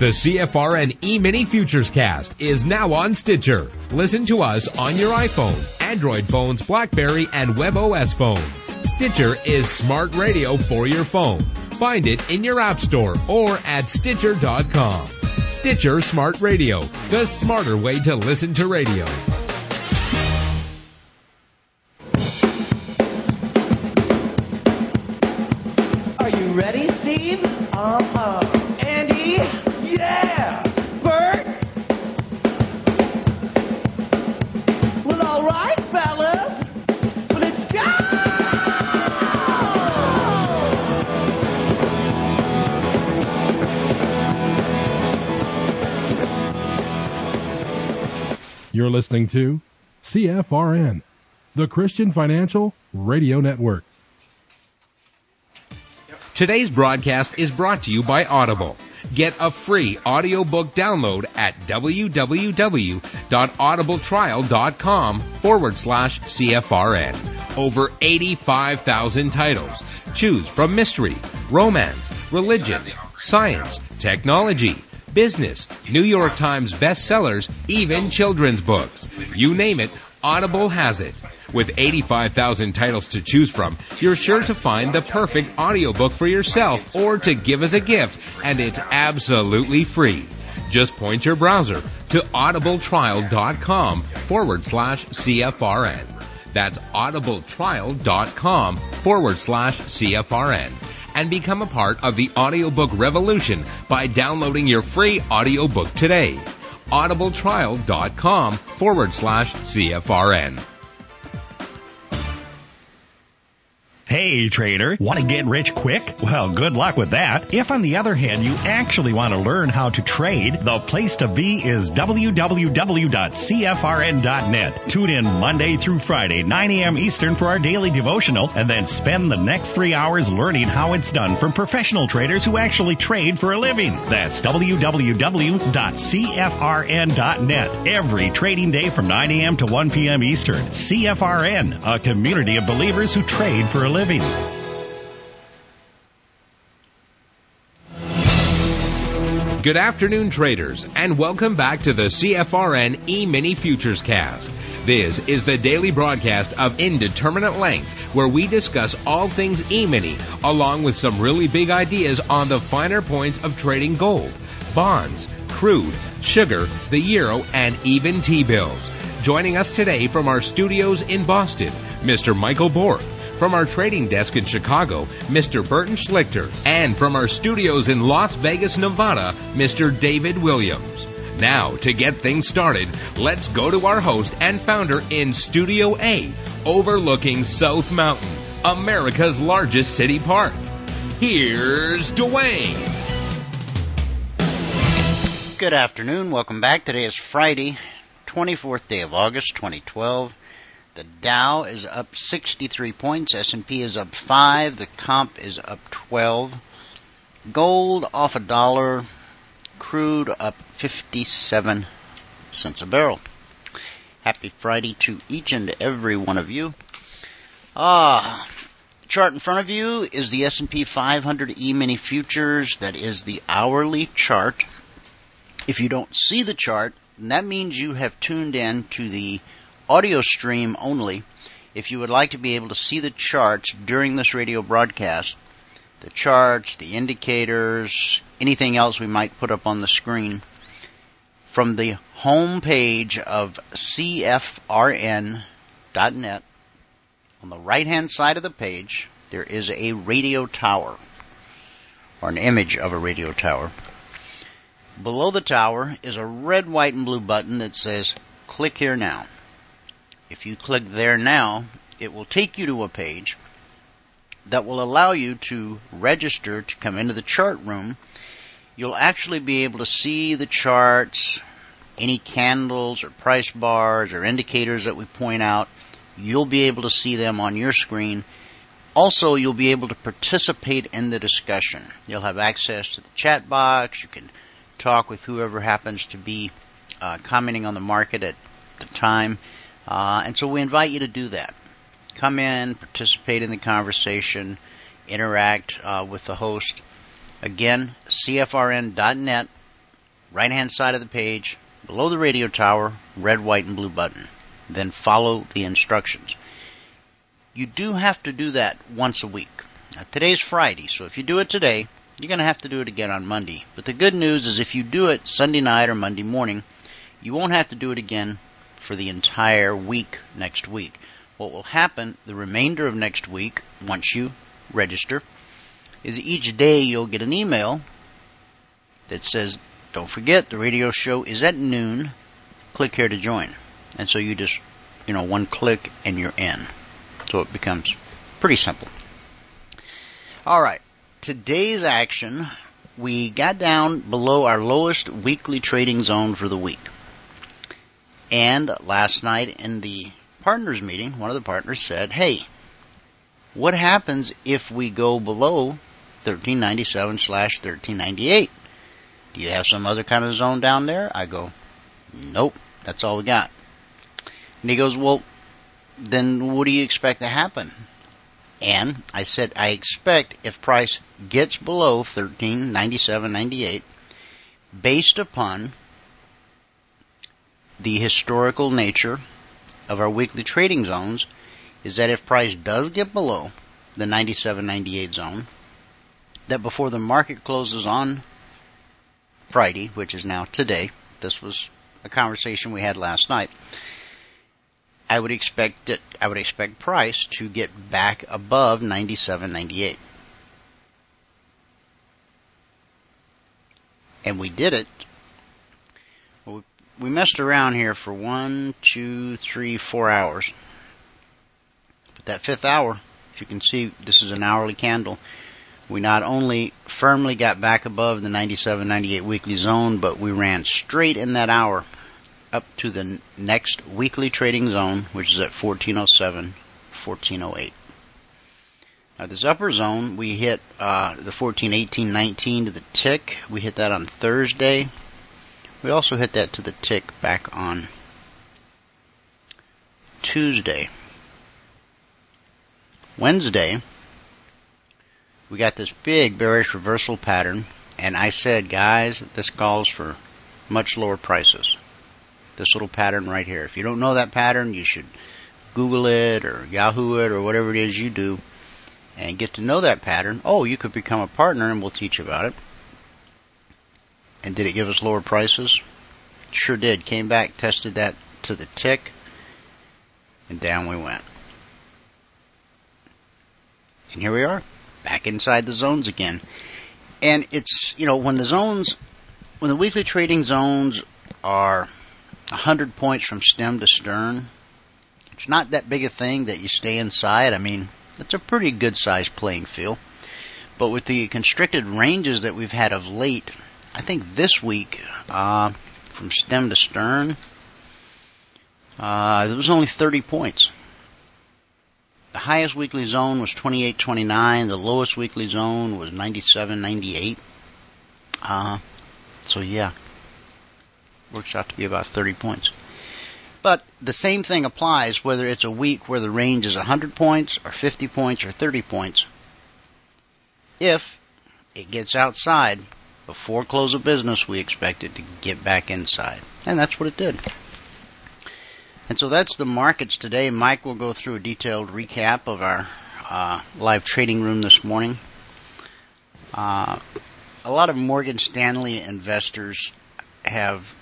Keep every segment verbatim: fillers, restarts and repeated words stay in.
The C F R N E-Mini Futures Cast is now on Stitcher. Listen to us on your iPhone, Android phones, BlackBerry, and WebOS phones. Stitcher is smart radio for your phone. Find it in your app store or at Stitcher dot com. Stitcher Smart Radio, the smarter way to listen to radio. Are you ready, Steve? Uh-huh. Andy? Yeah! Bert? Well, all right, fellas. Let's go! You're listening to C F R N, the Christian Financial Radio Network. Today's broadcast is brought to you by Audible. Get a free audiobook download at www.audibletrial.com forward slash CFRN. Over eighty-five thousand titles. Choose from mystery, romance, religion, science, technology, business, New York Times bestsellers, even children's books. You name it, Audible has it. With eighty-five thousand titles to choose from, you're sure to find the perfect audiobook for yourself or to give as a gift, and it's absolutely free. Just point your browser to audibletrial.com forward slash CFRN. That's audibletrial.com forward slash CFRN. And become a part of the audiobook revolution by downloading your free audiobook today. audibletrial.com forward slash CFRN. Hey, trader, want to get rich quick? Well, good luck with that. If, on the other hand, you actually want to learn how to trade, the place to be is w w w dot c f r n dot net. Tune in Monday through Friday, nine a.m. Eastern for our daily devotional, and then spend the next three hours learning how it's done from professional traders who actually trade for a living. That's w w w dot c f r n dot net. Every trading day from nine a.m. to one p.m. Eastern. C F R N, a community of believers who trade for a living. Good afternoon, traders, and welcome back to the C F R N E-Mini Futures Cast. This is the daily broadcast of Indeterminate Length, where we discuss all things E-Mini, along with some really big ideas on the finer points of trading gold, bonds, crude, sugar, the euro, and even T-bills. Joining us today from our studios in Boston, Mister Michael Bork. From our trading desk in Chicago, Mister Burton Schlichter. And from our studios in Las Vegas, Nevada, Mister David Williams. Now, to get things started, let's go to our host and founder in Studio A, overlooking South Mountain, America's largest city park. Here's Dwayne. Good afternoon. Welcome back. Today is Friday, twenty-fourth day of August, twenty twelve. The Dow is up sixty-three points. S and P is up five. The comp is up twelve. Gold off a dollar. Crude up fifty-seven cents a barrel. Happy Friday to each and every one of you. Ah, the chart in front of you is the S and P five hundred E-Mini Futures. That is the hourly chart. If you don't see the chart, then that means you have tuned in to the audio stream only. If you would like to be able to see the charts during this radio broadcast, the charts, the indicators, anything else we might put up on the screen, from the home page of C F R N dot net, on the right-hand side of the page, there is a radio tower, or an image of a radio tower. Below the tower is a red, white, and blue button that says, click here now. If you click there now, it will take you to a page that will allow you to register to come into the chart room. You'll actually be able to see the charts, any candles or price bars or indicators that we point out. You'll be able to see them on your screen. Also, you'll be able to participate in the discussion. You'll have access to the chat box. You can talk with whoever happens to be uh, commenting on the market at the time. Uh, and so we invite you to do that. Come in, participate in the conversation, interact uh, with the host. Again, C F R N dot net, right-hand side of the page, below the radio tower, red, white, and blue button. Then follow the instructions. You do have to do that once a week. Now, today's Friday, so if you do it today, you're going to have to do it again on Monday. But the good news is if you do it Sunday night or Monday morning, you won't have to do it again for the entire week next week. What will happen the remainder of next week, once you register, is each day you'll get an email that says, don't forget, the radio show is at noon. Click here to join. And so you just, you know, one click and you're in. So it becomes pretty simple. All right. Today's action, we got down below our lowest weekly trading zone for the week. And last night in the partners meeting, one of the partners said, hey, what happens if we go below thirteen ninety-seven slash thirteen ninety-eight? Do you have some other kind of zone down there? I go, nope, that's all we got. And he goes, well, then what do you expect to happen? And I said, I expect if price gets below thirteen ninety-seven ninety-eight, based upon the historical nature of our weekly trading zones, is that if price does get below the ninety-seven ninety-eight zone, that before the market closes on Friday, which is now today, this was a conversation we had last night, I would expect it, I would expect price to get back above ninety-seven ninety-eight. And we did it. We, we messed around here for one, two, three, four hours. But that fifth hour, if you can see, this is an hourly candle. We not only firmly got back above the ninety-seven ninety-eight weekly zone, but we ran straight in that hour up to the next weekly trading zone, which is at fourteen oh seven, fourteen oh eight. Now this upper zone, we hit uh, the fourteen eighteen nineteen to the tick. We hit that on Thursday. We also hit that to the tick back on Tuesday. Wednesday, we got this big bearish reversal pattern, and I said, guys, this calls for much lower prices. This little pattern right here. If you don't know that pattern, you should Google it or Yahoo it or whatever it is you do and get to know that pattern. Oh, you could become a partner and we'll teach you about it. And did it give us lower prices? Sure did. Came back, tested that to the tick, and down we went. And here we are, back inside the zones again. And it's, you know, when the zones, when the weekly trading zones are one hundred points from stem to stern, it's not that big a thing that you stay inside. I mean, it's a pretty good sized playing field. But with the constricted ranges that we've had of late, I think this week, uh, from stem to stern, uh, there was only thirty points. The highest weekly zone was twenty-eight twenty-nine. The lowest weekly zone was ninety-seven ninety-eight. Uh, so yeah, works out to be about thirty points. But the same thing applies whether it's a week where the range is one hundred points or fifty points or thirty points. If it gets outside before close of business, we expect it to get back inside. And that's what it did. And so that's the markets today. Mike will go through a detailed recap of our uh, live trading room this morning. Uh, a lot of Morgan Stanley investors have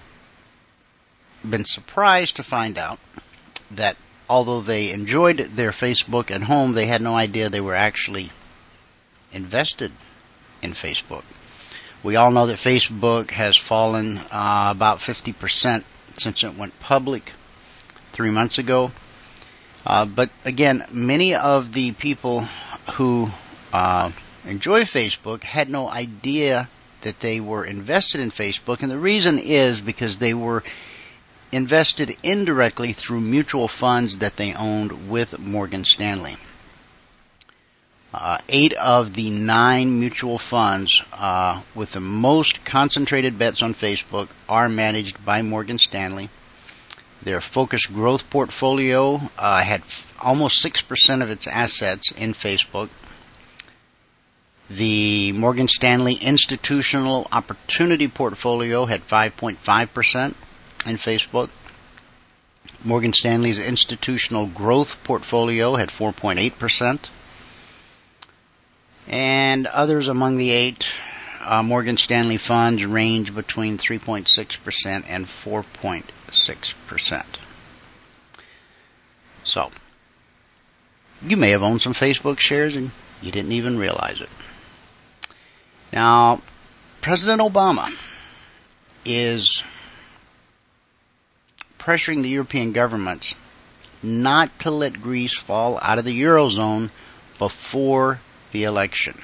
been surprised to find out that although they enjoyed their Facebook at home, they had no idea they were actually invested in Facebook. We all know that Facebook has fallen uh, about fifty percent since it went public three months ago. Uh, but again, many of the people who uh, enjoy Facebook had no idea that they were invested in Facebook. And the reason is because they were invested indirectly through mutual funds that they owned with Morgan Stanley. Uh, eight of the nine mutual funds uh, with the most concentrated bets on Facebook are managed by Morgan Stanley. Their focused growth portfolio uh, had f- almost six percent of its assets in Facebook. The Morgan Stanley Institutional Opportunity Portfolio had five point five percent in Facebook. Morgan Stanley's Institutional Growth Portfolio had four point eight percent. And others among the eight uh, Morgan Stanley funds range between three point six percent and four point six percent. So, you may have owned some Facebook shares and you didn't even realize it. Now, President Obama is pressuring the European governments not to let Greece fall out of the Eurozone before the election.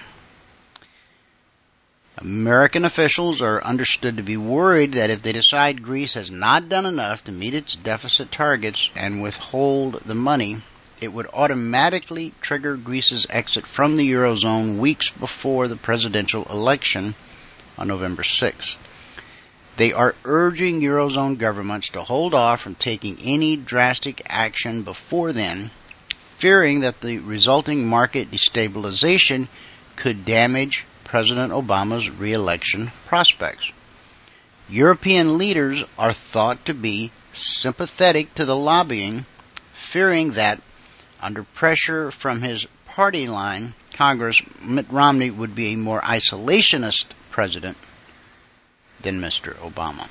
American officials are understood to be worried that if they decide Greece has not done enough to meet its deficit targets and withhold the money, it would automatically trigger Greece's exit from the Eurozone weeks before the presidential election on November sixth. They are urging Eurozone governments to hold off from taking any drastic action before then, fearing that the resulting market destabilization could damage President Obama's re-election prospects. European leaders are thought to be sympathetic to the lobbying, fearing that under pressure from his party line, Congress, Mitt Romney would be a more isolationist president than Mister Obama.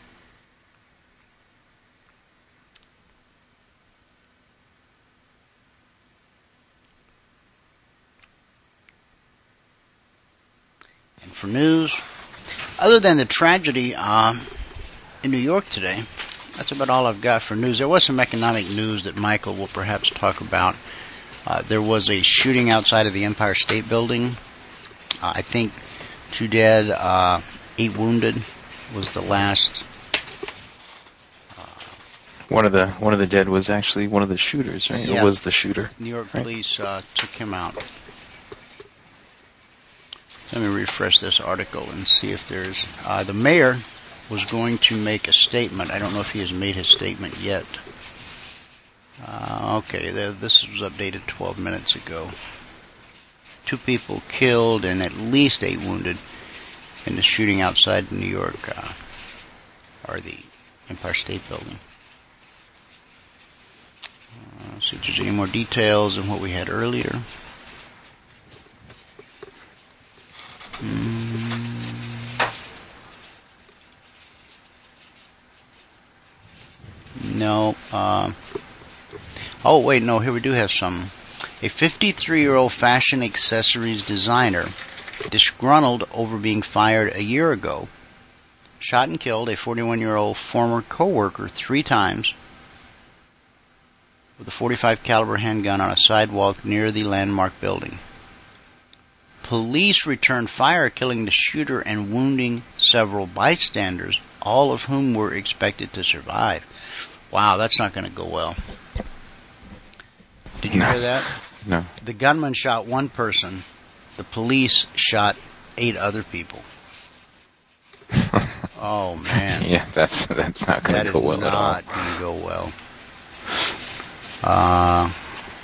And for news, other than the tragedy uh, in New York today, that's about all I've got for news. There was some economic news that Michael will perhaps talk about. Uh, there was a shooting outside of the Empire State Building. Uh, I think two dead, uh, eight wounded was the last. Uh, one of the one of the dead was actually one of the shooters, right? Yeah. It was the shooter. New York right? police uh, took him out. Let me refresh this article and see if there's... Uh, the mayor was going to make a statement. I don't know if he has made his statement yet. Uh, okay, the, this was updated twelve minutes ago. Two people killed and at least eight wounded in the shooting outside the New York, uh, or the Empire State Building. Uh, let's see if there's any more details than what we had earlier. Mm. No. Uh, oh, wait, no, here we do have some. A fifty-three-year-old fashion accessories designer, disgruntled over being fired a year ago, shot and killed a forty-one-year-old former co-worker three times with a forty-five caliber handgun on a sidewalk near the Landmark building. Police returned fire, killing the shooter and wounding several bystanders, all of whom were expected to survive. Wow, that's not going to go well. Did you no. hear that? No. The gunman shot one person. The police shot eight other people. Oh, man. Yeah, that's that's not going to go well at all. That is not going to go well. Uh...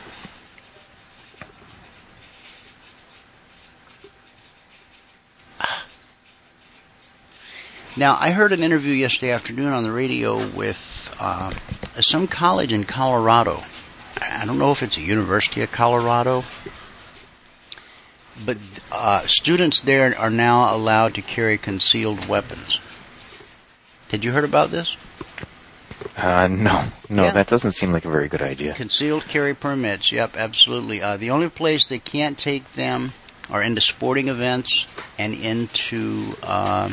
Now, I heard an interview yesterday afternoon on the radio with uh, some college in Colorado. I don't know if it's a University of Colorado, but uh, students there are now allowed to carry concealed weapons. Did you heard about this? Uh, no. No, Yeah. that doesn't seem like a very good idea. Concealed carry permits, yep, absolutely. Uh, the only place they can't take them are into sporting events and into... Uh,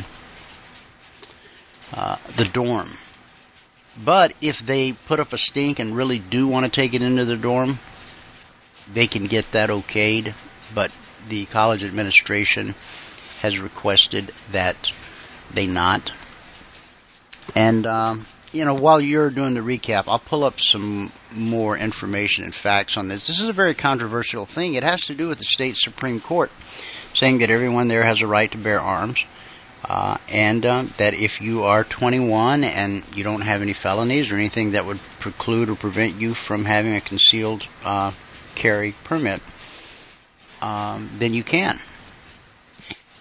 Uh, the dorm. But if they put up a stink and really do want to take it into the dorm, they can get that okayed. But the college administration has requested that they not. And, um, you know, while you're doing the recap, I'll pull up some more information and facts on this. This is a very controversial thing. It has to do with the state Supreme Court saying that everyone there has a right to bear arms. Uh, and uh, that if you are twenty-one and you don't have any felonies or anything that would preclude or prevent you from having a concealed uh, carry permit, um, then you can.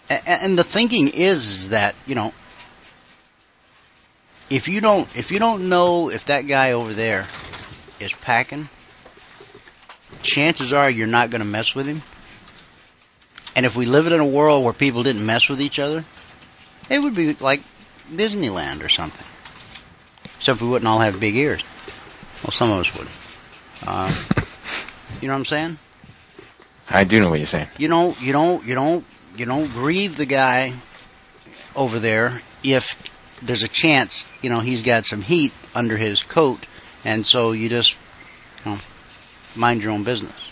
And, and the thinking is that, you know, if you don't if you don't know if that guy over there is packing, chances are you're not going to mess with him. And if we lived in a world where people didn't mess with each other, it would be like Disneyland or something. Except we wouldn't all have big ears. Well, some of us would. Uh, you know what I'm saying? I do know what you're saying. You don't, you don't, you don't, you don't grieve the guy over there if there's a chance, you know, he's got some heat under his coat, and so you just, you know, mind your own business.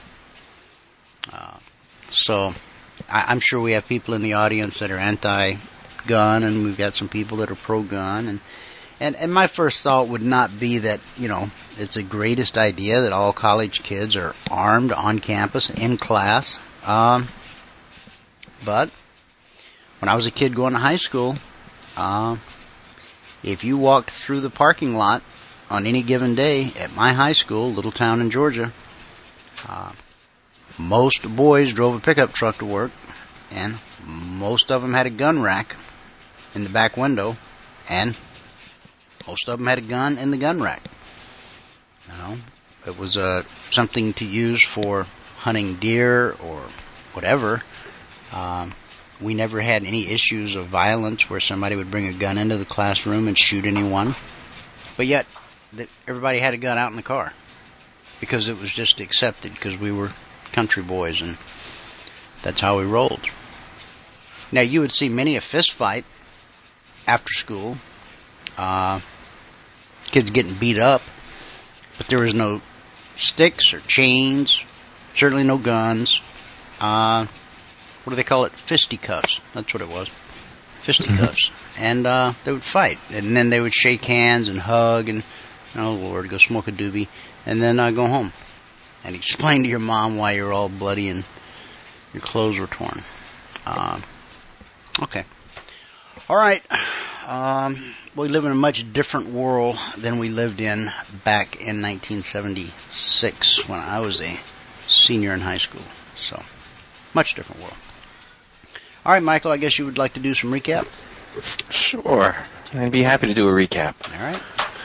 Uh, so, I, I'm sure we have people in the audience that are anti-gun, and we've got some people that are pro-gun, and, and, and my first thought would not be that, you know, it's the greatest idea that all college kids are armed on campus, in class. Um, but, when I was a kid going to high school, uh, if you walked through the parking lot on any given day at my high school, little town in Georgia, uh, most boys drove a pickup truck to work, and most of them had a gun rack in the back window, and most of them had a gun in the gun rack. You know, it was uh, something to use for hunting deer or whatever. Um, we never had any issues of violence where somebody would bring a gun into the classroom and shoot anyone. But yet, the, everybody had a gun out in the car because it was just accepted because we were country boys and that's how we rolled. Now, you would see many a fist fight after school, uh, kids getting beat up, but there was no sticks or chains, certainly no guns. Uh, what do they call it? Fisticuffs. That's what it was. Fisticuffs. Mm-hmm. And uh, they would fight. And then they would shake hands and hug and, oh, Lord, go smoke a doobie. And then uh, go home. And explain to your mom why you're all bloody and your clothes were torn. Uh, okay. All right. Um, we live in a much different world than we lived in back in nineteen seventy-six when I was a senior in high school. So, much different world. All right, Michael, I guess you would like to do some recap? Sure. I'd be happy to do a recap. All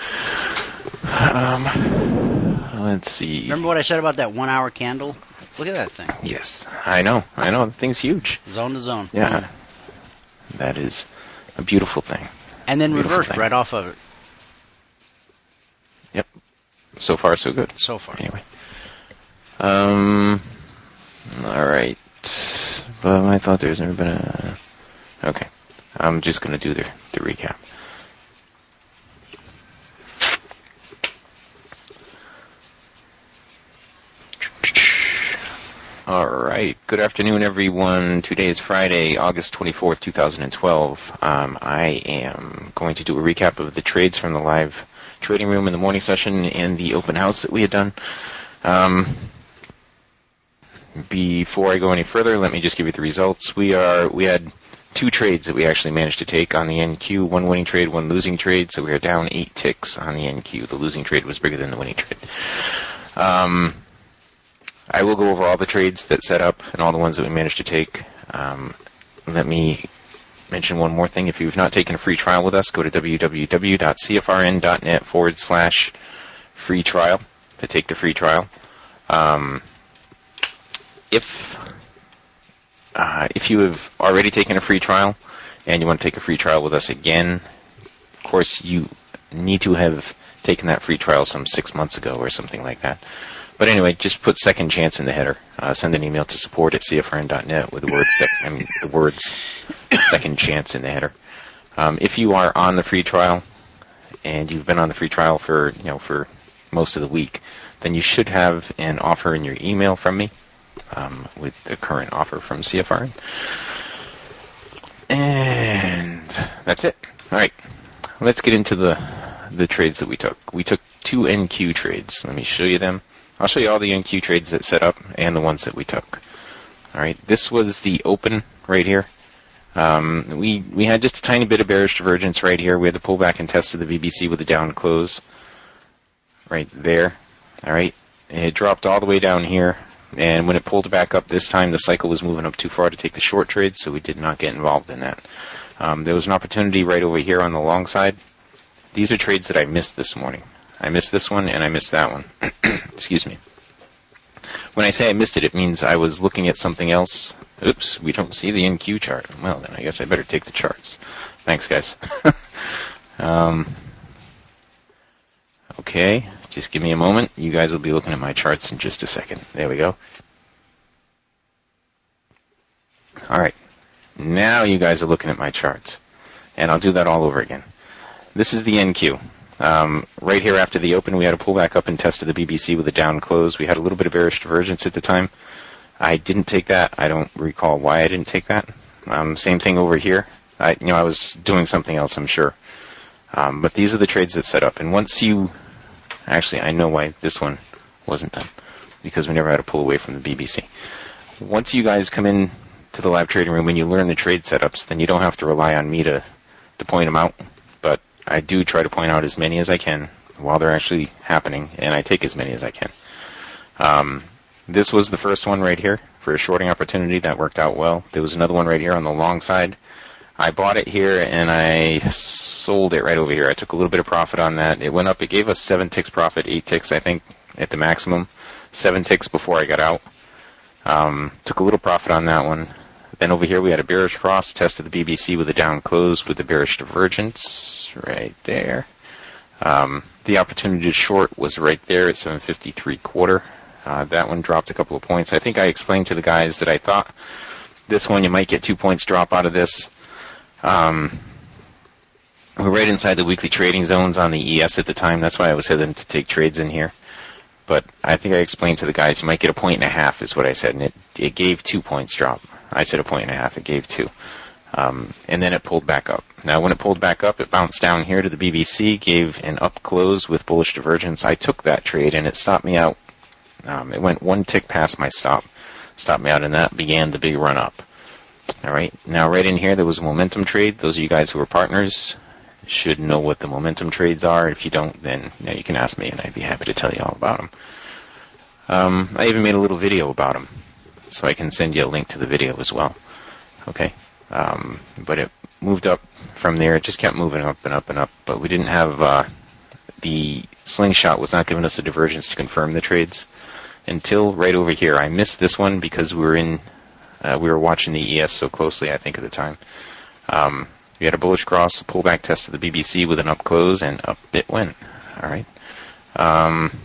right. Um, let's see. Remember what I said about that one-hour candle? Look at that thing. Yes, I know. I know. The thing's huge. Zone to zone. Yeah. Mm. That is a beautiful thing. And then beautiful reversed thing. right off of it. Yep. So far, so good. So far. Anyway. Um. All right. But I thought there's never been a... Okay. I'm just going to do the, the recap. All right. Good afternoon, everyone. Today is Friday, August twenty-fourth, two thousand twelve. Um, I am going to do a recap of the trades from the live trading room in the morning session and the open house that we had done. Um, before I go any further, let me just give you the results. We are we had two trades that we actually managed to take on the N Q. One winning trade, one losing trade. So we are down eight ticks on the N Q. The losing trade was bigger than the winning trade. Um... I will go over all the trades that set up and all the ones that we managed to take. Um, let me mention one more thing. If you've not taken a free trial with us, go to www.cfrn.net forward slash free trial to take the free trial. Um, if uh, if you have already taken a free trial and you want to take a free trial with us again, of course you need to have taken that free trial some six months ago or something like that. But anyway, just put second chance in the header. Uh, send an email to support at c f r n dot net with the words, sec- I mean, the words second chance in the header. Um, if you are on the free trial and you've been on the free trial for, you know, for most of the week, then you should have an offer in your email from me um, with the current offer from C F R N. And that's it. All right. Let's get into the the trades that we took. We took two N Q trades. Let me show you them. I'll show you all the N Q trades that set up and the ones that we took. All right, this was the open right here. Um, we we had just a tiny bit of bearish divergence right here. We had to pull back and test to the V B C with a down close right there. All right, and it dropped all the way down here And when it pulled back up this time, the cycle was moving up too far to take the short trade, so we did not get involved in that. Um, there was an opportunity right over here on the long side. These are trades that I missed this morning. I missed this one and I missed that one. Excuse me. When I say I missed it, it means I was looking at something else. Oops, we don't see the N Q chart. Well, then I guess I better take the charts. Thanks, guys. um, okay, just give me a moment. You guys will be looking at my charts in just a second. There we go. All right. Now you guys are looking at my charts. And I'll do that all over again. This is the N Q. Um, right here after the open, we had a pullback up and tested the B B C with a down close. We had a little bit of bearish divergence at the time. I didn't take that. I don't recall why I didn't take that. Um, same thing over here. I, you know, I was doing something else, I'm sure. Um, but these are the trades that set up. And once you, actually, I know why this one wasn't done, because we never had to pull away from the B B C. Once you guys come in to the live trading room and you learn the trade setups, then you don't have to rely on me to, to point them out. But I do try to point out as many as I can while they're actually happening, and I take as many as I can. Um, this was the first one right here for a shorting opportunity. That worked out well. There was another one right here on the long side. I bought it here, and I sold it right over here. I took a little bit of profit on that. It went up. It gave us seven ticks profit, eight ticks, I think, at the maximum. Seven ticks before I got out. Um, took a little profit on that one. Then over here we had a bearish cross, tested the B B C with a down close with the bearish divergence right there. Um, the opportunity to short was right there at seven fifty-three quarter. Uh, that one dropped a couple of points. I think I explained to the guys that I thought this one you might get two points drop out of this. Um, we're right inside the weekly trading zones on the E S at the time. That's why I was hesitant to take trades in here. But I think I explained to the guys you might get a point and a half is what I said, and it, it gave two points drop. I said a point and a half. It gave two. Um, and then it pulled back up. Now, when it pulled back up, it bounced down here to the B B C, gave an up close with bullish divergence. I took that trade, and it stopped me out. Um, it went one tick past my stop. Stopped me out, and that began the big run up. All right. Now, right in here, there was a momentum trade. Those of you guys who are partners should know what the momentum trades are. If you don't, then you know, you can ask me, and I'd be happy to tell you all about them. Um, I even made a little video about them, so I can send you a link to the video as well. Okay. Um, but it moved up from there. It just kept moving up and up and up. But we didn't have uh, the slingshot was not giving us a divergence to confirm the trades until right over here. I missed this one because we were in uh, we were watching the E S so closely. I think at the time um, we had a bullish cross, a pullback test of the B B C with an up close, and up it went. All right. Um,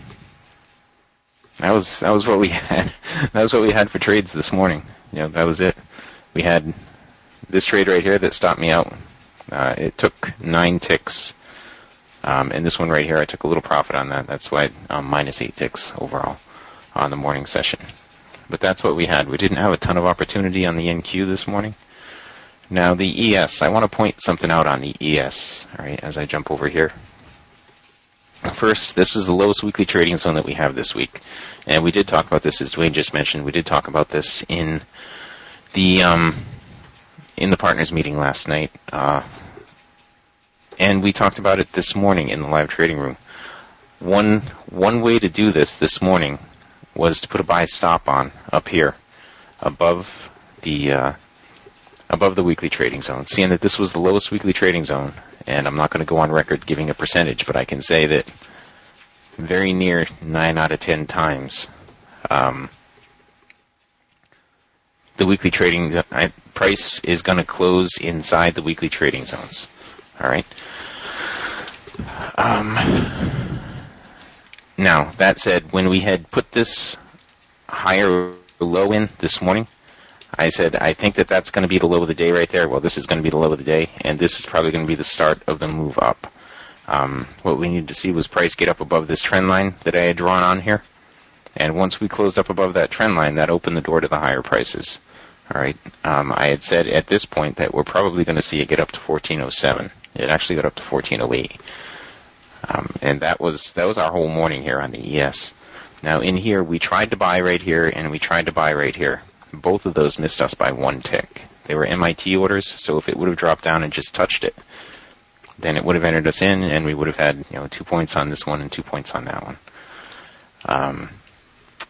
that was that was what we had. That was what we had for trades this morning. You know, that was it. We had this trade right here that stopped me out. Uh, it took nine ticks. Um, and this one right here, I took a little profit on that. That's why um, minus eight ticks overall on the morning session. But that's what we had. We didn't have a ton of opportunity on the N Q this morning. Now the E S, I want to point something out on the E S, all right, as I jump over here. First, this is the lowest weekly trading zone that we have this week. And we did talk about this, as Dwayne just mentioned. We did talk about this in the um, in the partners meeting last night. Uh, and we talked about it this morning in the live trading room. One one way to do this this morning was to put a buy stop on up here above the uh, above the weekly trading zone, seeing that this was the lowest weekly trading zone. And I'm not going to go on record giving a percentage, but I can say that very near nine out of ten times um, the weekly trading price is going to close inside the weekly trading zones. All right. Um, now, that said, when we had put this higher low in this morning, I said, I think that that's going to be the low of the day right there. Well, this is going to be the low of the day, and this is probably going to be the start of the move up. Um, what we needed to see was price get up above this trend line that I had drawn on here. And once we closed up above that trend line, that opened the door to the higher prices. All right. Um, I had said at this point that we're probably going to see it get up to fourteen oh seven. It actually got up to fourteen oh eight. Um, and that was that was our whole morning here on the E S. Now, in here, we tried to buy right here, and we tried to buy right here. Both of those missed us by one tick. They were M I T orders, so if it would have dropped down and just touched it, then it would have entered us in, and we would have had, you know, two points on this one and two points on that one. Um,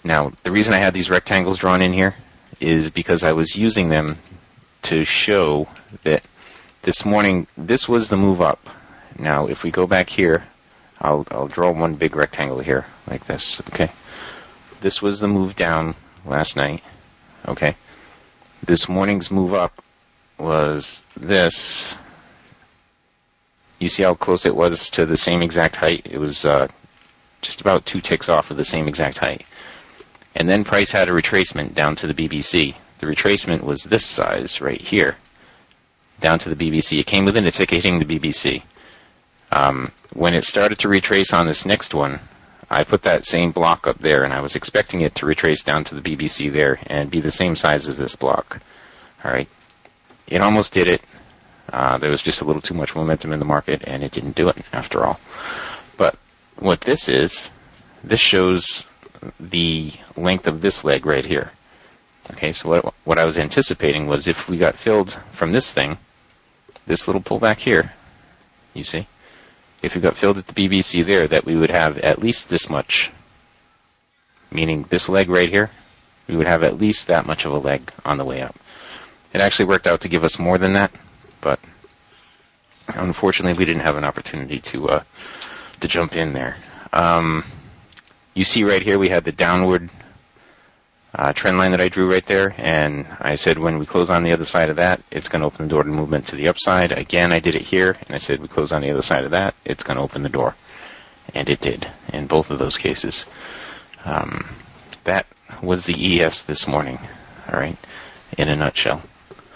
Now, the reason I had these rectangles drawn in here is because I was using them to show that this morning, this was the move up. Now, if we go back here, I'll, I'll draw one big rectangle here, like this, okay? This was the move down last night, okay? This morning's move up was this. You see how close it was to the same exact height? It was uh, just about two ticks off of the same exact height. And then price had a retracement down to the B B C. The retracement was this size right here, down to the B B C. It came within a tick hitting the B B C. Um, when it started to retrace on this next one, I put that same block up there, and I was expecting it to retrace down to the B B C there and be the same size as this block. All right. It almost did it. Uh, there was just a little too much momentum in the market, and it didn't do it after all. But what this is, this shows the length of this leg right here. Okay, so what, what I was anticipating was if we got filled from this thing, this little pullback here, you see, if we got filled at the B B C there, that we would have at least this much, meaning this leg right here, we would have at least that much of a leg on the way up. It actually worked out to give us more than that, but unfortunately we didn't have an opportunity to uh, to jump in there. Um, you see right here we had the downward uh, trend line that I drew right there, and I said when we close on the other side of that, it's going to open the door to movement to the upside. Again, I did it here, and I said we close on the other side of that, it's going to open the door. And it did, in both of those cases. Um, that was the E S this morning, all right, in a nutshell.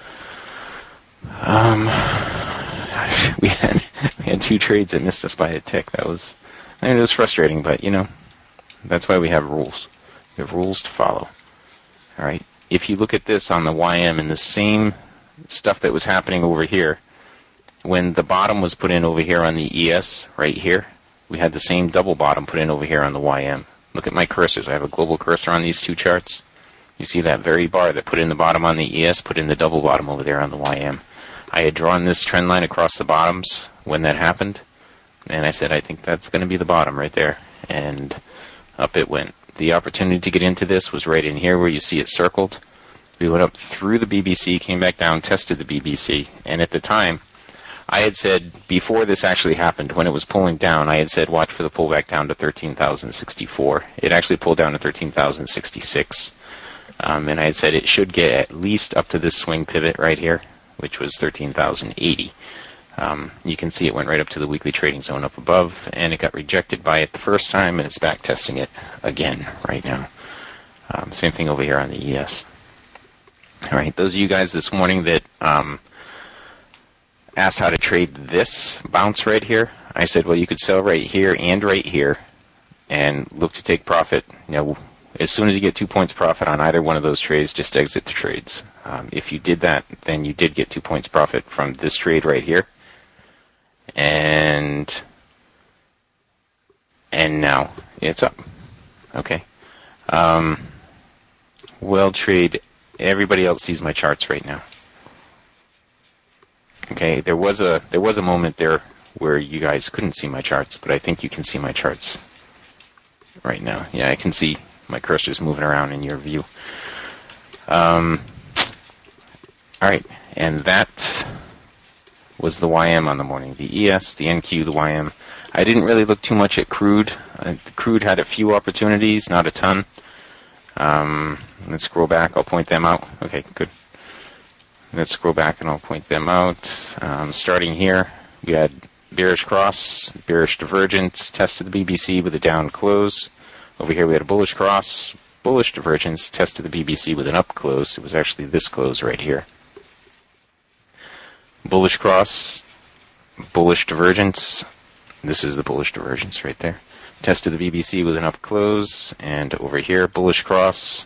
Um, we had we had two trades that missed us by a tick. That was, I mean, it was frustrating, but you know, that's why we have rules. We have rules to follow. All right. If you look at this on the Y M and the same stuff that was happening over here, when the bottom was put in over here on the E S right here, we had the same double bottom put in over here on the Y M. Look at my cursors. I have a global cursor on these two charts. You see that very bar that put in the bottom on the E S, put in the double bottom over there on the Y M. I had drawn this trend line across the bottoms when that happened, and I said, I think that's going to be the bottom right there, and up it went. The opportunity to get into this was right in here where you see it circled. We went up through the B B C, came back down, tested the B B C, and at the time, I had said, before this actually happened, when it was pulling down, I had said, watch for the pullback down to thirteen thousand sixty-four. It actually pulled down to thirteen thousand sixty-six. Um, and I had said it should get at least up to this swing pivot right here, which was thirteen thousand eighty. Um, you can see it went right up to the weekly trading zone up above, and it got rejected by it the first time, and it's back testing it again right now. Um, same thing over here on the E S. All right, those of you guys this morning that um, asked how to trade this bounce right here, I said, well, you could sell right here and right here and look to take profit. You know, as soon as you get two points profit on either one of those trades, just exit the trades. Um, if you did that, then you did get two points profit from this trade right here. And and now it's up. Okay. Um, well, trade. Everybody else sees my charts right now. Okay. There was a there was a moment there where you guys couldn't see my charts, but I think you can see my charts right now. Yeah, I can see my cursor's moving around in your view. Um, all right, and that was the Y M on the morning. The E S, the N Q, the Y M. I didn't really look too much at crude. Uh, the crude had a few opportunities, not a ton. Um, let's scroll back. I'll point them out. Okay, good. Let's scroll back and I'll point them out. Um, starting here, we had bearish cross, bearish divergence, tested the B B C with a down close. Over here we had a bullish cross, bullish divergence, tested the B B C with an up close. It was actually this close right here. Bullish cross, bullish divergence. This is the bullish divergence right there. Tested the B B C with an up close, and over here, bullish cross,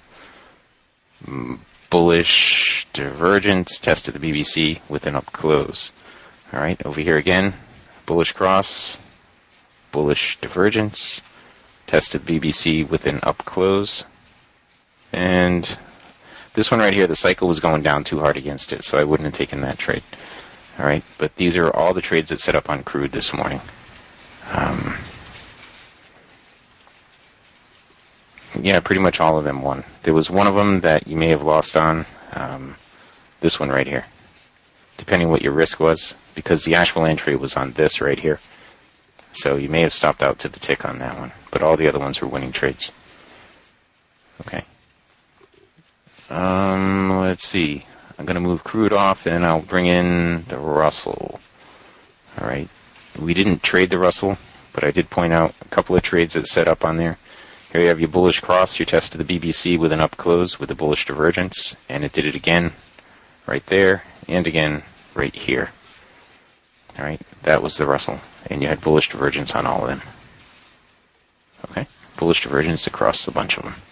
bullish divergence, tested the B B C with an up close. All right, over here again, bullish cross, bullish divergence, tested B B C with an up close, and this one right here, the cycle was going down too hard against it, so I wouldn't have taken that trade. All right, but these are all the trades that set up on crude this morning. Um, yeah, pretty much all of them won. There was one of them that you may have lost on, um, this one right here, depending what your risk was, because the actual entry was on this right here. So you may have stopped out to the tick on that one, but all the other ones were winning trades. Okay. Um, let's see. I'm going to move crude off, and I'll bring in the Russell. All right. We didn't trade the Russell, but I did point out a couple of trades that set up on there. Here you have your bullish cross, your test of the B B C with an up close with the bullish divergence, and it did it again right there, and again right here. All right, that was the Russell, and you had bullish divergence on all of them. Okay, bullish divergence across the bunch of them.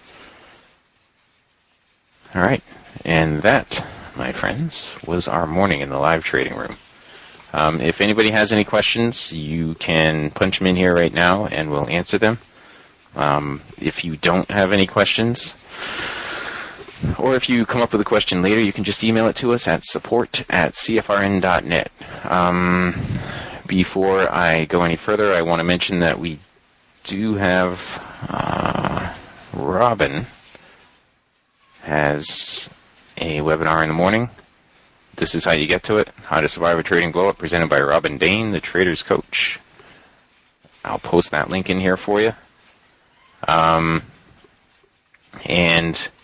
All right, and that, my friends, was our morning in the live trading room. Um, if anybody has any questions, you can punch them in here right now, and we'll answer them. Um, if you don't have any questions, or if you come up with a question later, you can just email it to us at support at c f r n dot net. Um, before I go any further, I want to mention that we do have uh, Robin has a webinar in the morning. This is how you get to it. How to Survive a Trading Blow-Up, presented by Robin Dane, the Trader's Coach. I'll post that link in here for you. Um, and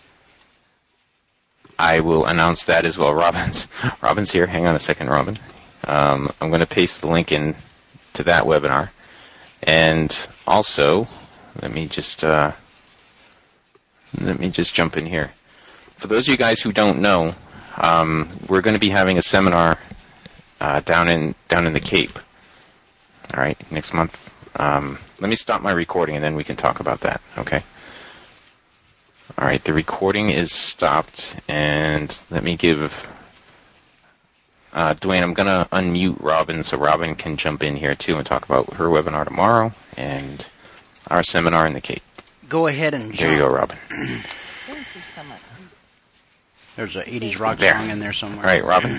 I will announce that as well. Robin's Robin's here. Hang on a second, Robin. Um, I'm going to paste the link in to that webinar. And also, let me just uh, let me just jump in here. For those of you guys who don't know, um, we're going to be having a seminar uh, down in down in the Cape. All right, next month. Um, let me stop my recording, and then we can talk about that. Okay. All right, the recording is stopped, and let me give uh, Dwayne. I'm going to unmute Robin so Robin can jump in here too and talk about her webinar tomorrow and our seminar in the Cape. Go ahead and jump. There you go, Robin. Thank you so much. There's an eighties rock there. song in there somewhere. All right, Robin.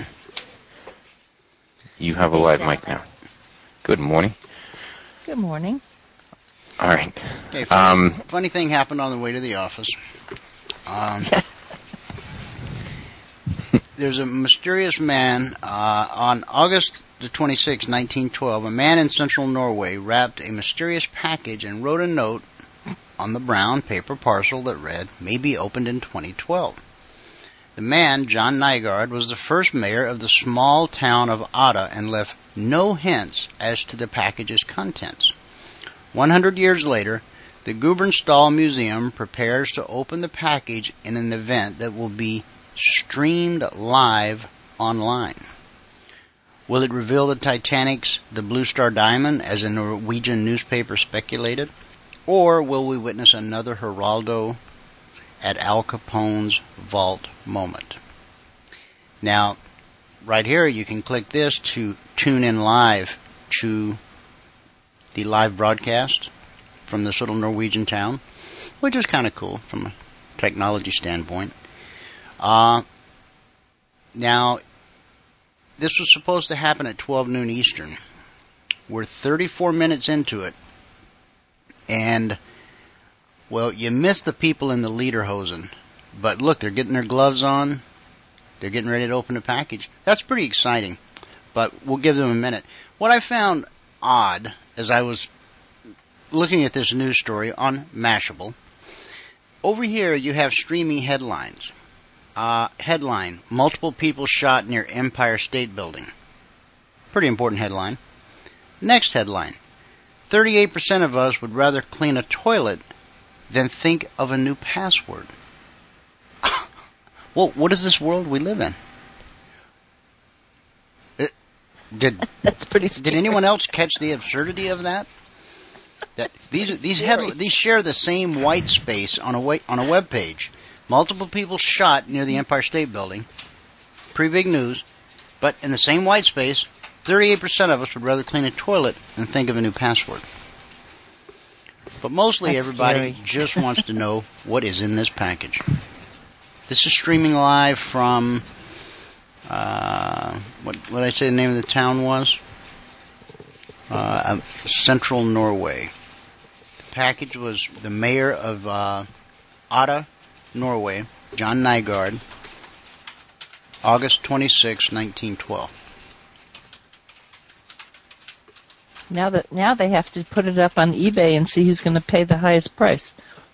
You have a live mic now. Good morning. Good morning. All right. Okay, funny, Um, funny thing happened on the way to the office. Um, there's a mysterious man uh, on August the twenty-sixth, nineteen twelve. A man in central Norway wrapped a mysterious package and wrote a note on the brown paper parcel that read, "May be opened in twenty twelve." The man, John Nygaard, was the first mayor of the small town of Ada and left no hints as to the package's contents. One hundred years later, the Gudbrandsdal Museum prepares to open the package in an event that will be streamed live online. Will it reveal the Titanic's The Blue Star Diamond, as a Norwegian newspaper speculated? Or will we witness another Geraldo at Al Capone's vault moment? Now, right here, you can click this to tune in live to the live broadcast from this little Norwegian town, which is kind of cool from a technology standpoint. Uh, now, this was supposed to happen at twelve noon Eastern. We're thirty-four minutes into it, and, well, you missed the people in the lederhosen. But look, they're getting their gloves on. They're getting ready to open the package. That's pretty exciting, but we'll give them a minute. What I found odd as I was looking at this news story on Mashable, over here you have streaming headlines. Uh, headline, multiple people shot near Empire State Building. Pretty important headline. Next headline, thirty-eight percent of us would rather clean a toilet than think of a new password. Well, what is this world we live in? It, did That's pretty did anyone else catch the absurdity of that? That these these head, these share the same white space on a wa- on a web page. Multiple people shot near the Empire State Building. Pretty big news, but in the same white space, thirty-eight percent of us would rather clean a toilet than think of a new password. But mostly That's everybody scary. just wants to know what is in this package. This is streaming live from, uh, what what did I say the name of the town was? Uh, Central Norway. The package was the mayor of uh, Otta, Norway, John Nygaard, August twenty-sixth, nineteen twelve. Now that now they have to put it up on eBay and see who's going to pay the highest price.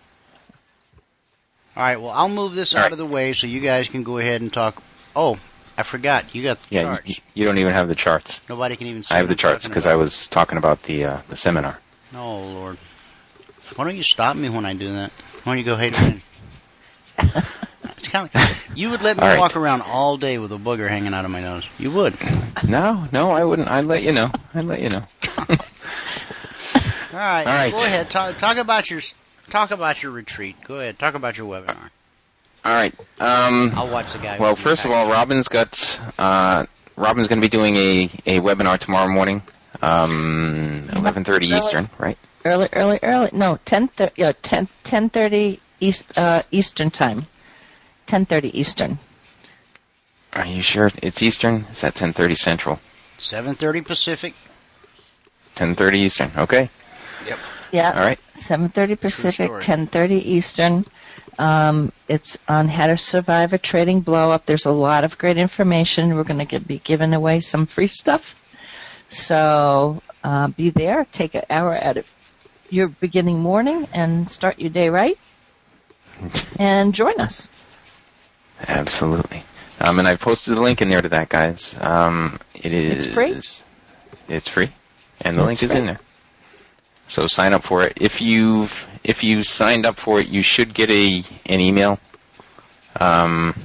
All right, well, I'll move this All out right. of the way so you guys can go ahead and talk. Oh, I forgot. You got the Yeah, charts. you, you don't even have the charts. Nobody can even see I have what the I'm charts talking because about. I was talking about the uh, the seminar. Oh, Lord. Why don't you stop me when I do that? Why don't you go ahead and... It's kind of, you would let me All right. walk around all day with a booger hanging out of my nose. You would. No, no, I wouldn't. I'd let you know. I'd let you know. All right. All right. Go ahead. Talk, talk about your talk about your retreat. Go ahead. Talk about your webinar. All right. Um, I'll watch the guy. well, with the first of all, back. Robin's got uh, Robin's going to be doing a, a webinar tomorrow morning, um, eleven thirty Really? Eastern, right? Early, early, early. No, ten thirty. Yeah, ten ten thirty East uh, Eastern time. Ten thirty Eastern. Are you sure it's Eastern? Is that ten thirty Central? seven thirty Pacific. ten thirty Eastern. Okay. Yeah. All right. Seven thirty Pacific, story. ten thirty Eastern. Um, it's on how to survive a trading blow up. There's a lot of great information. We're going to be giving away some free stuff. So uh, be there. Take an hour out of your beginning morning and start your day right. And join us. Absolutely. Um, and I posted the link in there to that, guys. Um, it is. It's free? It's free, and the It's link is free. in there. So sign up for it. If you've if you signed up for it, you should get a an email. Um,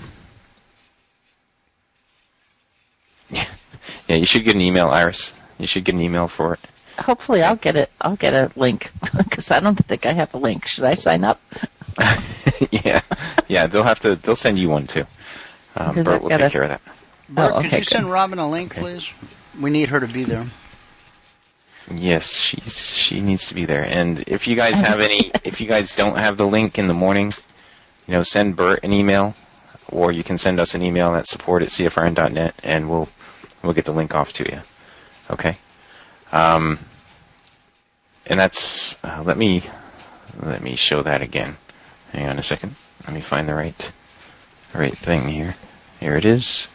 yeah, you should get an email, Iris. You should get an email for it. Hopefully, I'll get it. I'll get a link because I don't think I have a link. Should I sign up? yeah, yeah. They'll have to. They'll send you one too. Um, Because Bert I've will got take a- care of that. Bert, Oh, could okay, you send good. Robin a link, Okay. please? We need her to be there. Yes, she's she needs to be there. And if you guys have any, if you guys don't have the link in the morning, you know, send Bert an email, or you can send us an email at support at c f r n dot net, and we'll we'll get the link off to you. Okay. Um. And that's uh, let me let me show that again. Hang on a second. Let me find the right the right thing here. Here it is.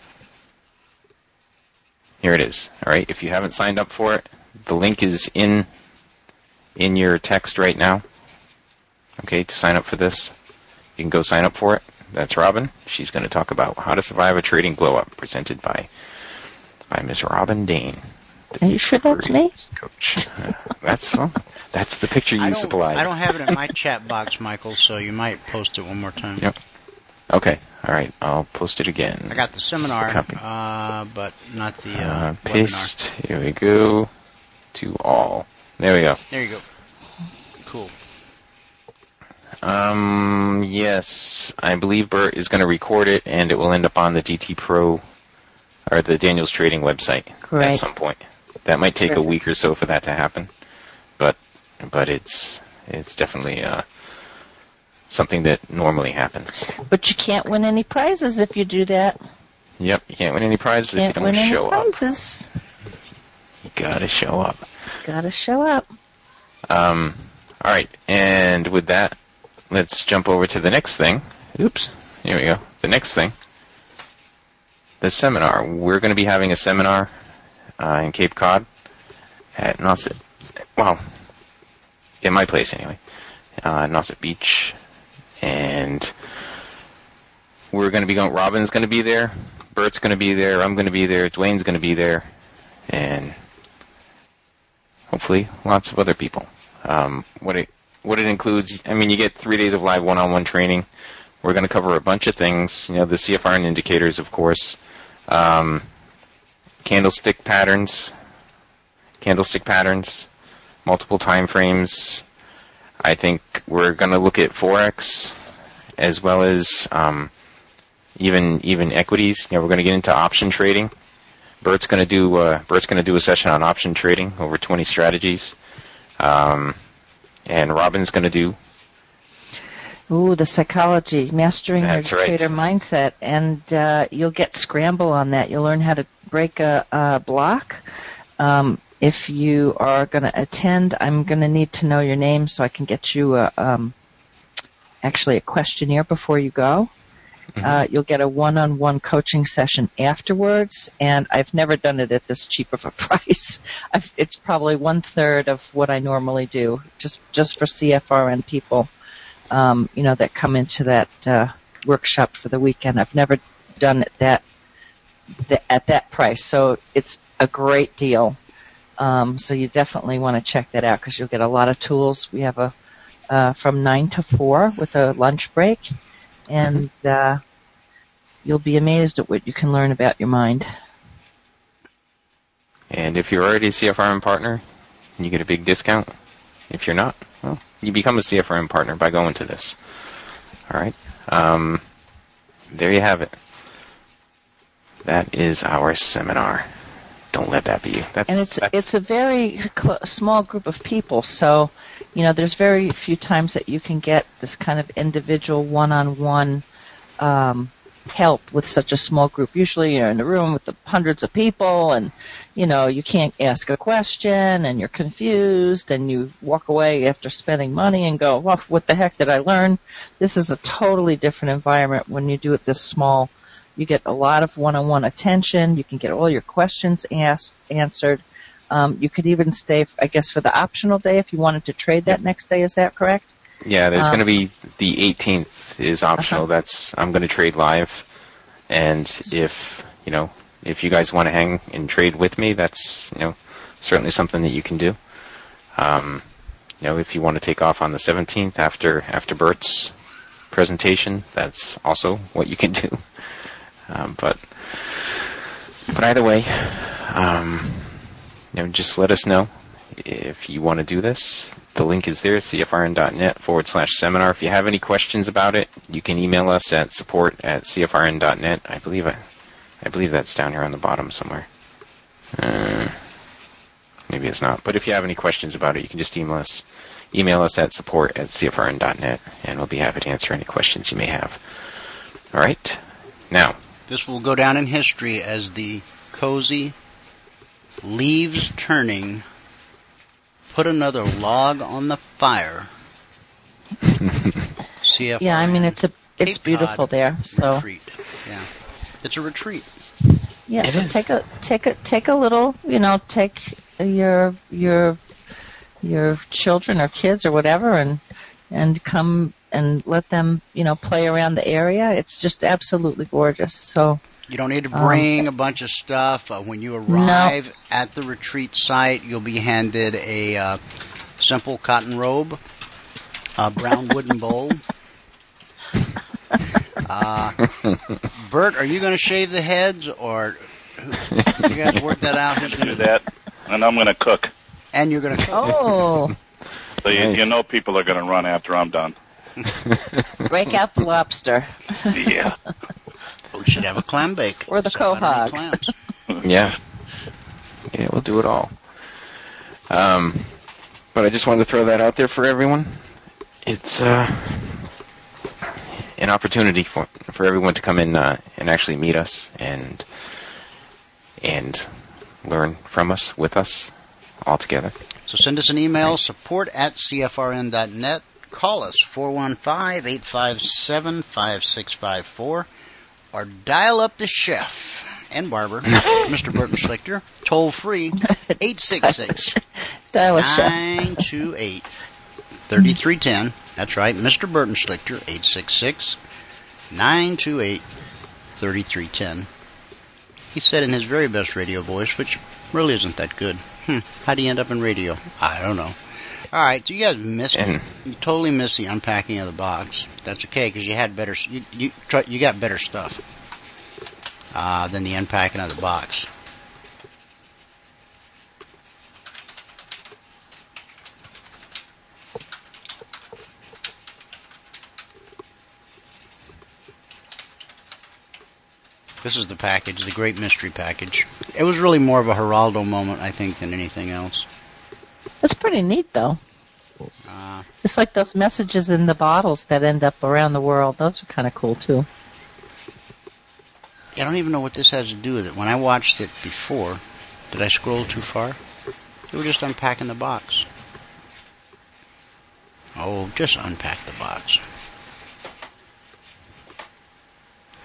Here it is. All right. If you haven't signed up for it, the link is in in your text right now. Okay, to sign up for this, you can go sign up for it. That's Robin. She's going to talk about how to survive a trading blow up, presented by by Miss Robin Dane. Are you sure that's me? Coach. Uh, that's well, that's the picture I you don't, supplied. I don't have it in my chat box, Michael, so you might post it one more time. Yep. Okay. All right. I'll post it again. I got the seminar, Copy. uh, but not the uh, Uh, webinar. paste. Here we go. To all. There we go. There you go. Cool. Um. Yes, I believe Bert is going to record it, and it will end up on the D T Pro or the Daniels Trading website Great. at some point. That might take a Perfect. week or so for that to happen, but but it's it's definitely uh, something that normally happens. But you can't win any prizes if you do that. Yep, you can't win any prizes if you Can't don't win any show up. prizes. You gotta show up. Gotta show up. Um, all right, and with that, let's jump over to the next thing. Oops, here we go. The next thing, the seminar. We're going to be having a seminar uh, in Cape Cod at Nauset. Well, in my place anyway, uh, Nauset Beach, and we're going to be going. Robin's going to be there. Bert's going to be there. I'm going to be there. Dwayne's going to be there, and hopefully lots of other people. Um, what it what it includes, I mean, you get three days of live one-on-one training. We're going to cover a bunch of things. You know, the C F R N indicators, of course, um, candlestick patterns, candlestick patterns, multiple time frames. I think we're going to look at Forex as well as um, even even equities. You know, we're going to get into option trading. Bert's going to do uh, Bert's going to do a session on option trading, over twenty strategies, um, and Robin's going to do. Ooh, the psychology, mastering That's your right. trader mindset, and uh, you'll get scramble on that. You'll learn how to break a, a block. Um, if you are going to attend, I'm going to need to know your name so I can get you a um, actually a questionnaire before you go. Mm-hmm. Uh, you'll get a one-on-one coaching session afterwards, and I've never done it at this cheap of a price. I've, it's probably one-third of what I normally do, just just for C F R N people, um, you know, that come into that uh, workshop for the weekend. I've never done it that, that at that price, so it's a great deal. Um, so you definitely want to check that out because you'll get a lot of tools. We have a uh, from nine to four with a lunch break. And uh, you'll be amazed at what you can learn about your mind. And if you're already a C F R N partner, you get a big discount. If you're not, well, you become a C F R N partner by going to this. All right. Um, there you have it. That is our seminar. Don't let that be you. That's, and it's that's, it's a very cl- small group of people, so you know there's very few times that you can get this kind of individual one-on-one um, help with such a small group. Usually you're in a room with the hundreds of people, and you know you can't ask a question, and you're confused, and you walk away after spending money and go, "Well, what the heck did I learn?" This is a totally different environment when you do it this small. You get a lot of one-on-one attention. You can get all your questions asked, answered. Um, you could even stay, I guess, for the optional day if you wanted to trade that next day. Is that correct? Yeah, there's um, going to be the eighteenth is optional. Uh-huh. That's I'm going to trade live, and if you know if you guys want to hang and trade with me, that's you know certainly something that you can do. Um, you know, if you want to take off on the seventeenth after after Bert's presentation, that's also what you can do. Um, but but either way, um, you know, just let us know if you want to do this. The link is there, cfrn.net forward slash seminar. If you have any questions about it, you can email us at support at cfrn.net. I believe I, I believe that's down here on the bottom somewhere. Uh, maybe it's not. But if you have any questions about it, you can just email us. Email us at support at cfrn.net, and we'll be happy to answer any questions you may have. All right. Now, this will go down in history as the cozy, leaves turning, put another log on the fire. C F R N. Yeah, I mean it's a it's Cape beautiful Cod there. So retreat. Yeah, it's a retreat. yeah, It so is. take a take a take a little, you know, take your your your children or kids or whatever, and and come and let them, you know, play around the area. It's just absolutely gorgeous. So You don't need to um, bring a bunch of stuff. Uh, when you arrive at the retreat site, you'll be handed a uh, simple cotton robe, a brown wooden bowl. Uh, Bert, are you going to shave the heads, or who, you guys work that out? I'm going to do that, and I'm going to cook. And you're going to cook. Oh, So you, Nice. you know people are going to run after I'm done. break out the lobster. Yeah. We should have a clam bake. Or the So I don't eat quahogs. clams. yeah. Yeah, we'll do it all. Um, but I just wanted to throw that out there for everyone. It's uh, an opportunity for for everyone to come in uh, and actually meet us and and learn from us, with us, all together. So send us an email, support at cfrn.net. Call us, four one five, eight five seven, five six five four, or dial up the chef and barber, Mister Burton Schlichter, toll free, eight six six, Dial a chef. nine two eight, three three one zero. That's right, Mister Burton Schlichter, eight six six, nine two eight, three three one zero. He said in his very best radio voice, which really isn't that good. Hmm, how'd he end up in radio? I don't know. All right, so you guys missed it. And- You totally missed the unpacking of the box. That's okay, because you had better, you you, try, you got better stuff uh, than the unpacking of the box. This is the package, the Great Mystery Package. It was really more of a Geraldo moment, I think, than anything else. It's pretty neat, though. Uh, It's like those messages in the bottles that end up around the world. Those are kind of cool, too. I don't even know what this has to do with it. When I watched it before, did I scroll too far? They were just unpacking the box. Oh, just unpack the box.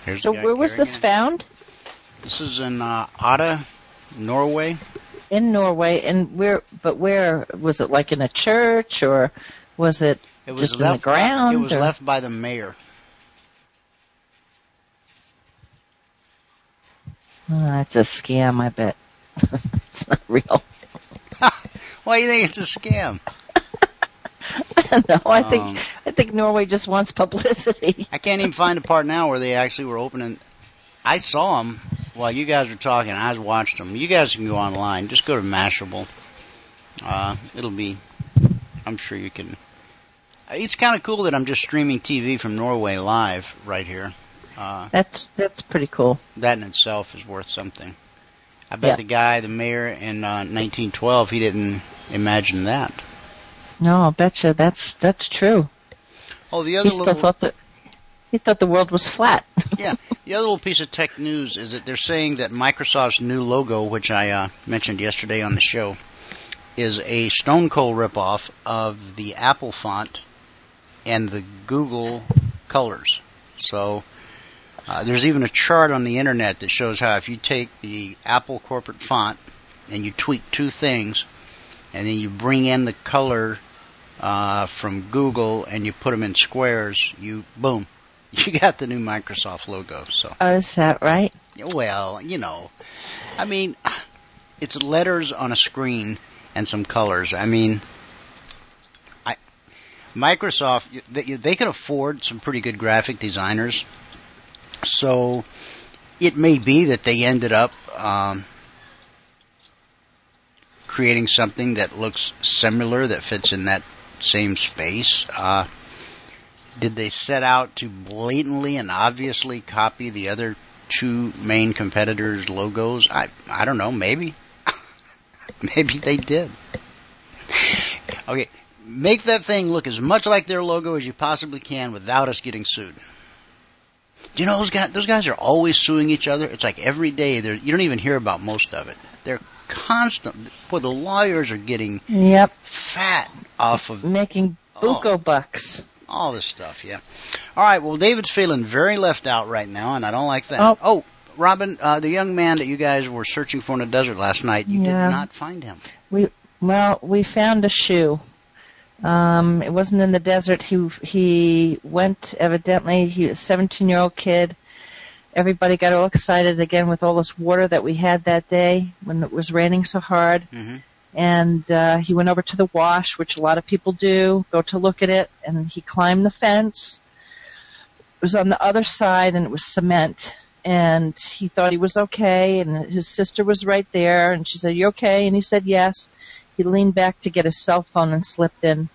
Here's So the guy where was carrying this it. found? This is in uh, Otta, Norway. In Norway, and where? But where was it? Like in a church, or was it, It was just left in the ground? By, it was or? left by the mayor. Oh, it's a scam, I bet. It's not real. Why do you think it's a scam? I don't know. I Um, think I think Norway just wants publicity. I can't even find a part now where they actually were opening. I saw them while you guys were talking. I was watched them. You guys can go online. Just go to Mashable. Uh, it'll be. I'm sure you can. It's kind of cool that I'm just streaming T V from Norway live right here. Uh, That's that's pretty cool. that in itself is worth something. I bet Yeah. the guy, the mayor in uh, nineteen twelve, he didn't imagine that. No, I'll bet you that's that's true. Oh, the other He still little, thought that he thought the world was flat. yeah, the other little piece of tech news is that they're saying that Microsoft's new logo, which I uh, mentioned yesterday on the show, is a Stone Cold ripoff of the Apple font and the Google colors. So uh, there's even a chart on the internet that shows how if you take the Apple corporate font and you tweak two things, and then you bring in the color uh, from Google and you put them in squares, you boom, you got the new Microsoft logo. So, Oh, is that right? well, you know, I mean, it's letters on a screen and some colors. I mean, I Microsoft, they, they can afford some pretty good graphic designers. So it may be that they ended up um, creating something that looks similar, that fits in that same space. Uh, did they set out to blatantly and obviously copy the other two main competitors' logos? I I don't know. Maybe. Maybe they did. Okay, make that thing look as much like their logo as you possibly can without us getting sued. Do you know those guys? Those guys are always suing each other. It's like every day. They're, you don't even hear about most of it. They're constant. Boy, the lawyers are getting Yep, fat off of making buco bucks. all this stuff. Yeah. All right. Well, David's feeling very left out right now, and I don't like that. Oh. Oh, Robin, uh, the young man that you guys were searching for in the desert last night, you Yeah. did not find him. We well, we found a shoe. Um, it wasn't in the desert. He he went evidently. He was a seventeen-year-old kid. Everybody got all excited again with all this water that we had that day when it was raining so hard. Mm-hmm. And uh, he went over to the wash, which a lot of people do, go to look at it, and he climbed the fence. It was on the other side, and it was cement. And he thought he was okay, and his sister was right there, and she said, "You okay?" And he said, "Yes." He leaned back to get his cell phone and slipped in.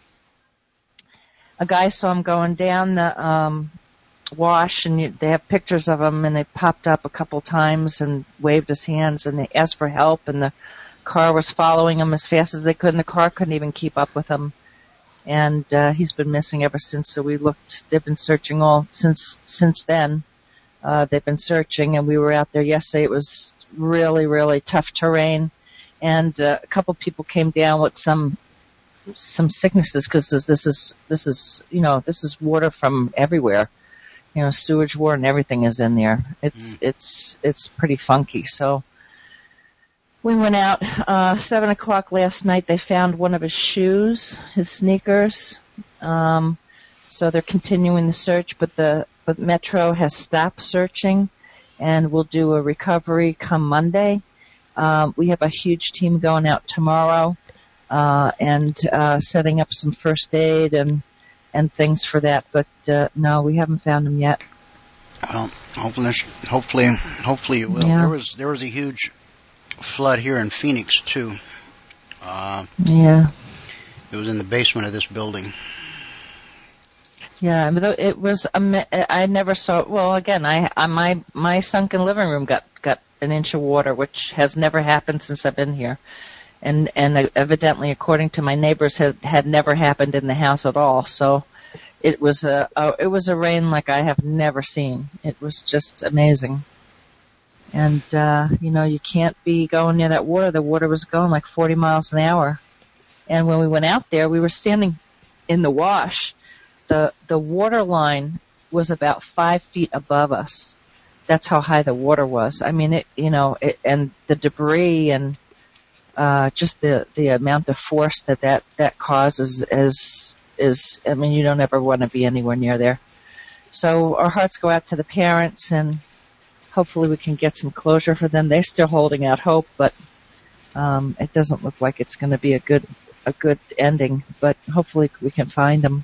A guy saw him going down the um, wash, and you, they have pictures of him, and they popped up a couple times and waved his hands, and they asked for help, and the car was following him as fast as they could, and the car couldn't even keep up with him. And uh, he's been missing ever since, so we looked. They've been searching all since since then. Uh, they've been searching, and we were out there yesterday. It was really, really tough terrain. And uh, a couple people came down with some some sicknesses because this, this is this is you know this is water from everywhere, you know sewage water and everything is in there. It's Mm. it's it's pretty funky. So we went out uh, seven o'clock last night. They found one of his shoes, his sneakers. Um, so they're continuing the search, but the but Metro has stopped searching, and we'll do a recovery come Monday. Um, we have a huge team going out tomorrow uh, and uh, setting up some first aid and and things for that. But uh, no, we haven't found them yet. Well, hopefully, hopefully, hopefully it will. Yeah. There was there was a huge flood here in Phoenix too. Uh, Yeah, it was in the basement of this building. yeah. I mean, it was. A, me- I never saw. Well, again, I, I my my sunken living room got got an inch of water, which has never happened since I've been here, and and evidently, according to my neighbors, had had never happened in the house at all. So it was a, a it was a rain like I have never seen. It was just amazing. And uh, you know, you can't be going near that water. The water was going like forty miles an hour. And when we went out there, we were standing in the wash. The the water line was about five feet above us. That's how high the water was. I mean, it, you know, it, and the debris and uh, just the the amount of force that that, that causes is is. I mean, you don't ever want to be anywhere near there. So our hearts go out to the parents, and hopefully we can get some closure for them. They're still holding out hope, but um, it doesn't look like it's going to be a good a good ending. But hopefully we can find them.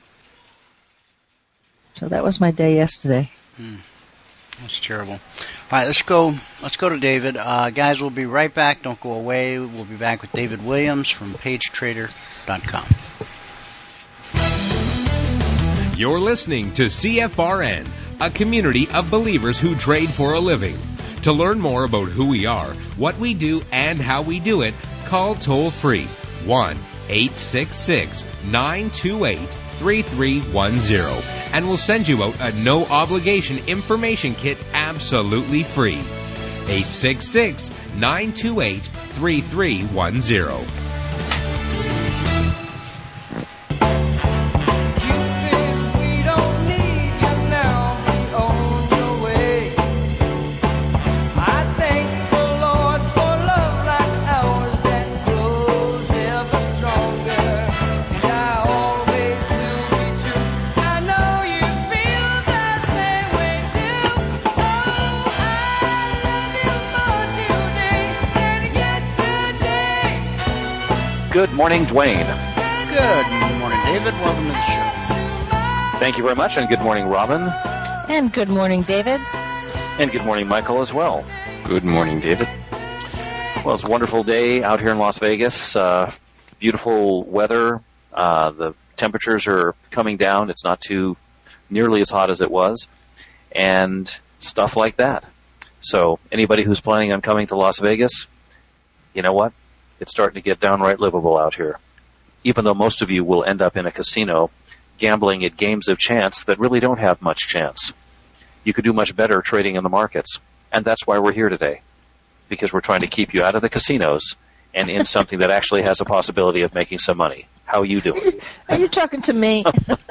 So that was my day yesterday. Mm, that's terrible. All right, let's go. Let's go to David. Uh, guys, we'll be right back. Don't go away. We'll be back with David Williams from Page Trader dot com. You're listening to C F R N, a community of believers who trade for a living. To learn more about who we are, what we do, and how we do it, call toll-free one eight six six, nine two eight, three three one zero, and we'll send you out a no-obligation information kit absolutely free. eight six six, nine two eight, three three one zero. Good morning, Dwayne. Good morning, David. Welcome to the show. Thank you very much, and good morning, Robin. And good morning, David. And good morning, Michael, as well. Good morning, David. Well, it's a wonderful day out here in Las Vegas. Uh, beautiful weather. Uh, the temperatures are coming down. It's not too nearly as hot as it was. And stuff like that. So anybody who's planning on coming to Las Vegas, you know what? It's starting to get downright livable out here. Even though most of you will end up in a casino gambling at games of chance that really don't have much chance. You could do much better trading in the markets. And that's why we're here today. Because we're trying to keep you out of the casinos and in something that actually has a possibility of making some money. How are you doing? Are you talking to me?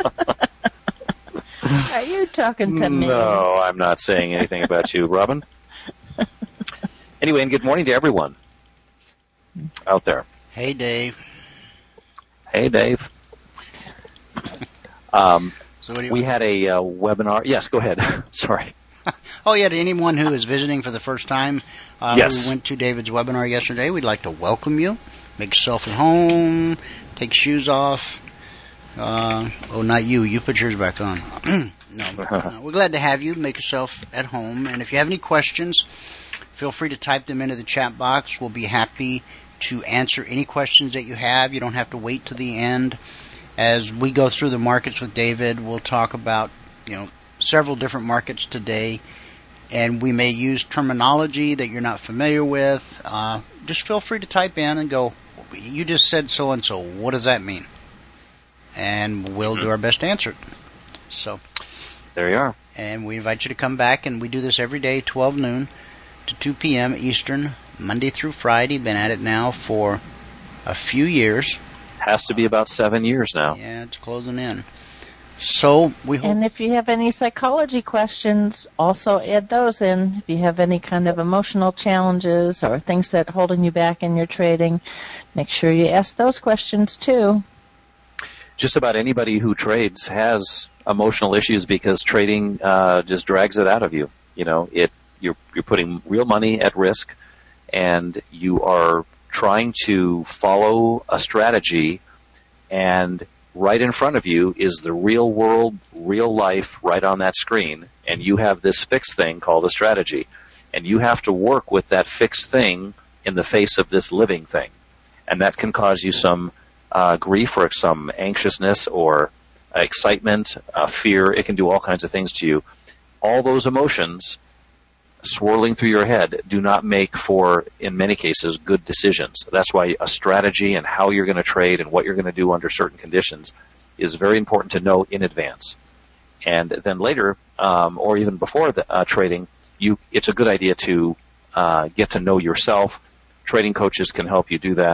Are you talking to me? No, I'm not saying anything about you, Robin. Anyway, and good morning to everyone out there. Hey, Dave. Hey, Dave. Um, so what do you we want? had a uh, webinar. Yes, go ahead. Sorry. Oh, yeah, to anyone who is visiting for the first time, uh, yes. we went to David's webinar yesterday. We'd like to welcome you. Make yourself at home. Take shoes off. Uh, oh, not you. You put yours back on. No. Uh, we're glad to have you. Make yourself at home. And if you have any questions, feel free to type them into the chat box. We'll be happy to answer any questions that you have. You don't have to wait to the end. As we go through the markets with David, we'll talk about, you know, several different markets today, and we may use terminology that you're not familiar with. Uh, just feel free to type in and go, you just said so-and-so. What does that mean? And we'll do our best to answer it. So there you are. And we invite you to come back, and we do this every day, twelve noon to two p.m. Eastern, Monday through Friday. Been at it now for a few years. Has to be about seven years now. Yeah, it's closing in. So we hope. And if you have any psychology questions, also add those in. If you have any kind of emotional challenges or things that are holding you back in your trading, make sure you ask those questions too. Just about anybody who trades has emotional issues because trading uh, just drags it out of you. You know, it you're you're putting real money at risk, and you are trying to follow a strategy, and right in front of you is the real world, real life right on that screen, and you have this fixed thing called a strategy, and you have to work with that fixed thing in the face of this living thing, and that can cause you some uh, grief or some anxiousness or excitement, uh, fear. It can do all kinds of things to you. All those emotions swirling through your head do not make for, in many cases, good decisions. That's why a strategy and how you're going to trade and what you're going to do under certain conditions is very important to know in advance. And then later, um, or even before the, uh, trading, you it's a good idea to uh, get to know yourself. Trading coaches can help you do that.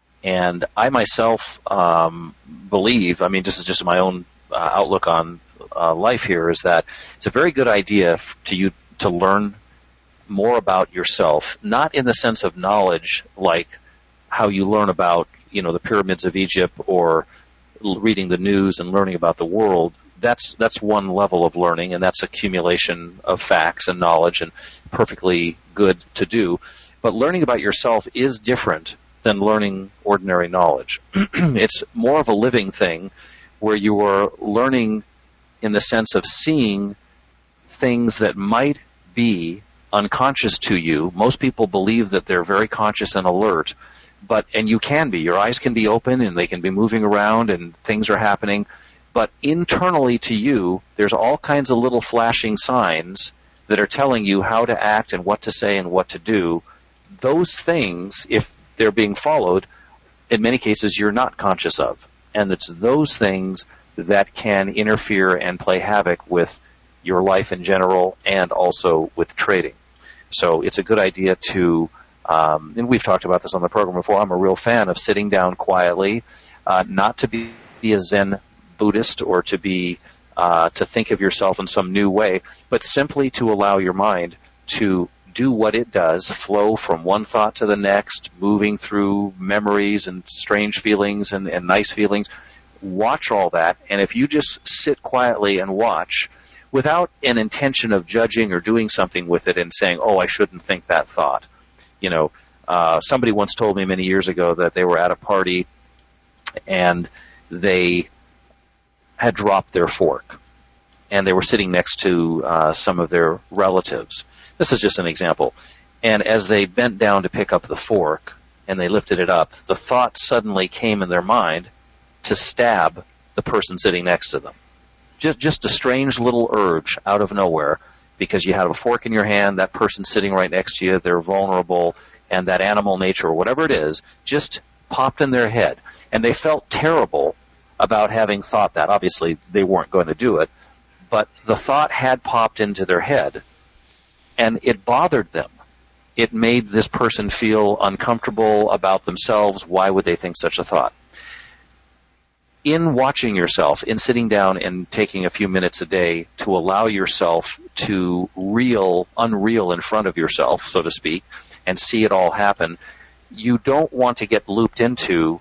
And I myself um, believe, I mean, this is just my own uh, outlook on uh, life here is that it's a very good idea f- to you to learn more about yourself, not in the sense of knowledge like how you learn about, you know, the pyramids of Egypt or l- reading the news and learning about the world. That's that's one level of learning, and that's accumulation of facts and knowledge, and perfectly good to do. But learning about yourself is different than learning ordinary knowledge. It's more of a living thing where you are learning in the sense of seeing things that might be unconscious to you. Most people believe that they're very conscious and alert, but and you can be. Your eyes can be open and they can be moving around and things are happening. But internally to you, there's all kinds of little flashing signs that are telling you how to act and what to say and what to do. Those things, if they're being followed, in many cases you're not conscious of. And it's those things that can interfere and play havoc with your life in general and also with trading. So it's a good idea to, um, and we've talked about this on the program before, I'm a real fan of sitting down quietly, uh, not to be, be a Zen Buddhist or to be uh, to think of yourself in some new way, but simply to allow your mind to do what it does, flow from one thought to the next, moving through memories and strange feelings and, and nice feelings. Watch all that, and if you just sit quietly and watch without an intention of judging or doing something with it and saying, oh, I shouldn't think that thought. You know, uh, somebody once told me many years ago that they were at a party and they had dropped their fork, and they were sitting next to uh, some of their relatives. This is just an example. And as they bent down to pick up the fork and they lifted it up, the thought suddenly came in their mind to stab the person sitting next to them. Just, just a strange little urge out of nowhere because you have a fork in your hand, that person sitting right next to you, they're vulnerable, and that animal nature or whatever it is just popped in their head. And they felt terrible about having thought that. Obviously, they weren't going to do it, but the thought had popped into their head, and it bothered them. It made this person feel uncomfortable about themselves. Why would they think such a thought? In watching yourself, in sitting down and taking a few minutes a day to allow yourself to reel, unreel in front of yourself, so to speak, and see it all happen, you don't want to get looped into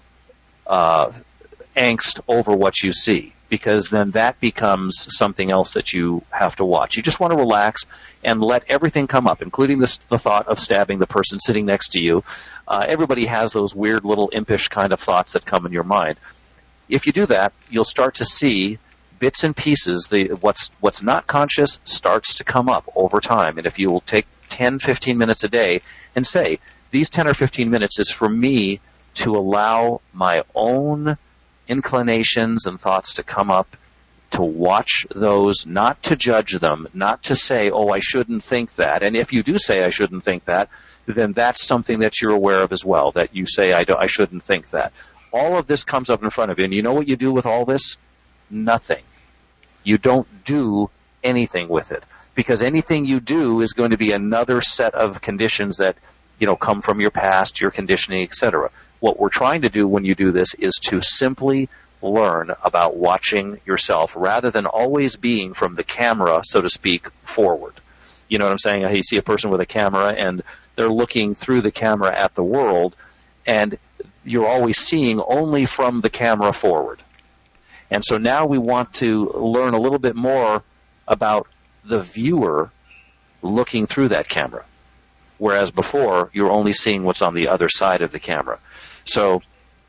uh, angst over what you see, because then that becomes something else that you have to watch. You just want to relax and let everything come up, including this, the thought of stabbing the person sitting next to you. Uh, everybody has those weird little impish kind of thoughts that come in your mind. If you do that, you'll start to see bits and pieces. The, what's, what's not conscious starts to come up over time. And if you will take ten, fifteen minutes a day and say, these ten or fifteen minutes is for me to allow my own inclinations and thoughts to come up, to watch those, not to judge them, not to say, oh, I shouldn't think that. And if you do say I shouldn't think that, then that's something that you're aware of as well, that you say I, don't, I shouldn't think that. All of this comes up in front of you, and you know what you do with all this? Nothing. You don't do anything with it, because anything you do is going to be another set of conditions that, you know, come from your past, your conditioning, et cetera. What we're trying to do when you do this is to simply learn about watching yourself rather than always being from the camera, so to speak, forward. You know what I'm saying? You see a person with a camera, and they're looking through the camera at the world, and you're always seeing only from the camera forward. And so now we want to learn a little bit more about the viewer looking through that camera, whereas before you're only seeing what's on the other side of the camera. So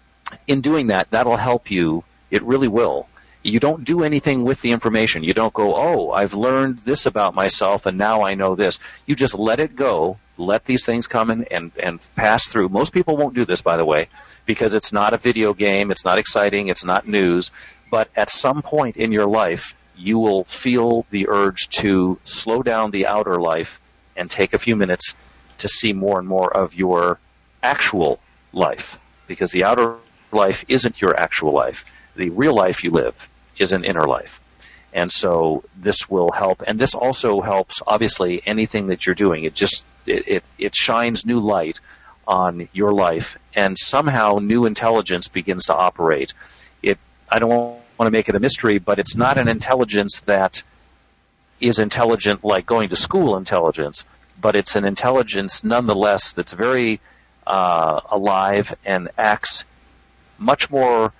in doing that, that'll help you. It really will. You don't do anything with the information. You don't go, oh, I've learned this about myself, and now I know this. You just let it go. Let these things come in and, and pass through. Most people won't do this, by the way, because it's not a video game. It's not exciting. It's not news. But at some point in your life, you will feel the urge to slow down the outer life and take a few minutes to see more and more of your actual life, because the outer life isn't your actual life. The real life you live is an inner life. And so this will help. And this also helps, obviously, anything that you're doing. It just, it, it, it shines new light on your life, and somehow new intelligence begins to operate. It, I don't want to make it a mystery, but it's not an intelligence that is intelligent like going to school intelligence, but it's an intelligence nonetheless that's very uh, alive and acts much more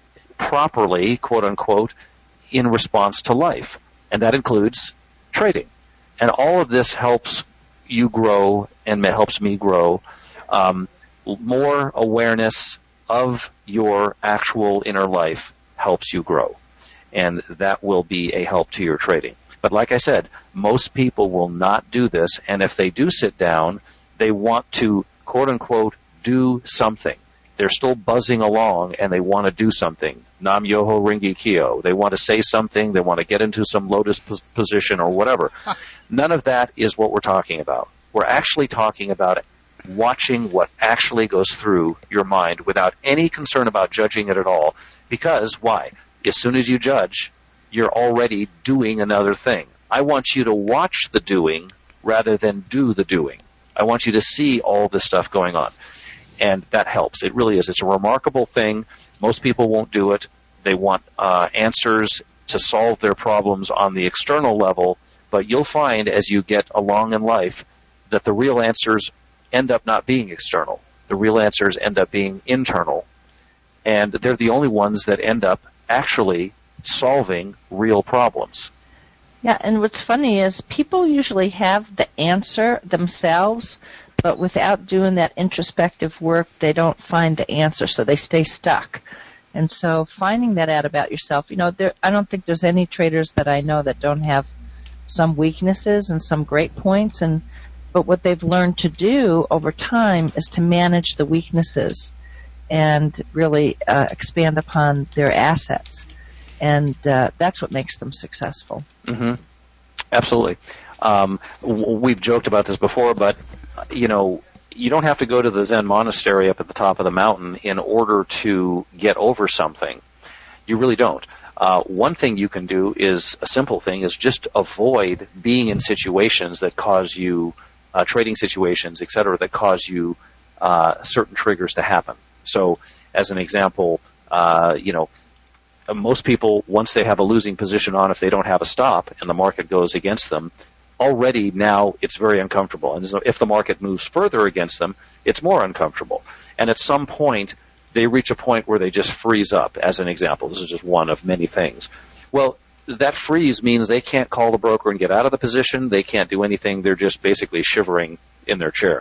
properly, quote unquote, in response to life. And that includes trading. And all of this helps you grow and helps me grow. Um, more awareness of your actual inner life helps you grow. And that will be a help to your trading. But like I said, most people will not do this. And if they do sit down, they want to, quote unquote, do something. They're still buzzing along and they want to do something. Nam Yoho Ringi Kyo. They want to say something. They want to get into some lotus pos- position or whatever. None of that is what we're talking about. We're actually talking about watching what actually goes through your mind without any concern about judging it at all. Because, why? As soon as you judge, you're already doing another thing. I want you to watch the doing rather than do the doing. I want you to see all this stuff going on. And that helps. It really is. It's a remarkable thing. Most people won't do it. They want uh, answers to solve their problems on the external level, but you'll find as you get along in life that the real answers end up not being external. The real answers end up being internal. And they're the only ones that end up actually solving real problems. Yeah, and what's funny is people usually have the answer themselves, but without doing that introspective work, they don't find the answer, so they stay stuck. And so finding that out about yourself, you know, there, I don't think there's any traders that I know that don't have some weaknesses and some great points, and but what they've learned to do over time is to manage the weaknesses and really uh, expand upon their assets. And uh, that's what makes them successful. Mm-hmm. Absolutely. Um, w- we've joked about this before, but, you know, you don't have to go to the Zen monastery up at the top of the mountain in order to get over something. You really don't. Uh, one thing you can do is, a simple thing, is just avoid being in situations that cause you, uh, trading situations, et cetera, that cause you uh, certain triggers to happen. So, as an example, uh, you know, most people, once they have a losing position on, if they don't have a stop and the market goes against them, already now it's very uncomfortable. And so if the market moves further against them, it's more uncomfortable. And at some point, they reach a point where they just freeze up, as an example. This is just one of many things. Well, that freeze means they can't call the broker and get out of the position. They can't do anything. They're just basically shivering in their chair.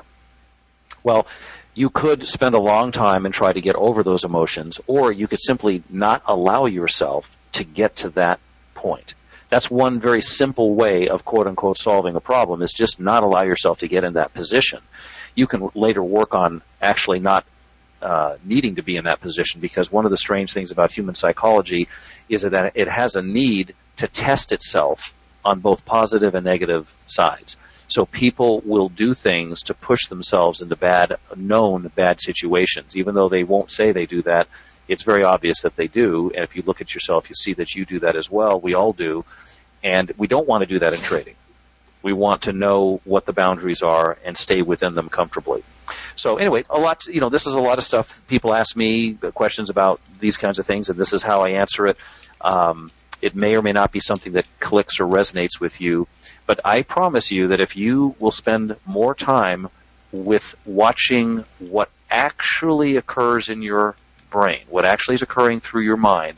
Well, you could spend a long time and try to get over those emotions, or you could simply not allow yourself to get to that point. That's one very simple way of, quote-unquote, solving a problem, is just not allow yourself to get in that position. You can later work on actually not uh, needing to be in that position, because one of the strange things about human psychology is that it has a need to test itself on both positive and negative sides. So people will do things to push themselves into bad, known bad situations. Even though they won't say they do that, it's very obvious that they do. And if you look at yourself, you see that you do that as well. We all do. And we don't want to do that in trading. We want to know what the boundaries are and stay within them comfortably. So anyway, a lot, you know, this is a lot of stuff. People ask me questions about these kinds of things, and this is how I answer it. Um, It may or may not be something that clicks or resonates with you, but I promise you that if you will spend more time with watching what actually occurs in your brain, what actually is occurring through your mind,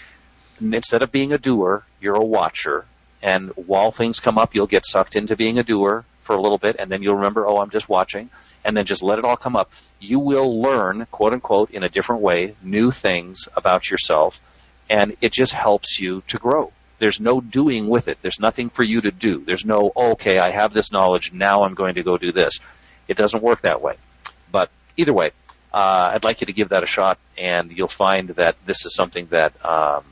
instead of being a doer, you're a watcher, and while things come up, you'll get sucked into being a doer for a little bit, and then you'll remember, oh, I'm just watching, and then just let it all come up. You will learn, quote unquote, in a different way, new things about yourself. And it just helps you to grow. There's no doing with it. There's nothing for you to do. There's no, oh, okay, I have this knowledge, now I'm going to go do this. It doesn't work that way. But either way, uh, I'd like you to give that a shot, and you'll find that this is something that um,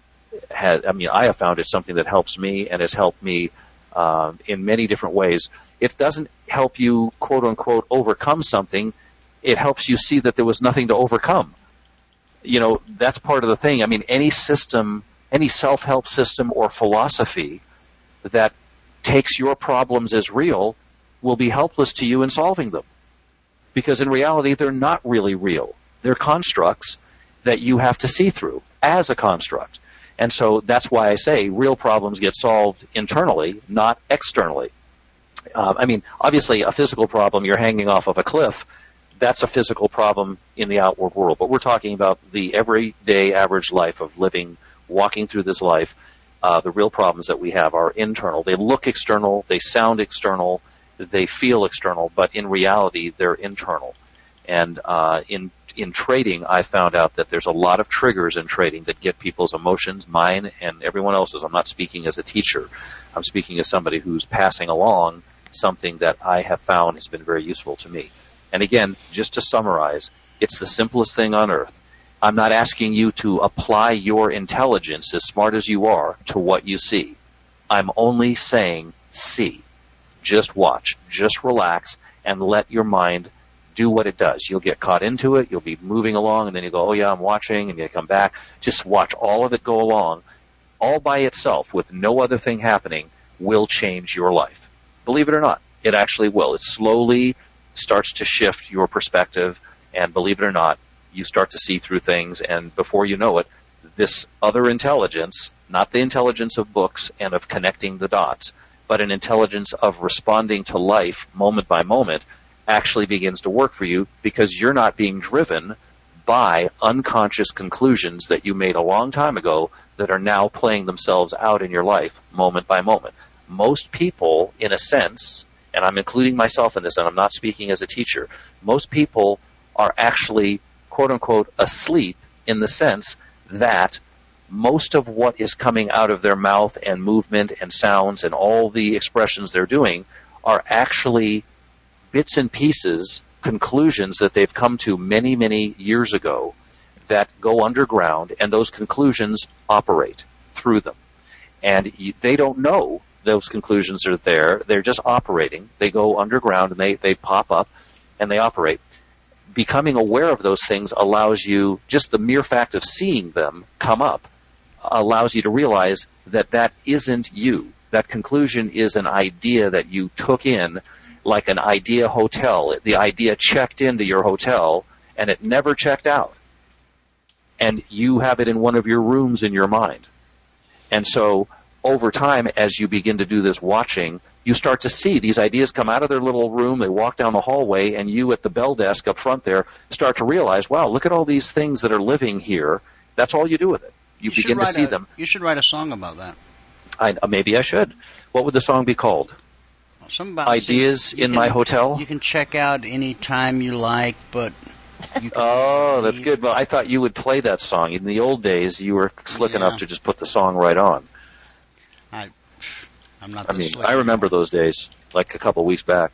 has, I mean, I have found it's something that helps me and has helped me um, in many different ways. It doesn't help you, quote unquote, overcome something. It helps you see that there was nothing to overcome. You know, that's part of the thing. I mean, any system, any self-help system or philosophy that takes your problems as real will be helpless to you in solving them. Because in reality, they're not really real. They're constructs that you have to see through as a construct. And so that's why I say real problems get solved internally, not externally. Uh, I mean, obviously, a physical problem, you're hanging off of a cliff, that's a physical problem in the outward world. But we're talking about the everyday average life of living, walking through this life. Uh, the real problems that we have are internal. They look external, they sound external, they feel external, but in reality, they're internal. And uh, in in trading, I found out that there's a lot of triggers in trading that get people's emotions, mine and everyone else's. I'm not speaking as a teacher. I'm speaking as somebody who's passing along something that I have found has been very useful to me. And again, just to summarize, it's the simplest thing on earth. I'm not asking you to apply your intelligence, as smart as you are, to what you see. I'm only saying see. Just watch. Just relax and let your mind do what it does. You'll get caught into it. You'll be moving along, and then you go, oh, yeah, I'm watching, and you come back. Just watch all of it go along. All by itself, with no other thing happening, will change your life. Believe it or not, it actually will. It slowly starts to shift your perspective, and believe it or not, you start to see through things, and before you know it, this other intelligence, not the intelligence of books and of connecting the dots, but an intelligence of responding to life moment by moment, actually begins to work for you because you're not being driven by unconscious conclusions that you made a long time ago that are now playing themselves out in your life moment by moment. Most people, in a sense, and I'm including myself in this, and I'm not speaking as a teacher, most people are actually, quote-unquote, asleep in the sense that most of what is coming out of their mouth and movement and sounds and all the expressions they're doing are actually bits and pieces, conclusions that they've come to many, many years ago that go underground, and those conclusions operate through them. And you, they don't know those conclusions are there. They're just operating. They go underground, and they, they pop up, and they operate. Becoming aware of those things allows you, just the mere fact of seeing them come up, allows you to realize that that isn't you. That conclusion is an idea that you took in, like an idea hotel. The idea checked into your hotel, and it never checked out. And you have it in one of your rooms in your mind. And so over time, as you begin to do this watching, you start to see these ideas come out of their little room, they walk down the hallway, and you at the bell desk up front there start to realize, wow, look at all these things that are living here. That's all you do with it. You, you begin to see a, them. You should write a song about that. I, uh, maybe I should. What would the song be called? Something about Ideas in can, my hotel? You can check out any time you like, but... You oh, that's good. Well, I thought you would play that song. In the old days, you were slick yeah. enough to just put the song right on. I, I'm not I mean, slick I remember anymore. those days, like a couple of weeks back.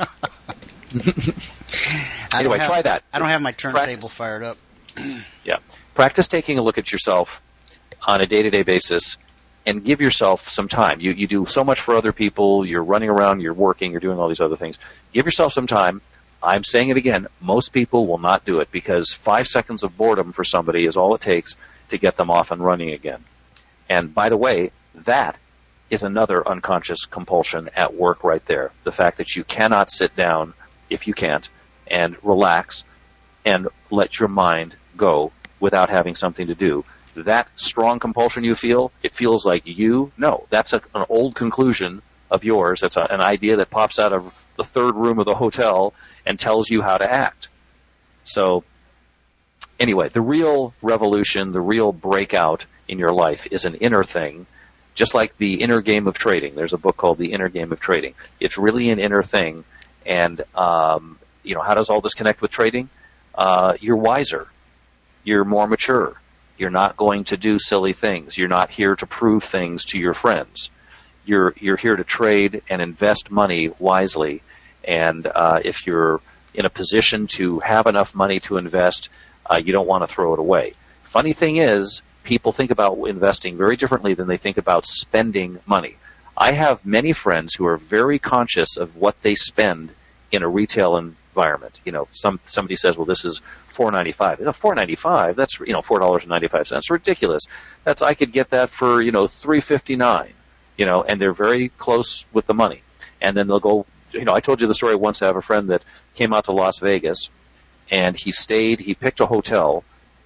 Anyway, have, try that. I don't have my turntable Practice. fired up. Yeah. Practice taking a look at yourself on a day-to-day basis and give yourself some time. You you do so much for other people. You're running around, you're working, you're doing all these other things. Give yourself some time. I'm saying it again, most people will not do it because five seconds of boredom for somebody is all it takes to get them off and running again. And by the way, that is another unconscious compulsion at work right there. The fact that you cannot sit down, if you can't, and relax and let your mind go without having something to do. That strong compulsion you feel, it feels like you. No, that's a, an old conclusion of yours. That's a, an idea that pops out of the third room of the hotel and tells you how to act. So anyway, the real revolution, the real breakout in your life is an inner thing, just like the inner game of trading. There's a book called The Inner Game of Trading. It's really an inner thing. And, um, you know, how does all this connect with trading? Uh, you're wiser. You're more mature. You're not going to do silly things. You're not here to prove things to your friends. You're you're here to trade and invest money wisely. And uh, if you're in a position to have enough money to invest, uh, you don't want to throw it away. Funny thing is, people think about investing very differently than they think about spending money. I have many friends who are very conscious of what they spend in a retail environment. You know, some somebody says, "Well, this is four ninety-five." You know, four ninety-five. That's you know four dollars and ninety-five cents. Ridiculous. That's I could get that for you know three fifty-nine. You know, and they're very close with the money. And then they'll go. You know, I told you the story once. I have a friend that came out to Las Vegas, and he stayed. He picked a hotel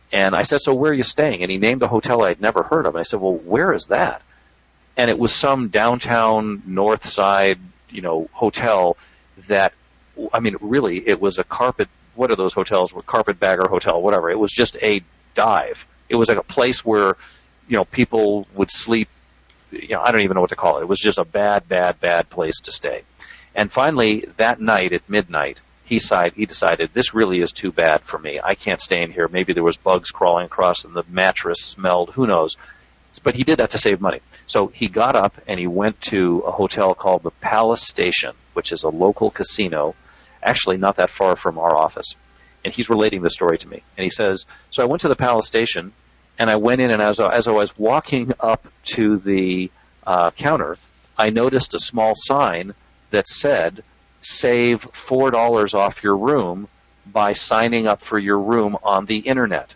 And I said, so where are you staying? And he named a hotel I'd never heard of. And I said, well, where is that? And it was some downtown north side, you know, hotel that, I mean, really, it was a carpet, what are those hotels? Carpetbagger Hotel, whatever. It was just a dive. It was like a place where, you know, people would sleep, you know, I don't even know what to call it. It was just a bad, bad, bad place to stay. And finally, that night at midnight, he decided, he decided, this really is too bad for me. I can't stay in here. Maybe there was bugs crawling across and the mattress smelled. Who knows? But he did that to save money. So he got up and he went to a hotel called the Palace Station, which is a local casino, actually not that far from our office. And he's relating the story to me. And he says, so I went to the Palace Station, and I went in, and as, as I was walking up to the uh, counter, I noticed a small sign that said, save four dollars off your room by signing up for your room on the Internet.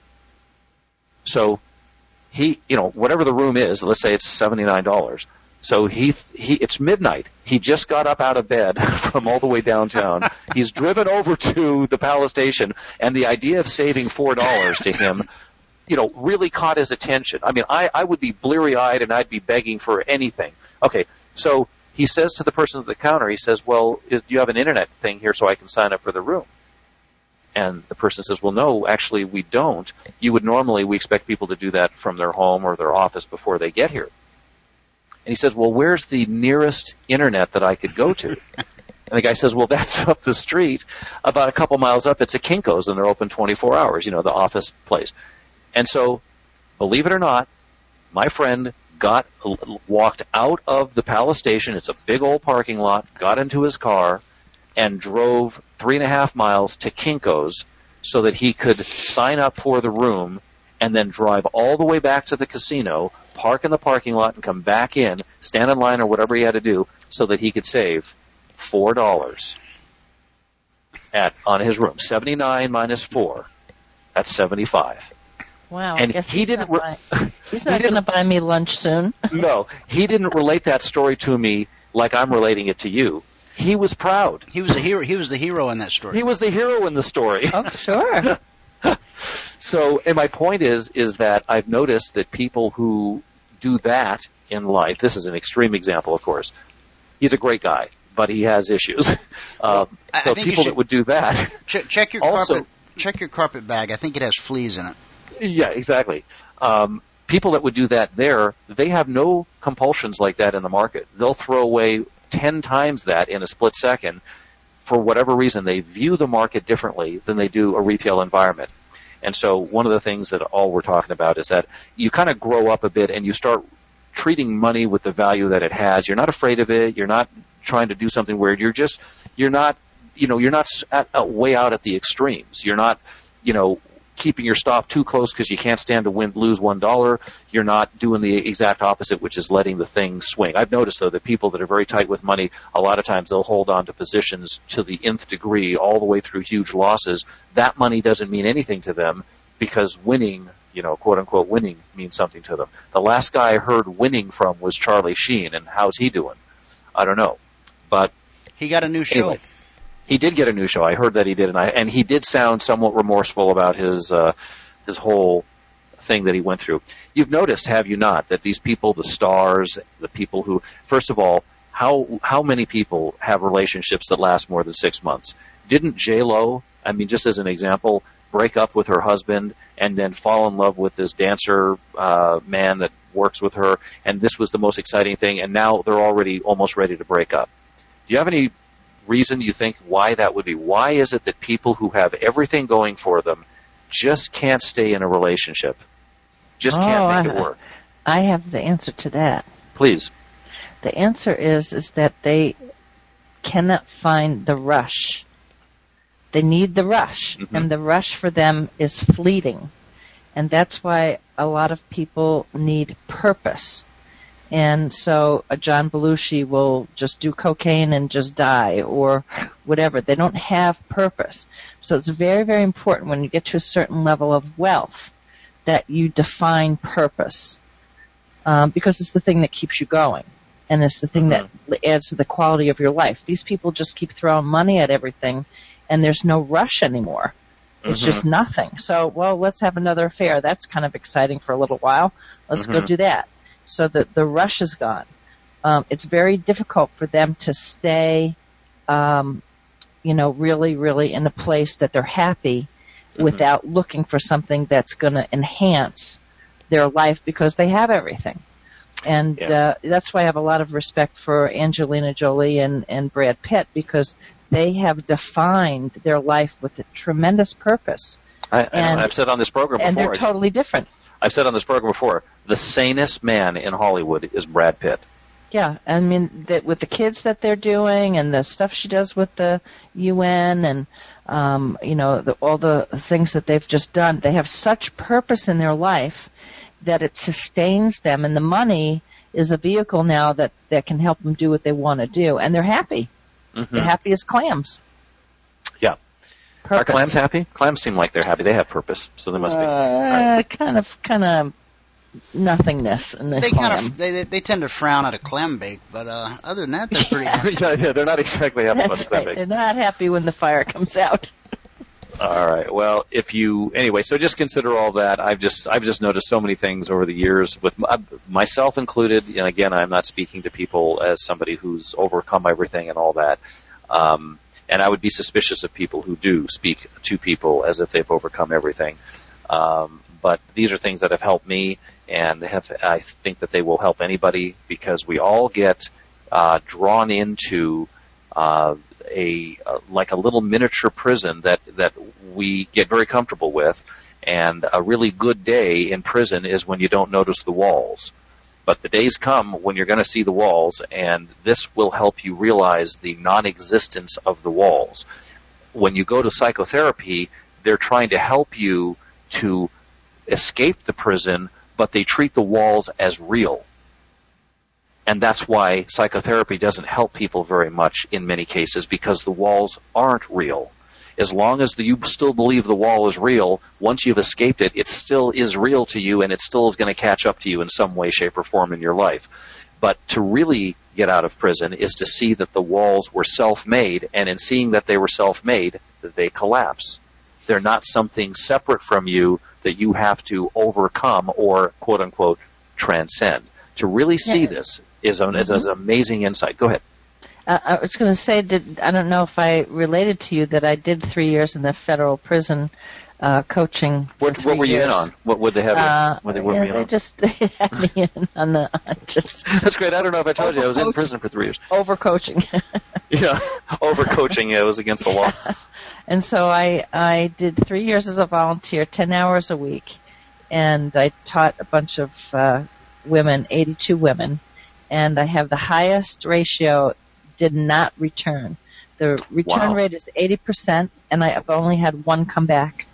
So he, you know, whatever the room is, let's say it's seventy-nine dollars. So he, he, it's midnight. He just got up out of bed from all the way downtown. He's driven over to the Palace Station, and the idea of saving four dollars to him, you know, really caught his attention. I mean, I, I would be bleary-eyed and I'd be begging for anything. Okay, so he says to the person at the counter, he says, well, is, do you have an Internet thing here so I can sign up for the room? And the person says, well, no, actually, we don't. You would normally, we expect people to do that from their home or their office before they get here. And he says, well, where's the nearest Internet that I could go to? And the guy says, well, that's up the street. About a couple miles up, it's a Kinko's, and they're open twenty-four hours, you know, the office place. And so, believe it or not, my friend got walked out of the Palace Station. It's a big old parking lot, got into his car, and drove three and a half miles to Kinko's so that he could sign up for the room and then drive all the way back to the casino, park in the parking lot, and come back in, stand in line or whatever he had to do so that he could save four dollars at on his room. seventy-nine minus four, that's seventy-five. Wow, and I guess he he's didn't. Not buy, he's not going to buy me lunch soon. No, he didn't relate that story to me like I'm relating it to you. He was proud. He was the hero. He was the hero in that story. He was the hero in the story. Oh, sure. So, and my point is, is that I've noticed that people who do that in life. This is an extreme example, of course. He's a great guy, but he has issues. Well, uh, so people that would do that. Check, check your also, carpet. Check your carpet bag. I think it has fleas in it. Yeah, exactly. Um, people that would do that there, they have no compulsions like that in the market. They'll throw away ten times that in a split second. For whatever reason, they view the market differently than they do a retail environment. And so one of the things that all we're talking about is that you kind of grow up a bit and you start treating money with the value that it has. You're not afraid of it. You're not trying to do something weird. You're just, you're not, you know, you're not at, uh, way out at the extremes. You're not, you know, keeping your stop too close because you can't stand to win, lose one dollar. You're not doing the exact opposite, which is letting the thing swing. I've noticed, though, that people that are very tight with money, a lot of times they'll hold on to positions to the nth degree all the way through huge losses. That money doesn't mean anything to them because winning, you know, quote-unquote winning means something to them. The last guy I heard winning from was Charlie Sheen, and how's he doing? I don't know. But he got a new show. Anyway, he did get a new show. I heard that he did, and I and he did sound somewhat remorseful about his uh, his whole thing that he went through. You've noticed, have you not, that these people, the stars, the people who, first of all, how how many people have relationships that last more than six months? Didn't J-Lo, I mean, just as an example, break up with her husband and then fall in love with this dancer uh, man that works with her, and this was the most exciting thing, and now they're already almost ready to break up? Do you have any reason you think why that would be? Why is it that people who have everything going for them just can't stay in a relationship? Just can't oh, make I, it work? I have the answer to that. Please. The answer is is that they cannot find the rush. They need the rush, mm-hmm. and the rush for them is fleeting. And that's why a lot of people need purpose. And so a John Belushi will just do cocaine and just die or whatever. They don't have purpose. So it's very, very important when you get to a certain level of wealth that you define purpose, um, because it's the thing that keeps you going. And it's the thing mm-hmm. that adds to the quality of your life. These people just keep throwing money at everything, and there's no rush anymore. It's Mhm. just nothing. So, well, let's have another affair. That's kind of exciting for a little while. Let's go Mhm. do that. So the, the rush is gone. Um, it's very difficult for them to stay, um, you know, really, really in a place that they're happy without looking for something that's going to enhance their life because they have everything. And Yeah. uh, that's why I have a lot of respect for Angelina Jolie and, and Brad Pitt, because they have defined their life with a tremendous purpose. I, And- I've said on this program And before. they're totally different. I've said on this program before. The sanest man in Hollywood is Brad Pitt. Yeah, I mean, that with the kids that they're doing and the stuff she does with the U N and, um, you know, the, all the things that they've just done, they have such purpose in their life that it sustains them, and the money is a vehicle now that, that can help them do what they want to do, and they're happy. Mm-hmm. They're happy as clams. Yeah. Purpose. Are clams happy? Clams seem like they're happy. They have purpose, so they must be. Uh, kind of, kind of nothingness in the They clam. kind of they, they they tend to frown at a clam bake, but uh, other than that, they're pretty happy. yeah, yeah, they're not exactly happy about That's the clam right. bake. They're not happy when the fire comes out. All right. Well, if you anyway, so just consider all that. I've just I've just noticed so many things over the years, with my, myself included. And again, I'm not speaking to people as somebody who's overcome everything and all that. Um, and I would be suspicious of people who do speak to people as if they've overcome everything. Um, but these are things that have helped me, and have, I think that they will help anybody, because we all get uh, drawn into uh, a uh, like a little miniature prison that that we get very comfortable with. And a really good day in prison is when you don't notice the walls. But the days come when you're going to see the walls, and this will help you realize the non-existence of the walls. When you go to psychotherapy, they're trying to help you to escape the prison, but they treat the walls as real. And that's why psychotherapy doesn't help people very much in many cases, because the walls aren't real. As long as the, you still believe the wall is real, once you've escaped it, it still is real to you, and it still is going to catch up to you in some way, shape, or form in your life. But to really get out of prison is to see that the walls were self-made, and in seeing that they were self-made, they collapse. They're not something separate from you that you have to overcome or, quote-unquote, transcend. To really see Yeah. this is an, is an amazing insight. Go ahead. Uh, I was going to say, did, I don't know if I related to you that I did three years in the federal prison uh, coaching. for What, three what were you years. in on? What would they have? Uh, you? What, they- what yeah, were you in they on? just they had me in on the on just That's great. I don't know if I told you I was in Overcoaching. prison for three years. overcoaching. Yeah, overcoaching. Yeah, it was against the law. And so I I did three years as a volunteer, ten hours a week, and I taught a bunch of uh, women, eighty-two women, and I have the highest ratio. Did not return. The return Wow. rate is eighty percent, and I've only had one come back.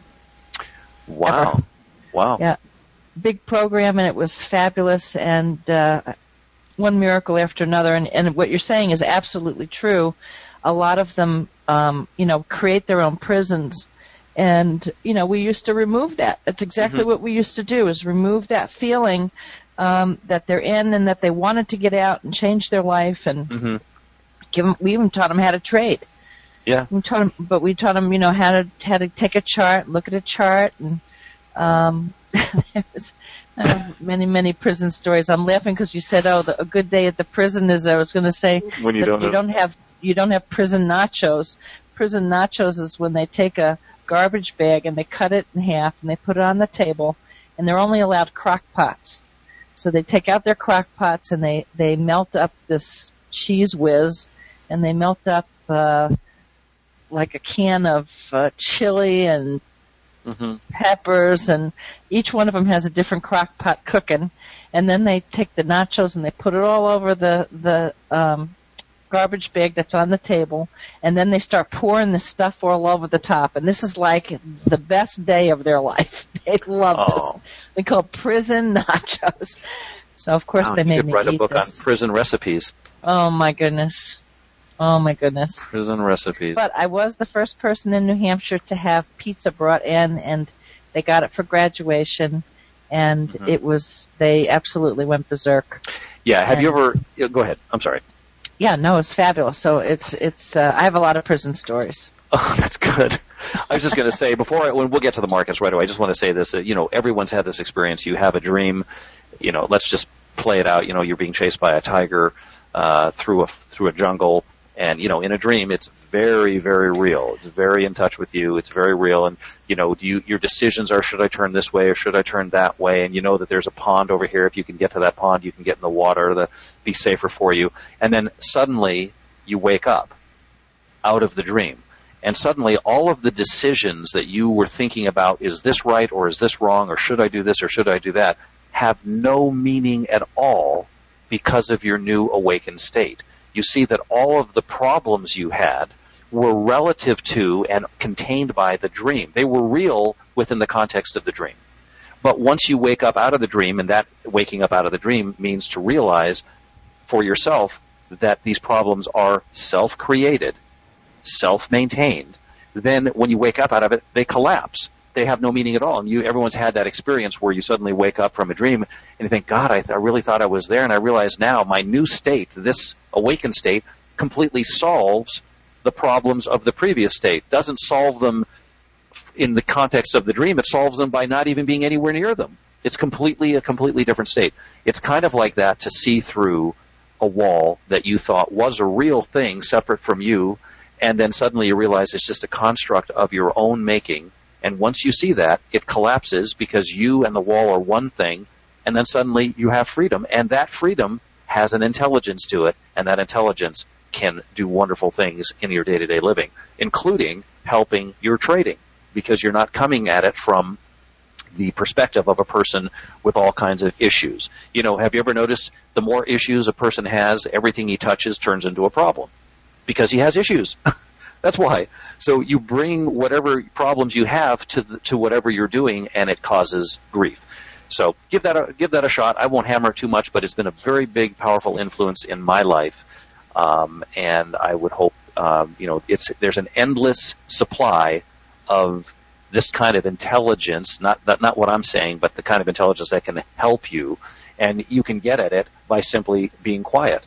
Wow, Ever. wow. Yeah. Big program, and it was fabulous, and uh, one miracle after another. And, and what you're saying is absolutely true. A lot of them, um, you know, create their own prisons. And, you know, we used to remove that. That's exactly Mhm. what we used to do, is remove that feeling um, that they're in and that they wanted to get out and change their life. And hmm give them, we even taught them how to trade. Yeah. We taught them, but we taught them, you know, how to how to take a chart, look at a chart, and um, there was uh, many many prison stories. I'm laughing because you said, "Oh, the, a good day at the prison is." I was going to say When you that don't you know. don't have you don't have prison nachos. Prison nachos is when they take a garbage bag and they cut it in half and they put it on the table, and they're only allowed crock pots. So they take out their crock pots and they they melt up this cheese whiz, and they melt up uh, like a can of uh, chili and hmm peppers, and each one of them has a different crock pot cooking. And then they take the nachos and they put it all over the the um, garbage bag that's on the table, and then they start pouring the stuff all over the top. And this is like the best day of their life. They love Oh. this. We call it prison nachos. So of course Wow, they you made could me write a eat book this. on prison recipes. Oh my goodness. Oh my goodness. Prison recipes. But I was the first person in New Hampshire to have pizza brought in, and they got it for graduation, and Mhm. it was, they absolutely went berserk. yeah. Have you and- ever? yeah, Go ahead. I'm sorry. Yeah, no, it's fabulous. So it's it's. Uh, I have a lot of prison stories. Oh, that's good. I was just going to say, before I, when we'll get to the markets right away, I just want to say this. Uh, you know, everyone's had this experience. You have a dream. You know, let's just play it out. You know, you're being chased by a tiger uh, through a through a jungle, and you know, in a dream, it's very, very real. It's very in touch with you. It's very real, and you know, do you your decisions are, should I turn this way or should I turn that way? And you know that there's a pond over here. If you can get to that pond, you can get in the water. That'll be safer for you. And then suddenly you wake up out of the dream. And suddenly all of the decisions that you were thinking about, is this right or is this wrong or should I do this or should I do that, have no meaning at all because of your new awakened state. You see that all of the problems you had were relative to and contained by the dream. They were real within the context of the dream. But once you wake up out of the dream, and that waking up out of the dream means to realize for yourself that these problems are self-created, self-maintained, then when you wake up out of it, they collapse. They have no meaning at all. And you, everyone's had that experience where you suddenly wake up from a dream and you think, God, I, th- I really thought I was there, and I realize now my new state, this awakened state, completely solves the problems of the previous state. Doesn't solve them in the context of the dream. It solves them by not even being anywhere near them. It's completely a completely different state. It's kind of like that to see through a wall that you thought was a real thing separate from you, and then suddenly you realize it's just a construct of your own making. And once you see that, it collapses because you and the wall are one thing, and then suddenly you have freedom. And that freedom has an intelligence to it, and that intelligence can do wonderful things in your day-to-day living, including helping your trading, because you're not coming at it from the perspective of a person with all kinds of issues. You know, have you ever noticed the more issues a person has, everything he touches turns into a problem? Because he has issues. That's why. So you bring whatever problems you have to the, to whatever you're doing, and it causes grief. So give that a, give that a shot. I won't hammer too much, but it's been a very big, powerful influence in my life, um, and I would hope um, you know it's there's an endless supply of this kind of intelligence. Not that, not what I'm saying, but the kind of intelligence that can help you, and you can get at it by simply being quiet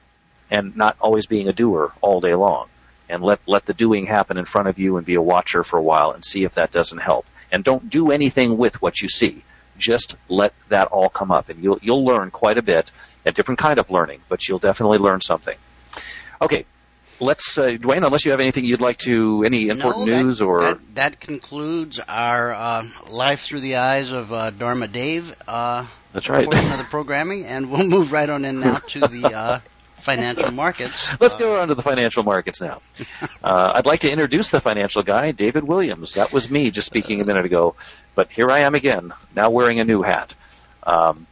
and not always being a doer all day long. And let, let the doing happen in front of you and be a watcher for a while and see if that doesn't help. And don't do anything with what you see. Just let that all come up. And you'll, you'll learn quite a bit, a different kind of learning, but you'll definitely learn something. Okay, let's, uh, Dwayne, unless you have anything you'd like to, any important no, that, news or... That, that concludes our uh, Life Through the Eyes of uh, Dharma Dave. Uh, That's right. portion of the programming, and we'll move right on in now to the... Uh, financial markets. Let's uh, go on to the financial markets now. Uh, I'd like to introduce the financial guy, David Williams. That was me just speaking a minute ago, but here I am again, now wearing a new hat. Um,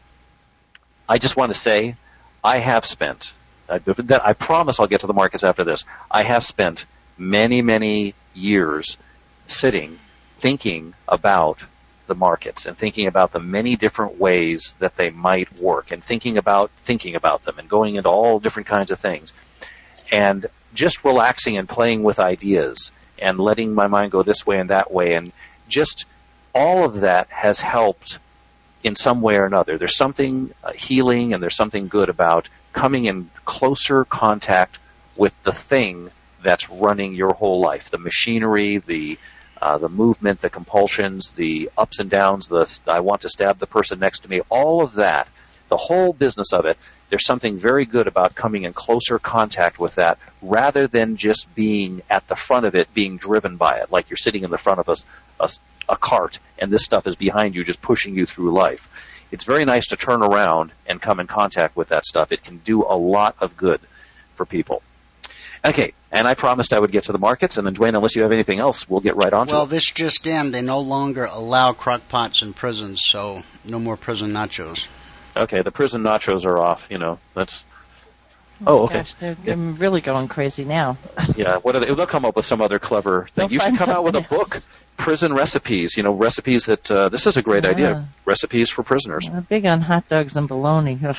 I just want to say I have spent, I, I promise I'll get to the markets after this, I have spent many, many years sitting, thinking about the markets and thinking about the many different ways that they might work and thinking about thinking about them and going into all different kinds of things and just relaxing and playing with ideas and letting my mind go this way and that way, and just all of that has helped in some way or another. There's something uh, healing and there's something good about coming in closer contact with the thing that's running your whole life, the machinery, the Uh, the movement, the compulsions, the ups and downs, the I want to stab the person next to me, all of that, the whole business of it, there's something very good about coming in closer contact with that rather than just being at the front of it, being driven by it, like you're sitting in the front of a, a, a cart and this stuff is behind you just pushing you through life. It's very nice to turn around and come in contact with that stuff. It can do a lot of good for people. Okay, and I promised I would get to the markets, and then, Dwayne, unless you have anything else, we'll get right on to it. Well, this just in, they no longer allow crock pots in prisons, so no more prison nachos. Okay, the prison nachos are off, you know, that's... Oh, okay. Gosh, they're, they're really going crazy now. Yeah, what are they? They'll come up with some other clever thing. They'll you should find come out with a something book, else. Prison Recipes, you know, recipes that, uh, this is a great Yeah. idea, recipes for prisoners. I'm big on hot dogs and bologna. Ugh.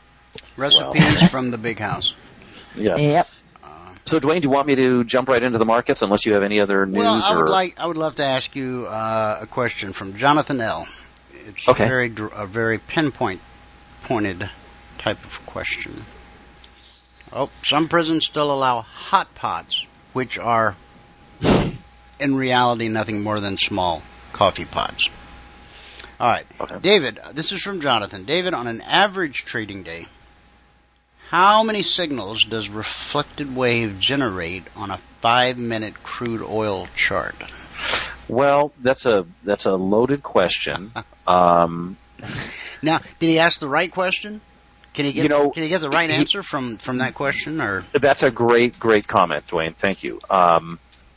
Recipes Well. from the big house. Yeah. Yep. So, Dwayne, do you want me to jump right into the markets unless you have any other news? Well, I would or... like, I would love to ask you uh, a question from Jonathan L. It's Okay. very, dr- a very pinpoint, pointed type of question. Oh, some prisons still allow hot pots, which are in reality nothing more than small coffee pots. All right. Okay. David, this is from Jonathan. David, on an average trading day, how many signals does reflected wave generate on a five-minute crude oil chart? Well, that's a that's a loaded question. Um, now, did he ask the right question? Can he get you know, can he get the right he, answer from, from that question? Or that's a great great comment, Dwayne. Thank you. Um,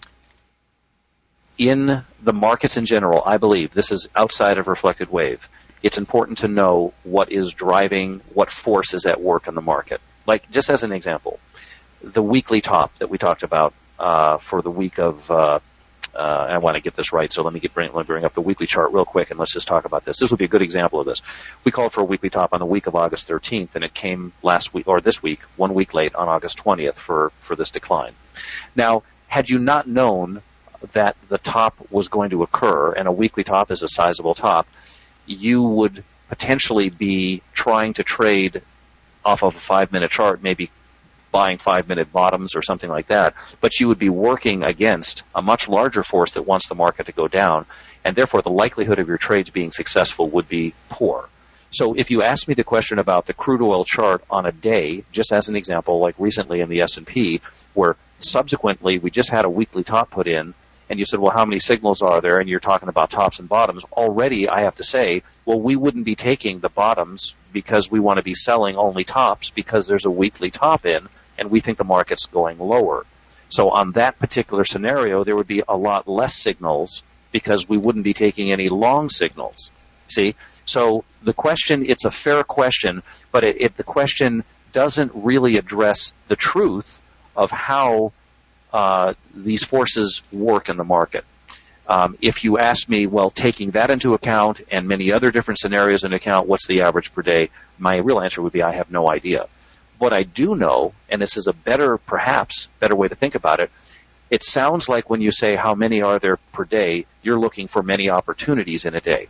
in the markets in general, I believe this is outside of reflected wave. It's important to know what is driving, what force is at work in the market. Like, just as an example, the weekly top that we talked about uh, for the week of. Uh, Uh, I want to get this right, so let me get bring, let me bring up the weekly chart real quick, and let's just talk about this. This would be a good example of this. We called for a weekly top on the week of August thirteenth, and it came last week, or this week, one week late on August twentieth for, for this decline. Now, had you not known that the top was going to occur, and a weekly top is a sizable top, you would potentially be trying to trade off of a five-minute chart, maybe buying five-minute bottoms or something like that, but you would be working against a much larger force that wants the market to go down, and therefore the likelihood of your trades being successful would be poor. So if you ask me the question about the crude oil chart on a day, just as an example, like recently in the S and P, where subsequently we just had a weekly top put in, and you said, well, how many signals are there? And you're talking about tops and bottoms. Already, I have to say, well, we wouldn't be taking the bottoms because we want to be selling only tops because there's a weekly top in, and we think the market's going lower. So on that particular scenario, there would be a lot less signals because we wouldn't be taking any long signals. See? So the question, it's a fair question, but it, it, the question doesn't really address the truth of how uh, these forces work in the market. Um, if you ask me, well, taking that into account and many other different scenarios into account, what's the average per day? My real answer would be I have no idea. What I do know, and this is a better, perhaps, better way to think about it, it sounds like when you say how many are there per day, you're looking for many opportunities in a day.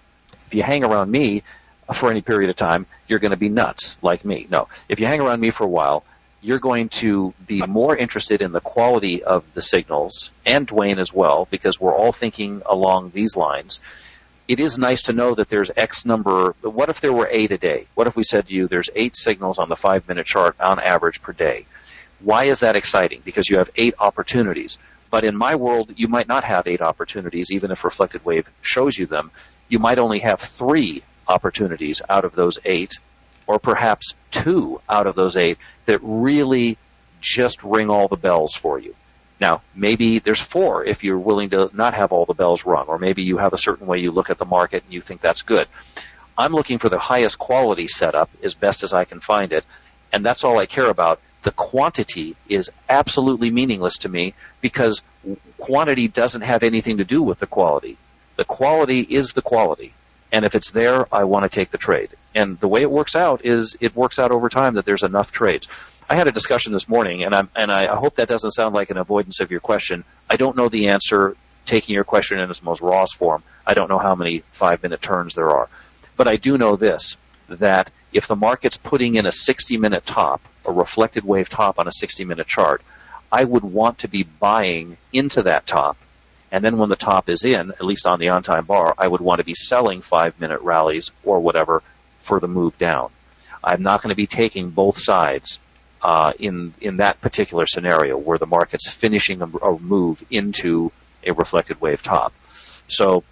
If you hang around me for any period of time, you're going to be nuts, like me. No, if you hang around me for a while, you're going to be more interested in the quality of the signals, and Dwayne as well, because we're all thinking along these lines. It is nice to know that there's X number. What if there were eight a day? What if we said to you there's eight signals on the five-minute chart on average per day? Why is that exciting? Because you have eight opportunities. But in my world, you might not have eight opportunities, even if reflected wave shows you them. You might only have three opportunities out of those eight, or perhaps two out of those eight that really just ring all the bells for you. Now, maybe there's four if you're willing to not have all the bells rung, or maybe you have a certain way you look at the market and you think that's good. I'm looking for the highest quality setup as best as I can find it, and that's all I care about. The quantity is absolutely meaningless to me because quantity doesn't have anything to do with the quality. The quality is the quality. And if it's there, I want to take the trade. And the way it works out is it works out over time that there's enough trades. I had a discussion this morning, and, I'm, and I hope that doesn't sound like an avoidance of your question. I don't know the answer, taking your question in its most rawest form. I don't know how many five-minute turns there are. But I do know this, that if the market's putting in a sixty-minute top, a reflected wave top on a sixty-minute chart, I would want to be buying into that top. And then when the top is in, at least on the on-time bar, I would want to be selling five-minute rallies or whatever for the move down. I'm not going to be taking both sides uh, in in that particular scenario where the market's finishing a, a move into a reflected wave top. So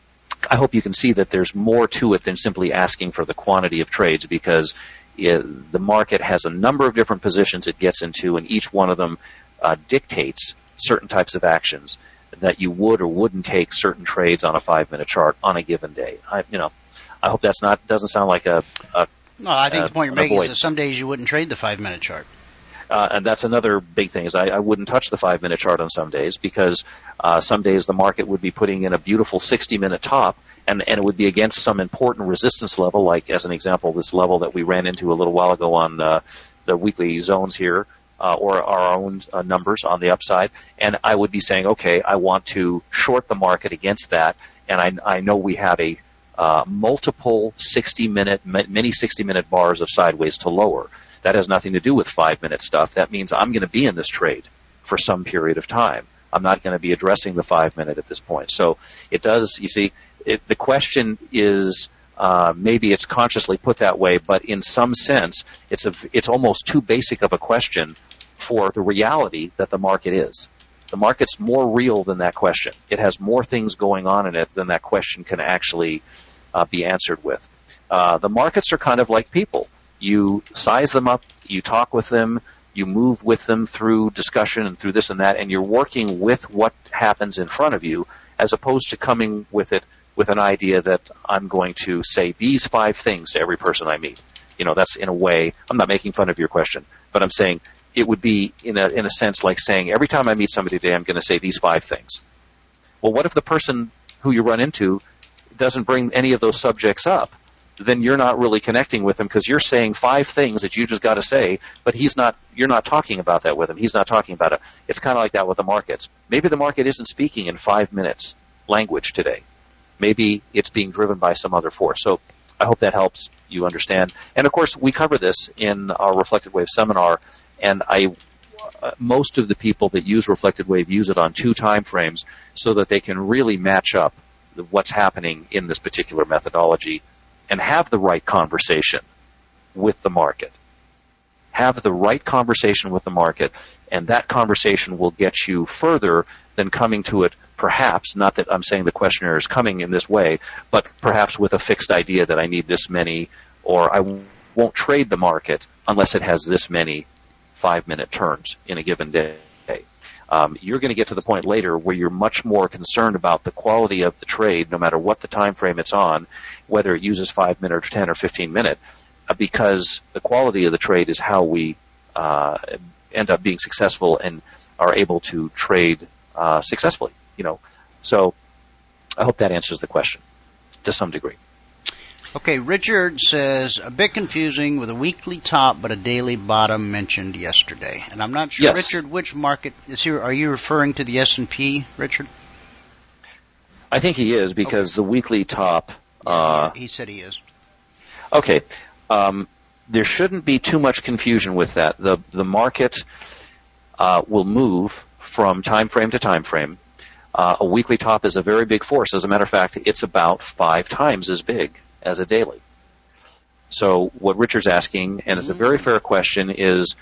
I hope you can see that there's more to it than simply asking for the quantity of trades, because it, the market has a number of different positions it gets into, and each one of them uh, dictates certain types of actions that you would or wouldn't take certain trades on a five-minute chart on a given day. I, you know, I hope that's not doesn't sound like a. a no, I think uh, the point you're making avoidance. Is that some days you wouldn't trade the five-minute chart. Uh, and that's another big thing is I, I wouldn't touch the five-minute chart on some days because uh, some days the market would be putting in a beautiful sixty-minute top, and, and it would be against some important resistance level, like as an example, this level that we ran into a little while ago on uh, the weekly zones here. Uh, or our own uh, numbers on the upside, and I would be saying, okay, I want to short the market against that, and I, I know we have a uh, multiple sixty-minute, many sixty-minute bars of sideways to lower. That has nothing to do with five-minute stuff. That means I'm going to be in this trade for some period of time. I'm not going to be addressing the five-minute at this point. So it does, you see, it, the question is, uh, maybe it's consciously put that way, but in some sense, it's a, it's almost too basic of a question for the reality that the market is. The market's more real than that question. It has more things going on in it than that question can actually uh, be answered with. Uh, the markets are kind of like people. You size them up, you talk with them, you move with them through discussion and through this and that, and you're working with what happens in front of you as opposed to coming with it with an idea that I'm going to say these five things to every person I meet. You know, that's in a way, I'm not making fun of your question, but I'm saying it would be in a in a sense like saying every time I meet somebody today, I'm going to say these five things. Well, what if the person who you run into doesn't bring any of those subjects up? Then you're not really connecting with him because you're saying five things that you just got to say, but he's not. You're not talking about that with him. He's not talking about it. It's kind of like that with the markets. Maybe the market isn't speaking in five minutes language today. Maybe it's being driven by some other force. So I hope that helps you understand. And of course, we cover this in our Reflected Wave seminar. And I, uh, most of the people that use Reflected Wave use it on two time frames so that they can really match up the, what's happening in this particular methodology and have the right conversation with the market. Have the right conversation with the market, and that conversation will get you further than coming to it perhaps, not that I'm saying the questionnaire is coming in this way, but perhaps with a fixed idea that I need this many, or I won't trade the market unless it has this many five-minute turns in a given day. Um, you're going to get to the point later where you're much more concerned about the quality of the trade, no matter what the time frame it's on, whether it uses five minute or ten or fifteen minute, uh, because the quality of the trade is how we uh, end up being successful and are able to trade uh, successfully. You know, so I hope that answers the question to some degree. Okay, Richard says, a bit confusing with a weekly top but a daily bottom mentioned yesterday. And I'm not sure, yes. Richard, which market is here? Are you referring to the S and P, Richard? I think he is, because okay. the weekly top... Uh, yeah, he said he is. Okay. Um, there shouldn't be too much confusion with that. The, the market uh, will move from time frame to time frame. Uh, a weekly top is a very big force. As a matter of fact, it's about five times as big as a daily. So what Richard's asking, and it's a very fair question, is,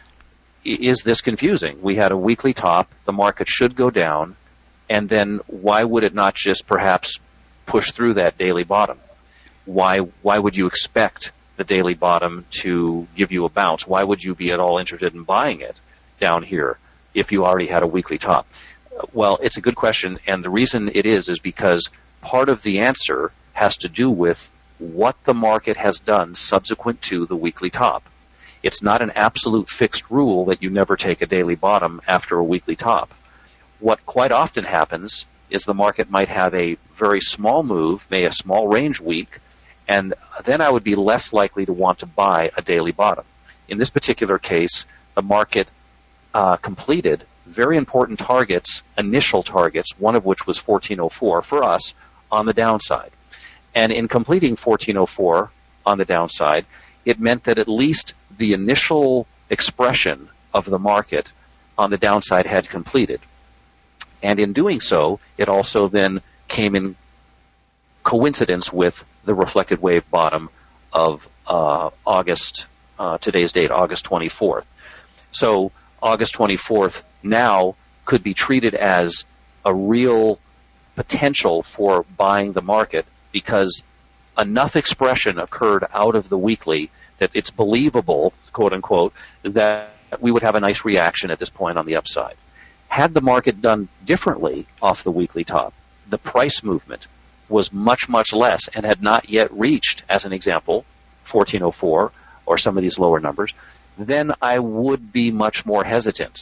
is this confusing? We had a weekly top, the market should go down, and then why would it not just perhaps push through that daily bottom? Why, why would you expect the daily bottom to give you a bounce? Why would you be at all interested in buying it down here if you already had a weekly top? Well, it's a good question, and the reason it is is because part of the answer has to do with what the market has done subsequent to the weekly top. It's not an absolute fixed rule that you never take a daily bottom after a weekly top. What quite often happens is the market might have a very small move, may a small range week, and then I would be less likely to want to buy a daily bottom. In this particular case, the market uh, completed very important targets, initial targets, one of which was fourteen oh four for us on the downside. And in completing fourteen oh four on the downside, it meant that at least the initial expression of the market on the downside had completed. And in doing so, it also then came in coincidence with the reflected wave bottom of uh, August, uh, today's date, August twenty-fourth. So August twenty-fourth now could be treated as a real potential for buying the market, because enough expression occurred out of the weekly that it's believable, quote unquote, that we would have a nice reaction at this point on the upside. Had the market done differently off the weekly top, the price movement was much, much less and had not yet reached, as an example, fourteen oh four or some of these lower numbers, then I would be much more hesitant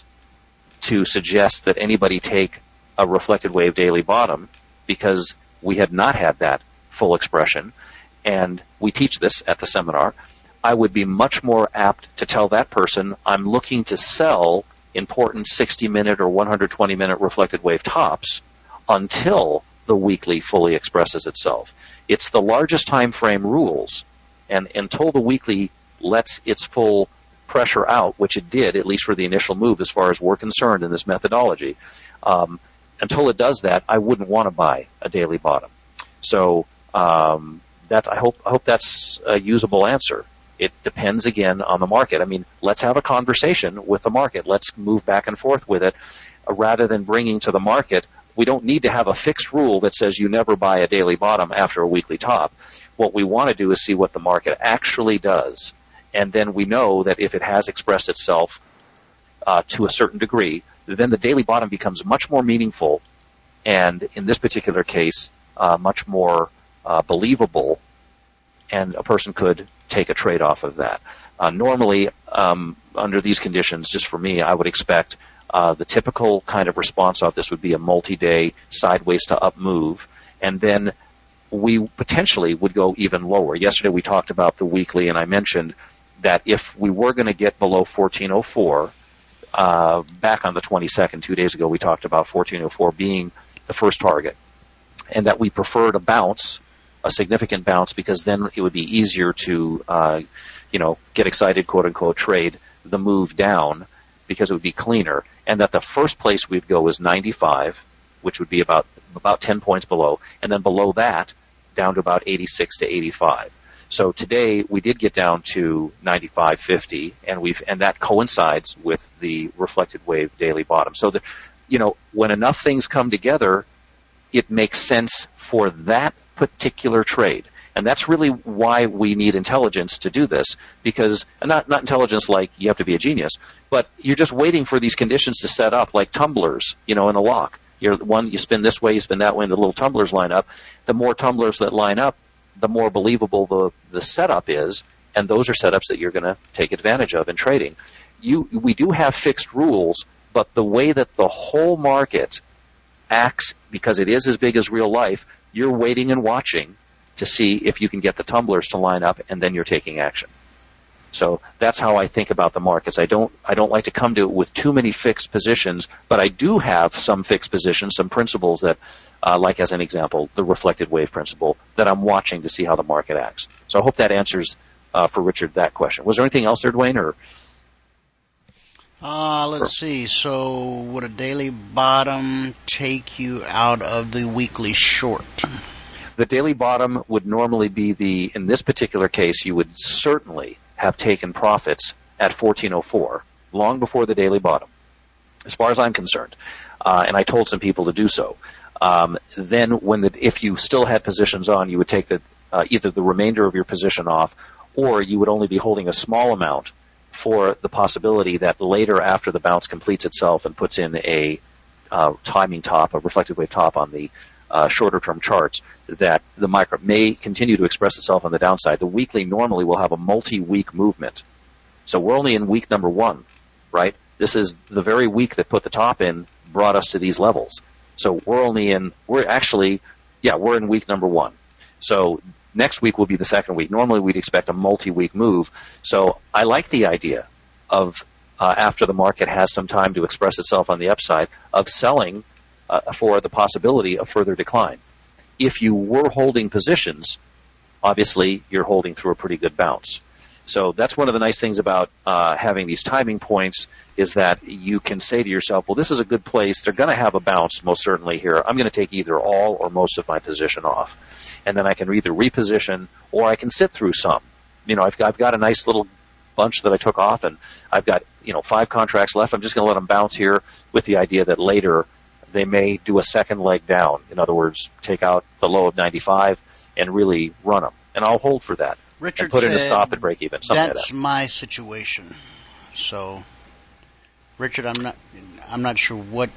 to suggest that anybody take a reflected wave daily bottom, because we had not had that full expression, and we teach this at the seminar. I would be much more apt to tell that person, I'm looking to sell important sixty minute or one hundred twenty minute reflected wave tops until the weekly fully expresses itself. It's the largest time frame rules, and until the weekly lets its full pressure out, which it did, at least for the initial move as far as we're concerned in this methodology, um, until it does that, I wouldn't want to buy a daily bottom. So um, that I hope I hope that's a usable answer. It depends, again, on the market. I mean, let's have a conversation with the market. Let's move back and forth with it uh, rather than bringing to the market. We don't need to have a fixed rule that says you never buy a daily bottom after a weekly top. What we want to do is see what the market actually does. And then we know that if it has expressed itself uh, to a certain degree, then the daily bottom becomes much more meaningful and, in this particular case, uh, much more uh, believable, and a person could take a trade off of that. Uh, normally, um, under these conditions, just for me, I would expect uh, the typical kind of response off this would be a multi-day sideways to up move, and then we potentially would go even lower. Yesterday we talked about the weekly, and I mentioned that if we were going to get below fourteen oh four, uh, back on the twenty-second, two days ago, we talked about fourteen oh four being the first target, and that we preferred a bounce, a significant bounce, because then it would be easier to, uh, you know, get excited, quote unquote, trade the move down, because it would be cleaner, and that the first place we'd go is ninety-five, which would be about about ten points below, and then below that, down to about eighty-six to eighty-five. So today we did get down to ninety-five fifty, and we've and that coincides with the reflected wave daily bottom. So that, you know, when enough things come together, it makes sense for that particular trade. And that's really why we need intelligence to do this, because not not intelligence like you have to be a genius, but you're just waiting for these conditions to set up like tumblers, you know, in a lock. You're one, you spin this way, you spin that way, and the little tumblers line up. The more tumblers that line up, the more believable the, the setup is, and those are setups that you're going to take advantage of in trading. You, we do have fixed rules, but the way that the whole market acts, because it is as big as real life, you're waiting and watching to see if you can get the tumblers to line up, and then you're taking action. So that's how I think about the markets. I don't I don't like to come to it with too many fixed positions, but I do have some fixed positions, some principles that, uh, like as an example, the reflected wave principle, that I'm watching to see how the market acts. So I hope that answers uh, for Richard that question. Was there anything else there, Dwayne? Or uh, let's or, see. So would a daily bottom take you out of the weekly short? The daily bottom would normally be the, in this particular case, you would certainly have taken profits at fourteen oh four, long before the daily bottom, as far as I'm concerned. Uh, and I told some people to do so. Um, then when the, if you still had positions on, you would take the, uh, either the remainder of your position off, or you would only be holding a small amount for the possibility that later, after the bounce completes itself and puts in a uh, timing top, a reflected wave top on the Uh, shorter term charts, that the micro may continue to express itself on the downside. The weekly normally will have a multi-week movement. So we're only in week number one, right? This is the very week that put the top in, brought us to these levels. So we're only in, we're actually, yeah, we're in week number one. So next week will be the second week. Normally we'd expect a multi-week move. So I like the idea of, uh, after the market has some time to express itself on the upside, of selling Uh, for the possibility of further decline. If you were holding positions, obviously you're holding through a pretty good bounce. So that's one of the nice things about uh, having these timing points, is that you can say to yourself, well, this is a good place. They're going to have a bounce most certainly here. I'm going to take either all or most of my position off. And then I can either reposition or I can sit through some. You know, I've got, I've got a nice little bunch that I took off, and I've got, you know, five contracts left. I'm just going to let them bounce here with the idea that later they may do a second leg down. In other words, take out the low of ninety-five and really run them. And I'll hold for that. Richard and put said, in a stop at break even. Something that's like that. my situation. So, Richard, I'm not, I'm not sure what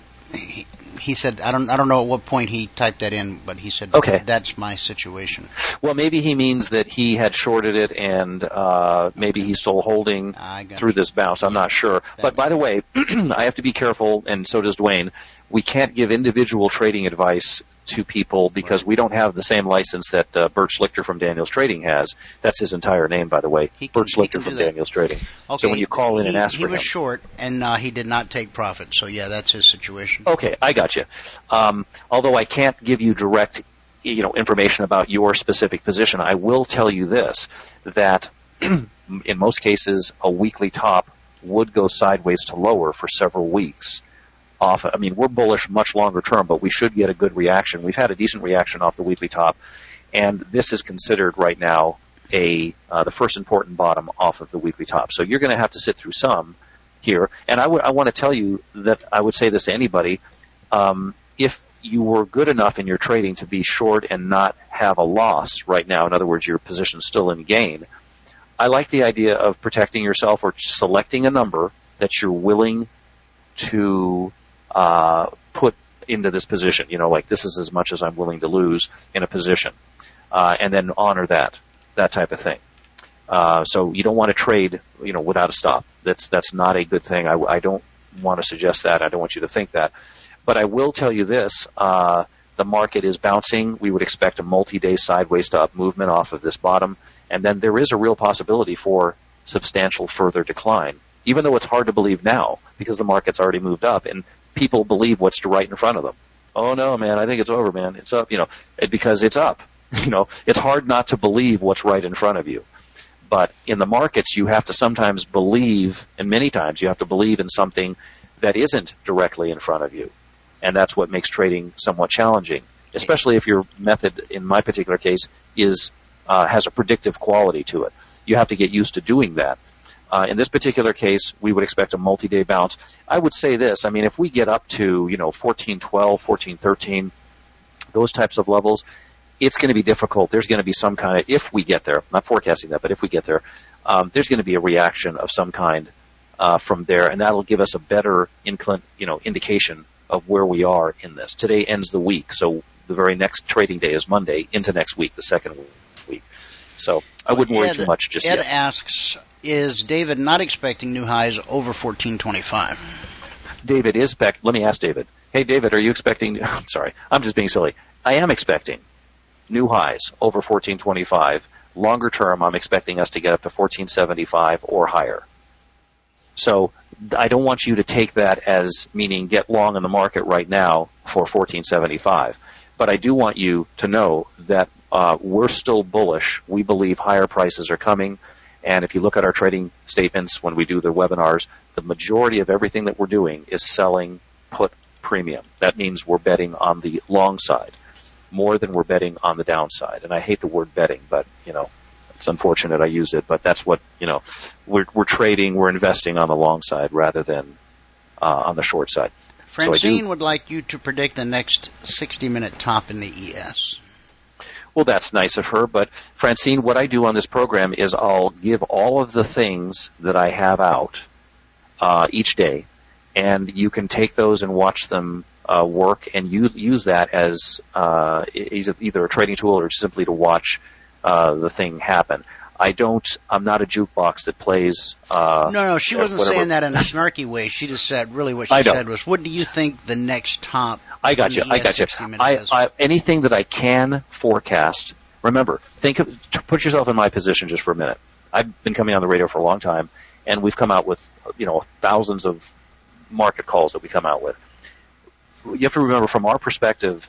he, he said. I don't, I don't know at what point he typed that in, but he said, okay, that's my situation. Well, maybe he means that he had shorted it, and uh, maybe he's still holding through you. this bounce. I'm yeah, not sure. But by the way, I have to be careful, and so does Dwayne. We can't give individual trading advice to people because right. we don't have the same license that uh, Bert Schlichter from Daniels Trading has. That's his entire name, by the way. He can, Bert Schlichter from Daniels Trading. Okay, so when you call in he, and ask he for him. He was short, and uh, he did not take profit. So, yeah, that's his situation. Okay, I got you. Um, although I can't give you direct you know, information about your specific position, I will tell you this, that in most cases, a weekly top would go sideways to lower for several weeks. Off, I mean, we're bullish much longer term, but we should get a good reaction. We've had a decent reaction off the weekly top, and this is considered right now a uh, the first important bottom off of the weekly top. So you're going to have to sit through some here. And I, w- I want to tell you that I would say this to anybody. Um, if you were good enough in your trading to be short and not have a loss right now, in other words, your position's still in gain, I like the idea of protecting yourself or selecting a number that you're willing to uh, put into this position. You know, like this is as much as I'm willing to lose in a position, uh, and then honor that, that type of thing. Uh, so you don't want to trade, you know, without a stop. That's that's not a good thing. I, I don't want to suggest that. I don't want you to think that. But I will tell you this, uh, the market is bouncing. We would expect a multi-day sideways to up movement off of this bottom. And then there is a real possibility for substantial further decline, even though it's hard to believe now because the market's already moved up and people believe what's right in front of them. Oh, no, man, I think it's over, man. It's up, you know, because it's up. You know, it's hard not to believe what's right in front of you. But in the markets, you have to sometimes believe, and many times you have to believe in something that isn't directly in front of you. And that's what makes trading somewhat challenging, especially if your method, in my particular case, is uh, has a predictive quality to it. You have to get used to doing that. Uh, in this particular case, we would expect a multi-day bounce. I would say this. I mean, if we get up to, you know, fourteen twelve, fourteen thirteen, those types of levels, it's going to be difficult. There's going to be some kind of, if we get there, I'm not forecasting that, but if we get there, um, there's going to be a reaction of some kind uh, from there, and that'll give us a better inclin, you know, indication of where we are in this. Today ends the week, so the very next trading day is Monday into next week, the second week. So I wouldn't worry Ed, too much just Ed yet. Ed asks, is David not expecting new highs over fourteen twenty-five? David is back. Let me ask David. Hey, David, are you expecting? I'm sorry, I'm just being silly. I am expecting new highs over fourteen twenty-five. Longer term, I'm expecting us to get up to fourteen seventy-five or higher. So I don't want you to take that as meaning get long in the market right now for fourteen seventy-five. But I do want you to know that uh, we're still bullish. We believe higher prices are coming. And if you look at our trading statements when we do the webinars, the majority of everything that we're doing is selling put premium. That means we're betting on the long side more than we're betting on the downside. And I hate the word betting, but, you know, it's unfortunate I used it, but that's what, you know, we're, we're trading, we're investing on the long side rather than uh, on the short side. Francine so would like you to predict the next sixty-minute top in the E S. Well, that's nice of her, but Francine, what I do on this program is I'll give all of the things that I have out uh, each day, and you can take those and watch them uh, work and use, use that as uh, either a trading tool or simply to watch uh, the thing happen. I don't, I'm not a jukebox that plays... Uh, no, no, she wasn't whatever. saying that in a snarky way. She just said, really what she I said was, what do you think the next top... I got you, I got you. I, I, anything that I can forecast, remember, think of, put yourself in my position just for a minute. I've been coming on the radio for a long time, and we've come out with, you know, thousands of market calls that we come out with. You have to remember, from our perspective,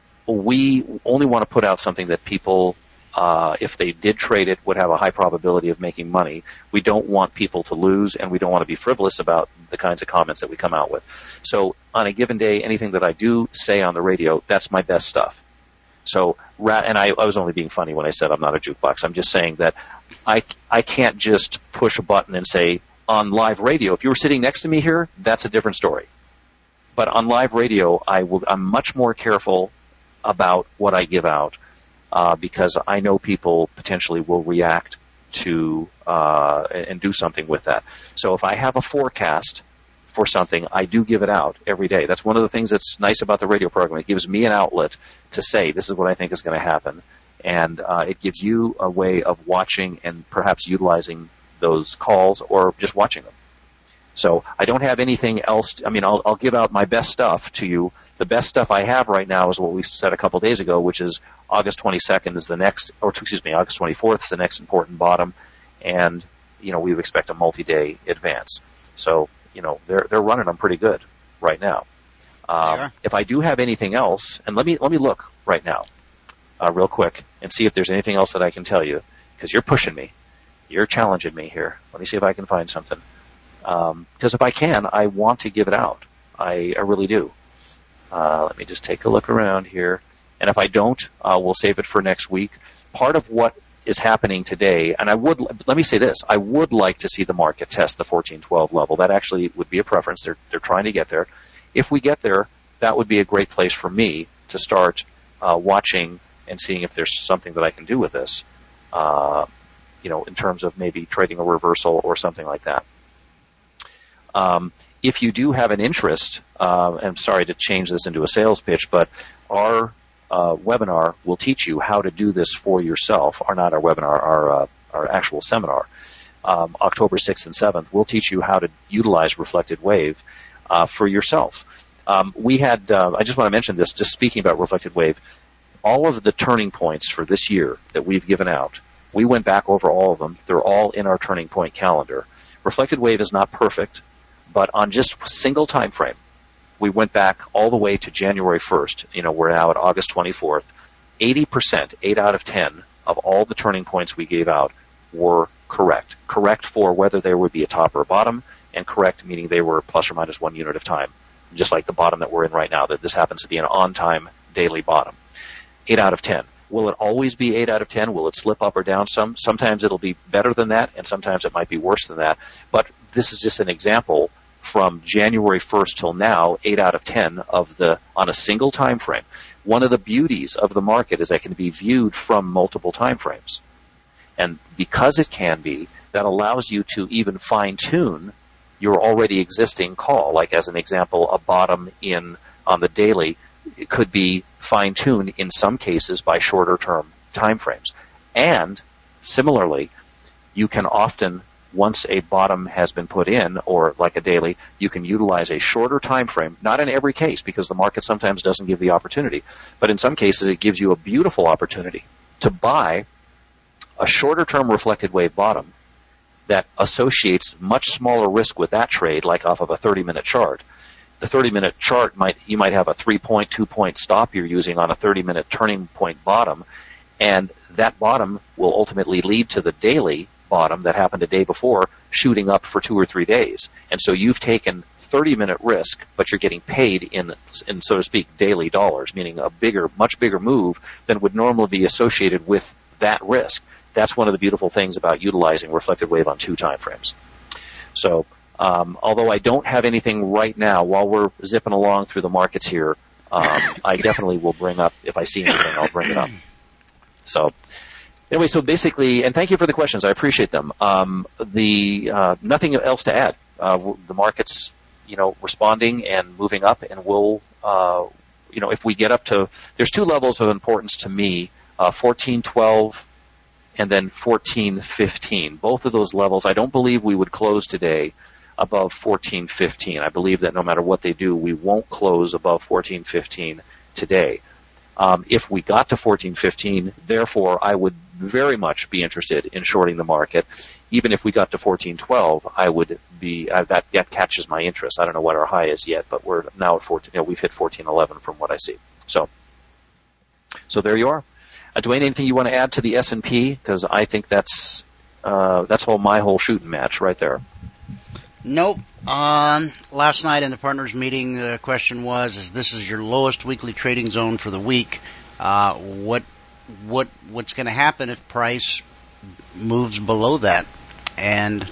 we only want to put out something that people... Uh, if they did trade it, would have a high probability of making money. We don't want people to lose, and we don't want to be frivolous about the kinds of comments that we come out with. So on a given day, anything that I do say on the radio, that's my best stuff. So, and I, I was only being funny when I said I'm not a jukebox. I'm just saying that I, I can't just push a button and say, on live radio, if you were sitting next to me here, that's a different story. But on live radio, I will, I'm much more careful about what I give out. Uh, because I know people potentially will react to uh, and do something with that. So if I have a forecast for something, I do give it out every day. That's one of the things that's nice about the radio program. It gives me an outlet to say, this is what I think is going to happen. And uh, it gives you a way of watching and perhaps utilizing those calls or just watching them. So I don't have anything else. To, I mean, I'll, I'll give out my best stuff to you. The best stuff I have right now is what we said a couple days ago, which is August twenty-second is the next, or excuse me, August twenty-fourth is the next important bottom, and you know we would expect a multi-day advance. So you know they're they're running them pretty good right now. Um, if I do have anything else, and let me let me look right now, uh, real quick, and see if there's anything else that I can tell you, because you're pushing me. You're challenging me here. Let me see if I can find something. Because if I can, I want to give it out. I, I really do. Uh, let me just take a look around here. And if I don't, uh, we'll save it for next week. Part of what is happening today, and I would, let me say this, I would like to see the market test the fourteen twelve level. That actually would be a preference. They're, they're trying to get there. If we get there, that would be a great place for me to start uh, watching and seeing if there's something that I can do with this, uh, you know, in terms of maybe trading a reversal or something like that. Um, if you do have an interest, uh, I'm sorry to change this into a sales pitch, but our uh, webinar will teach you how to do this for yourself, or not our webinar, our, uh, our actual seminar, um, October sixth and seventh. We'll teach you how to utilize Reflected Wave uh, for yourself. Um, we had, uh, I just want to mention this, just speaking about Reflected Wave, all of the turning points for this year that we've given out, we went back over all of them. They're all in our turning point calendar. Reflected Wave is not perfect, but on just a single time frame, we went back all the way to January first. You know, we're now at August twenty-fourth. eighty percent, eight out of ten, of all the turning points we gave out were correct. Correct for whether there would be a top or a bottom, and correct meaning they were plus or minus one unit of time, just like the bottom that we're in right now, that this happens to be an on-time daily bottom. eight out of ten. Will it always be eight out of ten? Will it slip up or down some? Sometimes it'll be better than that, and sometimes it might be worse than that. But this is just an example from January first till now, eight out of ten of the on a single time frame. One of the beauties of the market is that it can be viewed from multiple time frames. And because it can be, that allows you to even fine-tune your already existing call. Like as an example, a bottom in on the daily, it could be fine-tuned in some cases by shorter-term time frames. And similarly, you can often, once a bottom has been put in, or like a daily, you can utilize a shorter time frame, not in every case, because the market sometimes doesn't give the opportunity, but in some cases it gives you a beautiful opportunity to buy a shorter-term reflected wave bottom that associates much smaller risk with that trade, like off of a thirty-minute chart. The thirty-minute chart, might you might have a three-point, two-point stop you're using on a thirty-minute turning point bottom, and that bottom will ultimately lead to the daily bottom that happened a day before shooting up for two or three days. And so you've taken thirty-minute risk, but you're getting paid in, in, so to speak, daily dollars, meaning a bigger, much bigger move than would normally be associated with that risk. That's one of the beautiful things about utilizing reflected wave on two time frames. So um, although I don't have anything right now, while we're zipping along through the markets here, um, I definitely will bring up, if I see anything, I'll bring it up. So anyway, so basically, and thank you for the questions. I appreciate them. Um, the uh, nothing else to add. Uh, the market's, you know, responding and moving up, and we'll, uh, you know, if we get up to, there's two levels of importance to me, uh, fourteen twelve and then fourteen fifteen. Both of those levels, I don't believe we would close today above fourteen fifteen. I believe that no matter what they do, we won't close above fourteen fifteen today. Um, if we got to fourteen fifteen, therefore, I would very much be interested in shorting the market. Even if we got to fourteen twelve, I would be, uh, that, that catches my interest. I don't know what our high is yet, but we're now at fourteen, you know, we've hit fourteen eleven from what I see. So, so there you are. Uh, Dwayne, anything you want to add to the S and P? Because I think that's, uh, that's all my whole shooting match right there. Nope. Um, last night in the partners meeting, the question was: "Is this is your lowest weekly trading zone for the week? Uh, what, what, what's going to happen if price moves below that?" And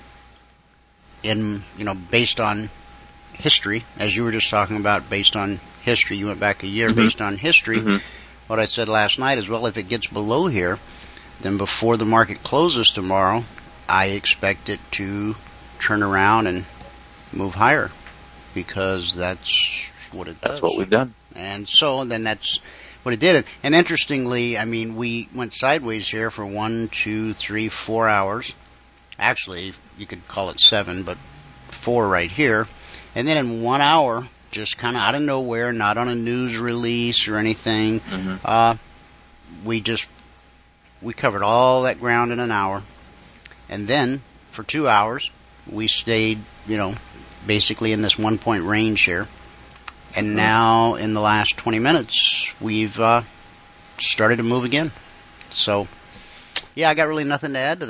in you know, based on history, as you were just talking about, based on history, you went back a year. Mm-hmm. Based on history, mm-hmm. What I said last night is, well, if it gets below here, then before the market closes tomorrow, I expect it to turn around and move higher, because that's what it does. That's what we've done. And so then that's what it did. And interestingly, I mean, we went sideways here for one, two, three, four hours. Actually, you could call it seven, but four right here. And then in one hour, just kind of out of nowhere, not on a news release or anything, mm-hmm. uh, we just, we covered all that ground in an hour. And then for two hours, we stayed, you know, basically in this one-point range here. And mm-hmm. now, in the last twenty minutes, we've uh, started to move again. So, yeah, I got really nothing to add to that.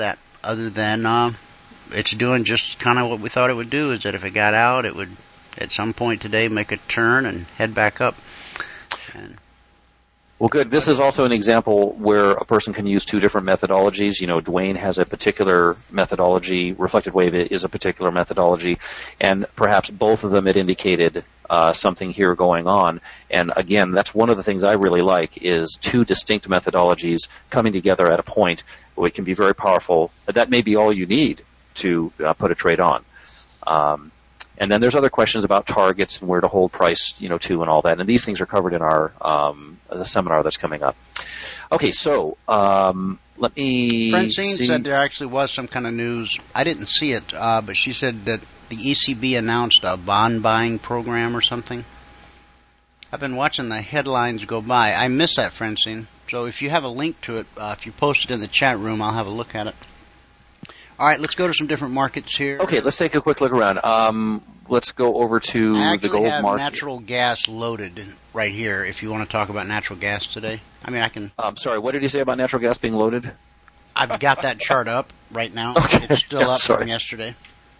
other than uh, it's doing just kind of what we thought it would do, is that if it got out, it would at some point today make a turn and head back up. And Well, good. This is also an example where a person can use two different methodologies. You know, Dwayne has a particular methodology, Reflected Wave is a particular methodology, and perhaps both of them had indicated uh, something here going on. And again, that's one of the things I really like, is two distinct methodologies coming together at a point where it can be very powerful. That may be all you need to uh, put a trade on. Um, And then there's other questions about targets and where to hold price, you know, to and all that. And these things are covered in our um, the seminar that's coming up. Okay, so um, let me Francine see. said there actually was some kind of news. I didn't see it, uh, but she said that the E C B announced a bond buying program or something. I've been watching the headlines go by. I missed that, Francine. So if you have a link to it, uh, if you post it in the chat room, I'll have a look at it. All right, let's go to some different markets here. Okay, let's take a quick look around. Um, let's go over to I the actually gold have market. natural gas loaded right here if you want to talk about natural gas today. I mean, I can... I'm sorry, what did you say about natural gas being loaded? I've got that chart up right now. Okay. It's still Yeah, up sorry. from yesterday.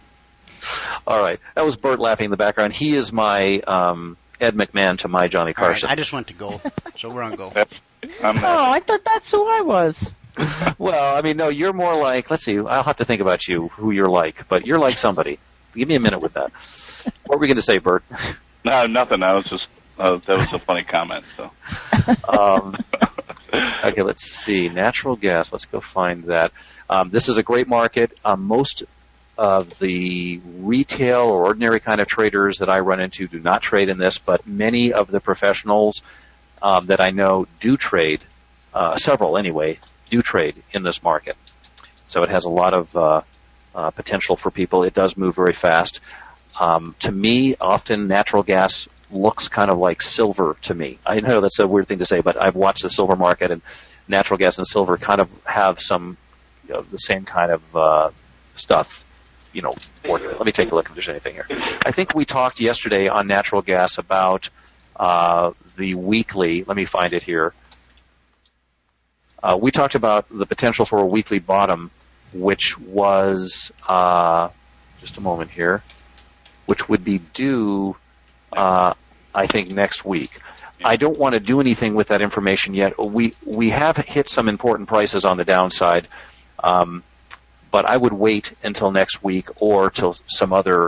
All right, that was Bert laughing in the background. He is my um, Ed McMahon to my Johnny All right, Carson. I just went to gold, so we're on gold. That's, I'm Oh, not. I thought that's who I was. Well, I mean, no, you're more like, let's see, I'll have to think about you, who you're like, but you're like somebody. Give me a minute with that. What were we going to say, Bert? No, nothing. I was just, uh, that was a funny comment. So. Um, okay, let's see. Natural gas, let's go find that. Um, this is a great market. Um, most of the retail or ordinary kind of traders that I run into do not trade in this, but many of the professionals um, that I know do trade, uh, several anyway, do trade in this market. So it has a lot of uh, uh, potential for people. It does move very fast. Um, to me, often natural gas looks kind of like silver to me. I know that's a weird thing to say, but I've watched the silver market, and natural gas and silver kind of have some, you know, the same kind of uh, stuff. You know, let me take a look if there's anything here. I think we talked yesterday on natural gas about uh, the weekly. Let me find it here. Uh, we talked about the potential for a weekly bottom, which was, uh, just a moment here, which would be due, uh, I think, next week. I don't want to do anything with that information yet. We we have hit some important prices on the downside, um, but I would wait until next week or till some other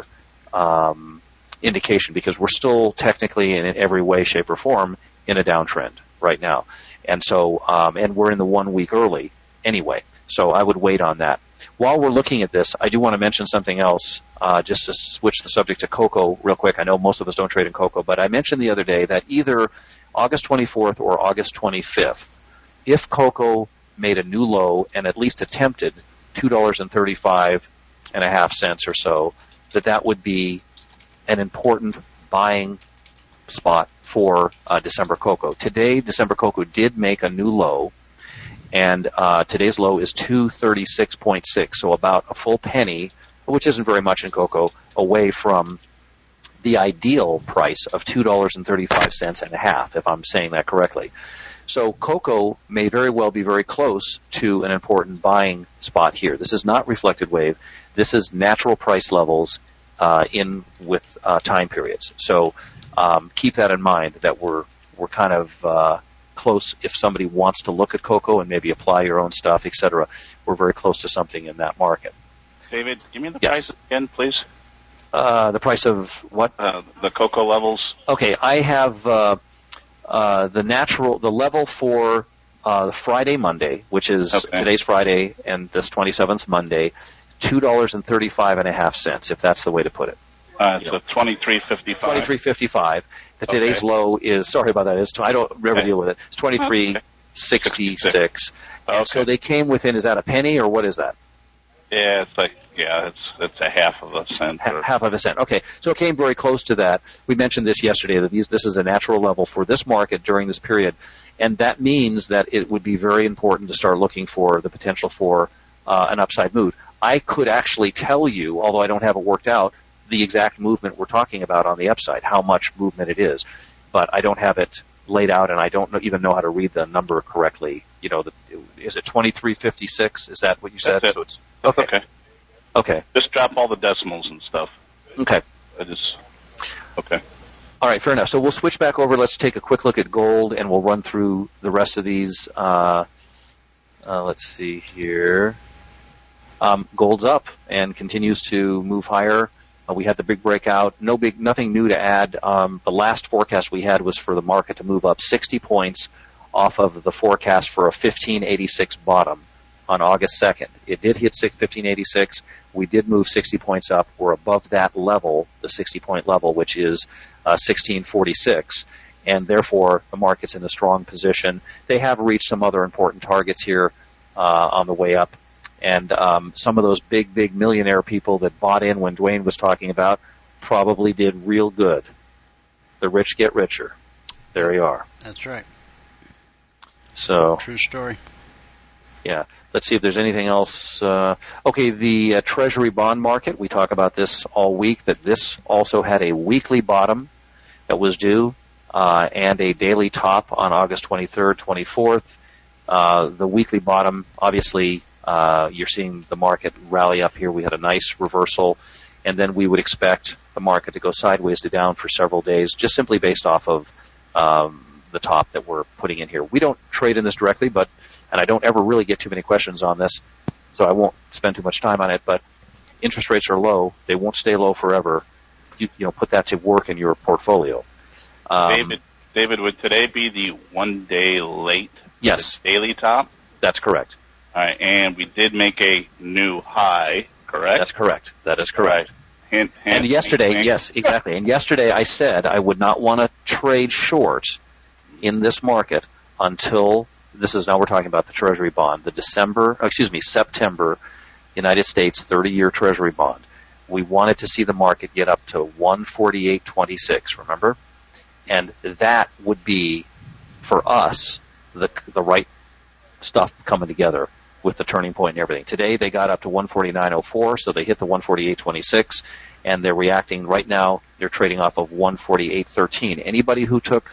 um, indication, because we're still technically and in every way, shape, or form in a downtrend right now. And so, um, and we're in the one week early anyway. So I would wait on that. While we're looking at this, I do want to mention something else, uh, just to switch the subject to cocoa real quick. I know most of us don't trade in cocoa, but I mentioned the other day that either August twenty-fourth or August twenty-fifth, if cocoa made a new low and at least attempted two dollars and thirty-five and a half cents or so, that that would be an important buying spot for uh, December cocoa. Today, December cocoa did make a new low, and uh, today's low is two thirty-six point six, so about a full penny, which isn't very much in cocoa, away from the ideal price of two dollars and thirty-five cents and a half, if I'm saying that correctly. So cocoa may very well be very close to an important buying spot here. This is not reflected wave. This is natural price levels uh, in with uh, time periods. So um, keep that in mind, that we're we're kind of uh, close. If somebody wants to look at cocoa and maybe apply your own stuff, et cetera, we're very close to something in that market. David, give me the Yes. price again, please. Uh, the price of what? Uh, the cocoa levels. Okay, I have uh, uh, the natural, the level for uh, Friday, Monday, which is Okay. today's Friday and this twenty-seventh Monday, two dollars and thirty-five and a half cents, if that's the way to put it. Uh, You so twenty-three fifty-five. Twenty-three fifty-five. The today's Okay. low is, sorry about that. Is I don't ever Okay. deal with it. It's twenty-three Okay. sixty-six. Okay. And so they came within. Is that a penny or what is that? Yeah, it's like yeah, it's it's a half of a cent. Ha- Or, half of a cent. Okay, so it came very close to that. We mentioned this yesterday, that these, this is a natural level for this market during this period, and that means that it would be very important to start looking for the potential for uh, an upside move. I could actually tell you, although I don't have it worked out, the exact movement we're talking about on the upside, how much movement it is, but I don't have it laid out, and I don't know, even know how to read the number correctly you know, the, is it twenty-three fifty-six? Is that what you said? That's it. So it's That's okay. okay. Okay. Just drop all the decimals and stuff. Okay. I just okay. All right, fair enough. So we'll switch back over. Let's take a quick look at gold, and we'll run through the rest of these. Uh, uh, let's see here. Um, gold's up and continues to move higher. Uh, we had the big breakout. No big, nothing new to add. Um, the last forecast we had was for the market to move up sixty points off of the forecast for a fifteen eighty-six bottom on August second. It did hit fifteen eighty-six. We did move sixty points up. We're above that level, the sixty-point level, which is uh, sixteen forty-six. And therefore, the market's in a strong position. They have reached some other important targets here uh, on the way up. And um, some of those big, big millionaire people that bought in when Dwayne was talking about probably did real good. The rich get richer. There you are. That's right. So true story. Yeah. Let's see if there's anything else. Uh, okay, the uh, Treasury bond market, we talk about this all week, that this also had a weekly bottom that was due uh, and a daily top on August twenty-third, twenty-fourth. Uh, the weekly bottom, obviously, uh, you're seeing the market rally up here. We had a nice reversal, and then we would expect the market to go sideways to down for several days, just simply based off of um, the top that we're putting in here. We don't trade in this directly, but and I don't ever really get too many questions on this, so I won't spend too much time on it, but interest rates are low. They won't stay low forever. You, you know, put that to work in your portfolio. Um, David, David, would today be the one day late? Yes. Daily top? That's correct. All right, and we did make a new high, correct? That's correct. That is correct. Right. Hint, hint, and yesterday, hint, yes, exactly. And yesterday I said I would not want to trade short in this market until, this is now we're talking about the Treasury bond, the December, excuse me, September United States thirty-year Treasury bond. We wanted to see the market get up to one forty-eight twenty-six, remember? And that would be, for us, the the right stuff coming together with the turning point and everything. Today they got up to one forty-nine oh four, so they hit the one forty-eight twenty-six, and they're reacting right now. They're trading off of one forty-eight thirteen. Anybody who took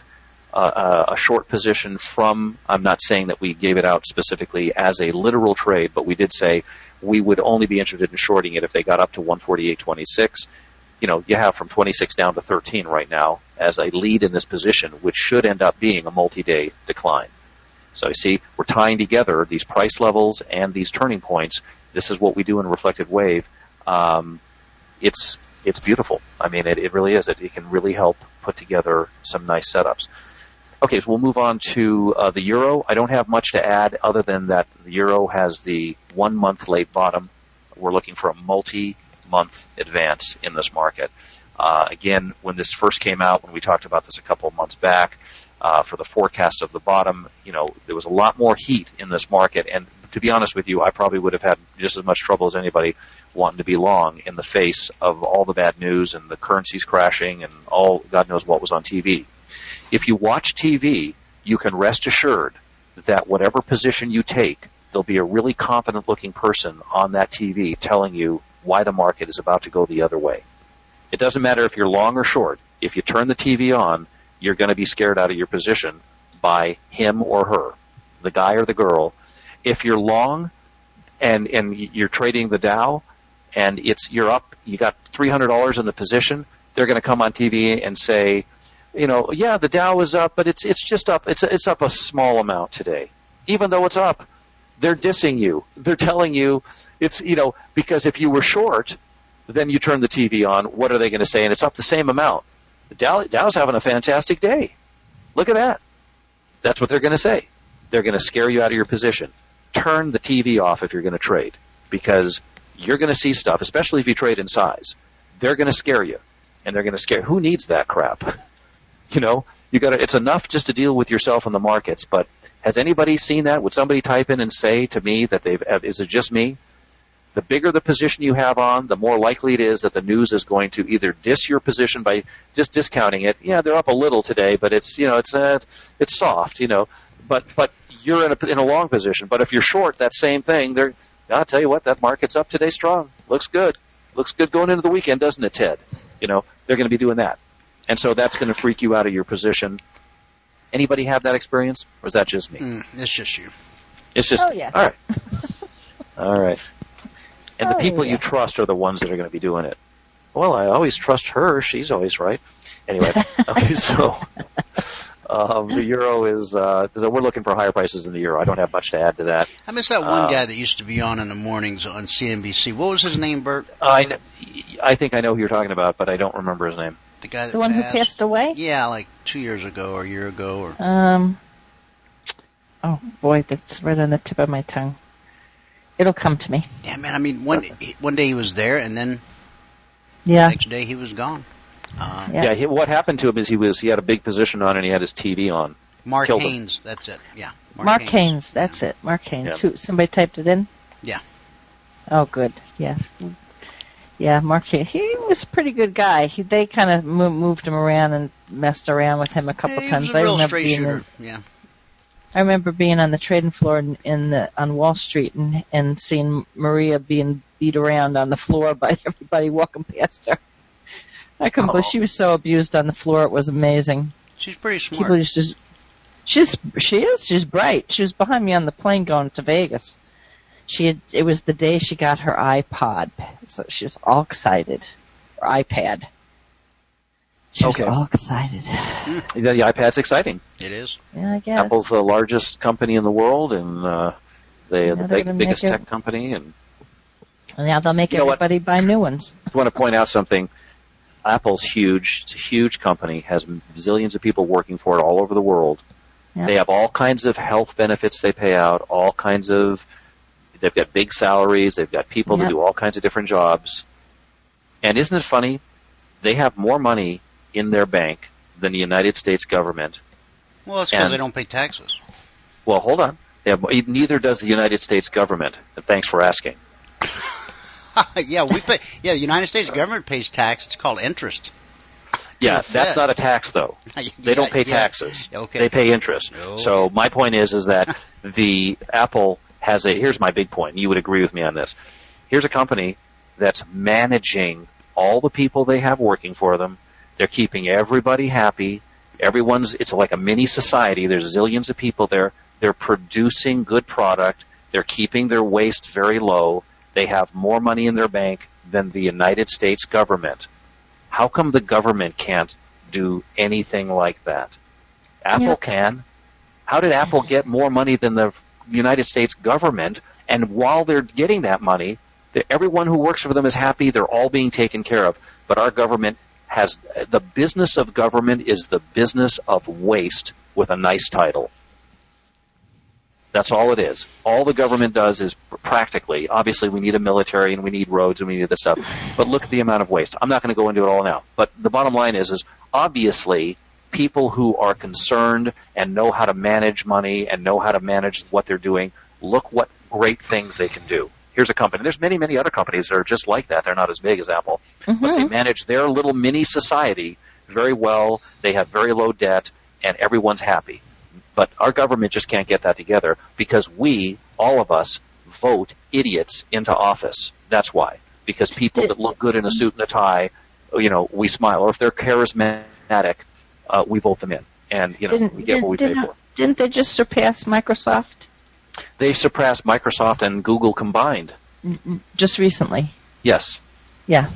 uh, a short position from, I'm not saying that we gave it out specifically as a literal trade, but we did say we would only be interested in shorting it if they got up to one forty-eight twenty-six. You know, you have from twenty-six down to thirteen right now as a lead in this position, which should end up being a multi-day decline. So you see, we're tying together these price levels and these turning points. This is what we do in Reflected Wave. Um, it's it's beautiful. I mean, it, it really is. It, it can really help put together some nice setups. Okay, so we'll move on to uh, the euro. I don't have much to add other than that the euro has the one-month late bottom. We're looking for a multi-month advance in this market. Uh, again, when this first came out, when we talked about this a couple of months back, uh, for the forecast of the bottom, you know, there was a lot more heat in this market. And to be honest with you, I probably would have had just as much trouble as anybody wanting to be long in the face of all the bad news and the currencies crashing and all, God knows what was on T V. If you watch T V, you can rest assured that whatever position you take, there'll be a really confident-looking person on that T V telling you why the market is about to go the other way. It doesn't matter if you're long or short. If you turn the T V on, you're going to be scared out of your position by him or her, the guy or the girl. If you're long and and you're trading the Dow and it's you're up, you got three hundred dollars in the position, they're going to come on T V and say, you know, yeah, the Dow is up, but it's it's just up. It's it's up a small amount today, even though it's up. They're dissing you. They're telling you it's, you know, because if you were short, then you turn the T V on. What are they going to say? And it's up the same amount. The Dow, Dow's having a fantastic day. Look at that. That's what they're going to say. They're going to scare you out of your position. Turn the T V off if you're going to trade, because you're going to see stuff, especially if you trade in size. They're going to scare you, and they're going to scare. Who needs that crap? You know, you got to. It's enough just to deal with yourself in the markets. But has anybody seen that? Would somebody type in and say to me that they've? Is it just me? The bigger the position you have on, the more likely it is that the news is going to either diss your position by just discounting it. Yeah, they're up a little today, but it's, you know, it's uh, it's soft, you know. But but you're in a in a long position. But if you're short, that same thing. They're. I'll tell you what, that market's up today strong. Looks good. Looks good going into the weekend, doesn't it, Ted? You know, they're going to be doing that. And so that's going to freak you out of your position. Anybody have that experience, or is that just me? Mm, it's just you. It's just, Oh, yeah. all right. All right. And the Oh, people yeah. you trust are the ones that are going to be doing it. Well, I always trust her. She's always right. Anyway, okay, so um, the euro is, uh, so we're looking for higher prices in the euro. I don't have much to add to that. I miss that one Uh, guy that used to be on in the mornings on C N B C. What was his name, Bert? I, kn- I think I know who you're talking about, but I don't remember his name. The guy that The one who passed? passed away? Yeah, like two years ago or a year ago. Or Um. Oh, boy, that's right on the tip of my tongue. It'll come to me. Yeah, man, I mean, one, one day he was there, and then Yeah. the next day he was gone. Uh, Yeah. Yeah, he, what happened to him is he was he had a big position on and he had his T V on. Mark Killed him. Haynes, that's it. Yeah. Mark Haynes, that's it. Mark Haynes. Yeah. Who, somebody typed it in? Yeah. Oh, good. Yeah. Yeah, Mark Haynes. He was a pretty good guy. He, they kind of mo- moved him around and messed around with him a couple Yeah, he times. was a real I remember straight being shooter. in, Yeah. I remember being on the trading floor in, in the, on Wall Street and, and seeing Maria being beat around on the floor by everybody walking past her. I couldn't Oh. believe she was so abused on the floor. It was amazing. She's pretty smart. People used to, she's she is she's bright. She was behind me on the plane going to Vegas. She had, it was the day she got her iPod, so she was all excited. Or iPad. She was Okay. all excited. The, the iPad's exciting. It is. Yeah, I guess. Apple's the largest company in the world, and uh, they are the Now they're big, gonna biggest make it- tech company. And And now they'll make You know what? everybody buy new ones. I want to point out something. Apple's huge. It's a huge company, has zillions of people working for it all over the world. Yeah. They have all kinds of health benefits they pay out, all kinds of, they've got big salaries, they've got people Yeah. to do all kinds of different jobs. And isn't it funny? They have more money in their bank than the United States government. Well, it's because And- they don't pay taxes. Well, hold on. They have, neither does the United States government. And thanks for asking. yeah, we pay. Yeah, the United States government pays tax. It's called interest. Yeah, the that's Fed. not a tax, though. They don't pay Yeah, yeah. taxes. Okay. They pay interest. No. So my point is, is that the Apple has a. Here's my big point. You would agree with me on this. Here's a company that's managing all the people they have working for them. They're keeping everybody happy. Everyone's. It's like a mini society. There's zillions of people there. They're producing good product. They're keeping their waste very low. They have more money in their bank than the United States government. How come the government can't do anything like that? Apple Yep. can. How did Apple get more money than the United States government? And while they're getting that money, the- everyone who works for them is happy. They're all being taken care of. But our government has, the business of government is the business of waste with a nice title. That's all it is. All the government does is practically, obviously we need a military and we need roads and we need this stuff, but look at the amount of waste. I'm not going to go into it all now, but the bottom line is, is obviously people who are concerned and know how to manage money and know how to manage what they're doing, look what great things they can do. Here's a company. There's many, many other companies that are just like that. They're not as big as Apple, Mm-hmm. but they manage their little mini society very well. They have very low debt and everyone's happy. But our government just can't get that together because we, all of us, vote idiots into office. That's why. Because people that look good in a suit and a tie, you know, we smile. Or if they're charismatic, uh, we vote them in. And, you know, Didn't, we get what we pay didn't, for. didn't they just surpass Microsoft They surpassed Microsoft and Google combined. Mm, just recently? Yes. Yeah.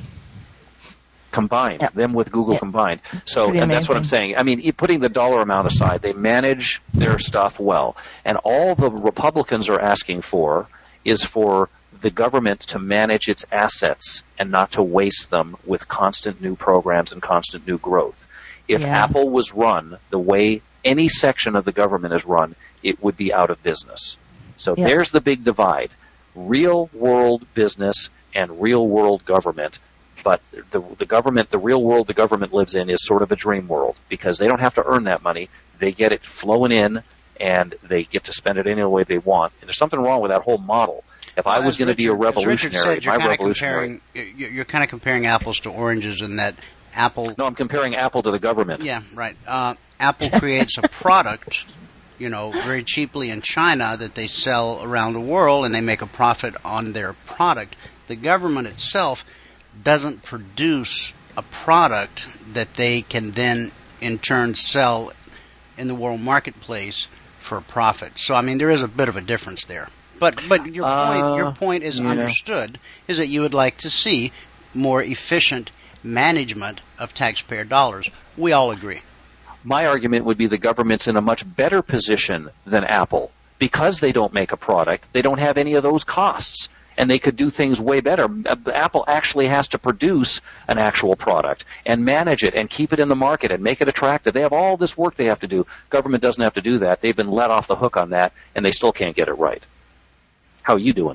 Combined, Yep. them with Google Yep. combined. So, Pretty and that's what I'm amazing. saying. I mean, e- putting the dollar amount aside, they manage their stuff well. And all the Republicans are asking for is for the government to manage its assets and not to waste them with constant new programs and constant new growth. If Yeah. Apple was run the way any section of the government is run, it would be out of business. So Yep. there's the big divide. Real world business and real world government. But the, the government, the real world the government lives in is sort of a dream world because they don't have to earn that money. They get it flowing in and they get to spend it any way they want. And there's something wrong with that whole model. If I Well, was as going to be a Richard- as Richard revolutionary, said, you're my kinda revolutionary. comparing- You're, you're kind of comparing apples to oranges in that Apple. No, I'm comparing Apple to the government. Yeah, right. Uh, Apple creates a product, you know, very cheaply in China that they sell around the world, and they make a profit on their product. The government itself doesn't produce a product that they can then, in turn, sell in the world marketplace for a profit. So I mean, there is a bit of a difference there. But but your point Uh, your point is yeah. understood. Is that you would like to see more efficient management of taxpayer dollars? We all agree. My argument would be the government's in a much better position than Apple because they don't make a product. They don't have any of those costs, and they could do things way better. Apple actually has to produce an actual product and manage it and keep it in the market and make it attractive. They have all this work they have to do. Government doesn't have to do that. They've been let off the hook on that, and they still can't get it right. How are you doing?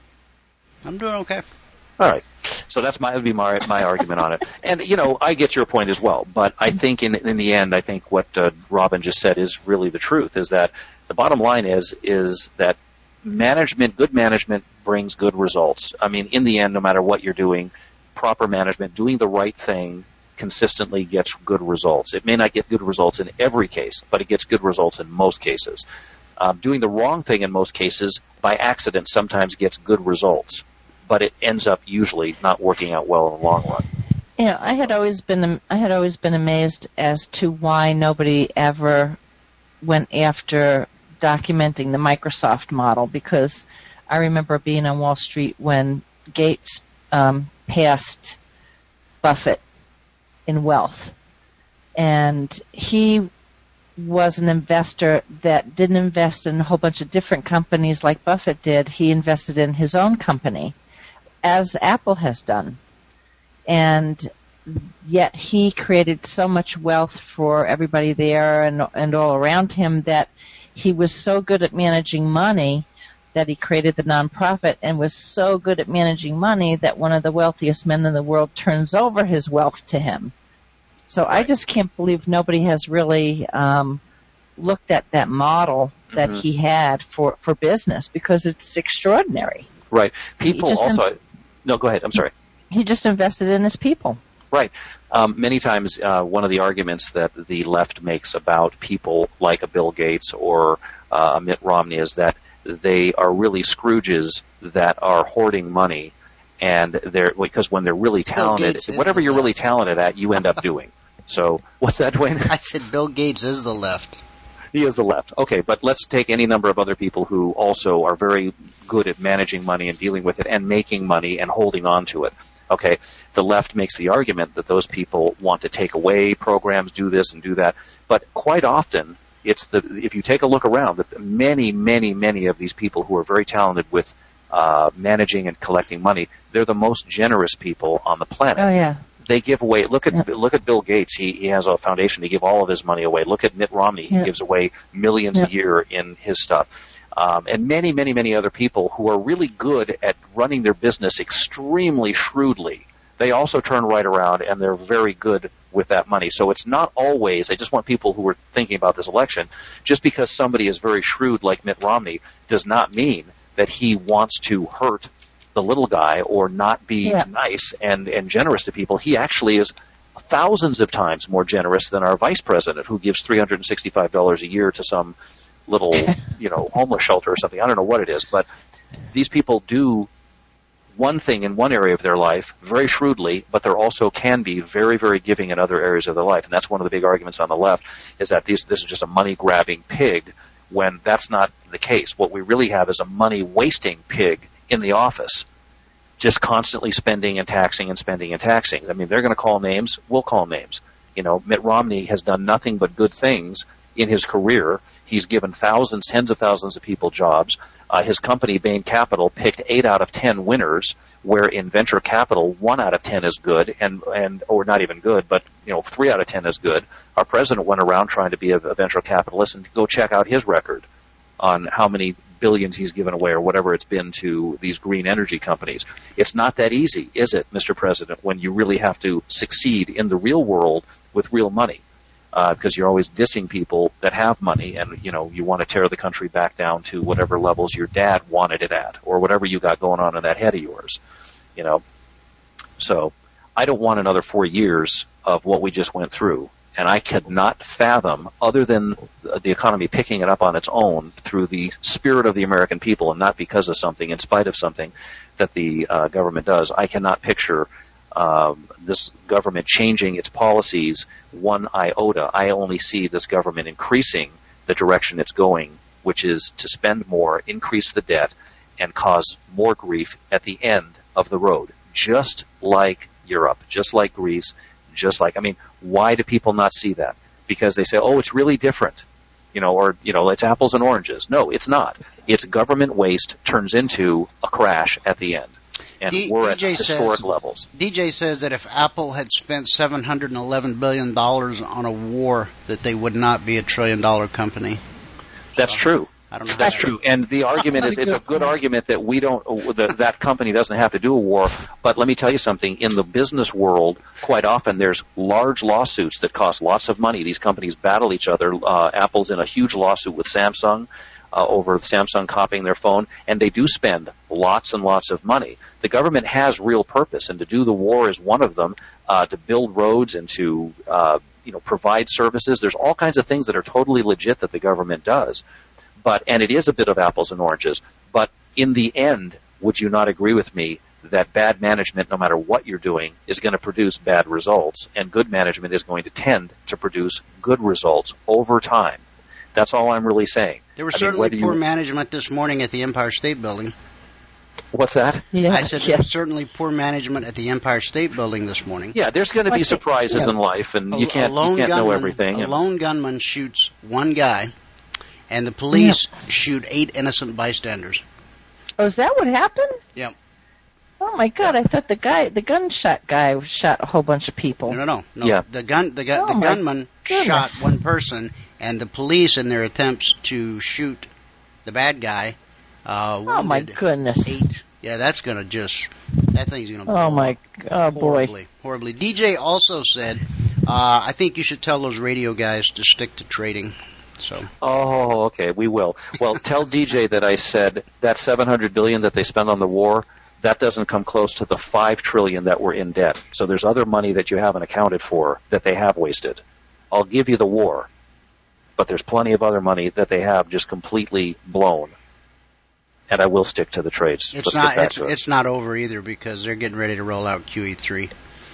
I'm doing okay. All right. So that's my would be my my argument on it. And you know, I get your point as well. But I think in in the end, I think what uh, Robin just said is really the truth. Is that the bottom line is is that management, good management brings good results. I mean, in the end, no matter what you're doing, proper management, doing the right thing consistently gets good results. It may not get good results in every case, but it gets good results in most cases. Um, doing the wrong thing in most cases by accident sometimes gets good results, but it ends up usually not working out well in the long run. You know, I had always been I had always been amazed as to why nobody ever went after documenting the Microsoft model, because I remember being on Wall Street when Gates um, passed Buffett in wealth, and he was an investor that didn't invest in a whole bunch of different companies like Buffett did. He invested in his own company, as Apple has done. And yet he created so much wealth for everybody there and, and all around him that he was so good at managing money that he created the nonprofit, and was so good at managing money that one of the wealthiest men in the world turns over his wealth to him. So I just can't believe nobody has really um, looked at that model that mm-hmm. he had for, for business, because it's extraordinary. Right. People also... In- no, go ahead. I'm sorry. He just invested in his people. Right. Um, many times uh, one of the arguments that the left makes about people like a Bill Gates or uh, a Mitt Romney is that they are really Scrooges that are hoarding money, and they're because when they're really talented, whatever you're really talented at, you end up doing. So what's that, Dwayne? I said Bill Gates is the left. He is the left. Okay, but let's take any number of other people who also are very good at managing money and dealing with it and making money and holding on to it. Okay, the left makes the argument that those people want to take away programs, do this and do that. But quite often, it's the if you take a look around, that many, many, many of these people who are very talented with uh, managing and collecting money, they're the most generous people on the planet. Oh, yeah. They give away. Look at yeah. look at Bill Gates. He he has a foundation to give all of his money away. Look at Mitt Romney. He yeah. gives away millions yeah. a year in his stuff, um, and many many many other people who are really good at running their business extremely shrewdly. They also turn right around and they're very good with that money. So it's not always. I just want people who are thinking about this election. Just because somebody is very shrewd like Mitt Romney does not mean that he wants to hurt the little guy or not be yeah. nice and, and generous to people. He actually is thousands of times more generous than our vice president, who gives three hundred sixty-five dollars a year to some little, you know, homeless shelter or something. I don't know what it is, but these people do one thing in one area of their life very shrewdly, but there also can be very, very giving in other areas of their life. And that's one of the big arguments on the left, is that these, this is just a money-grabbing pig, when that's not the case. What we really have is a money-wasting pig in the office, just constantly spending and taxing and spending and taxing. I mean, they're going to call names. We'll call names. You know, Mitt Romney has done nothing but good things in his career. He's given thousands, tens of thousands of people jobs. Uh, his company, Bain Capital, picked eight out of ten winners, where in venture capital, one out of ten is good, and, and or not even good, but, you know, three out of ten is good. Our president went around trying to be a, a venture capitalist, and go check out his record on how many billions he's given away or whatever it's been to these green energy companies. It's not that easy, is it, Mister President, when you really have to succeed in the real world with real money? Uh, because you're always dissing people that have money, and, you know, you want to tear the country back down to whatever levels your dad wanted it at, or whatever you got going on in that head of yours, you know. So I don't want another four years of what we just went through, and I could not fathom, other than the economy picking it up on its own through the spirit of the American people, and not because of something, in spite of something that the uh, government does. I cannot picture Um, this government changing its policies one iota. I only see this government increasing the direction it's going, which is to spend more, increase the debt, and cause more grief at the end of the road, just like Europe, just like Greece, just like, I mean, why do people not see that? Because they say, oh, it's really different, you know, or, you know, it's apples and oranges. No, it's not. It's government waste turns into a crash at the end. And D- we're D J at historic says, levels. D J says that if Apple had spent seven hundred eleven billion dollars on a war, that they would not be a trillion-dollar company. That's so, true. I don't know. That's true. And the argument is, it's a good argument that we don't, that, that company doesn't have to do a war. But let me tell you something. In the business world, quite often there's large lawsuits that cost lots of money. These companies battle each other. Uh, Apple's in a huge lawsuit with Samsung uh, over Samsung copying their phone, and they do spend lots and lots of money. The government has real purpose, and to do the war is one of them, uh, to build roads and to uh, you know, provide services. There's all kinds of things that are totally legit that the government does. But, and it is a bit of apples and oranges, but in the end, would you not agree with me that bad management, no matter what you're doing, is going to produce bad results, and good management is going to tend to produce good results over time? That's all I'm really saying. There was I mean, certainly poor you, management this morning at the Empire State Building. What's that? Yeah, I said yeah. there was certainly poor management at the Empire State Building this morning. Yeah, there's going to be Okay, surprises yeah. in life, and A- you can't, a lone you can't gunman, know everything. A and- lone gunman shoots one guy, and the police shoot eight innocent bystanders. Oh, is that what happened? Yep. Oh my God! I thought the guy, the gunshot guy, shot a whole bunch of people. No, no, no. no. Yeah. The gun, the, gu- Oh, the my gunman goodness. shot one person, and the police, in their attempts to shoot the bad guy, uh, Oh my wounded goodness! eight. Yeah, that's gonna just that thing's gonna. Oh blow my, up. oh boy! Horribly, horribly. D J also said, uh, I think you should tell those radio guys to stick to trading. So. Oh, okay, we will. Well, tell D J that I said that seven hundred billion dollars that they spend on the war, that doesn't come close to the five trillion dollars that we're in debt. So there's other money that you haven't accounted for that they have wasted. I'll give you the war, but there's plenty of other money that they have just completely blown. And I will stick to the trades. It's Let's not. get back It's, to it. it's not over either because they're getting ready to roll out Q E three.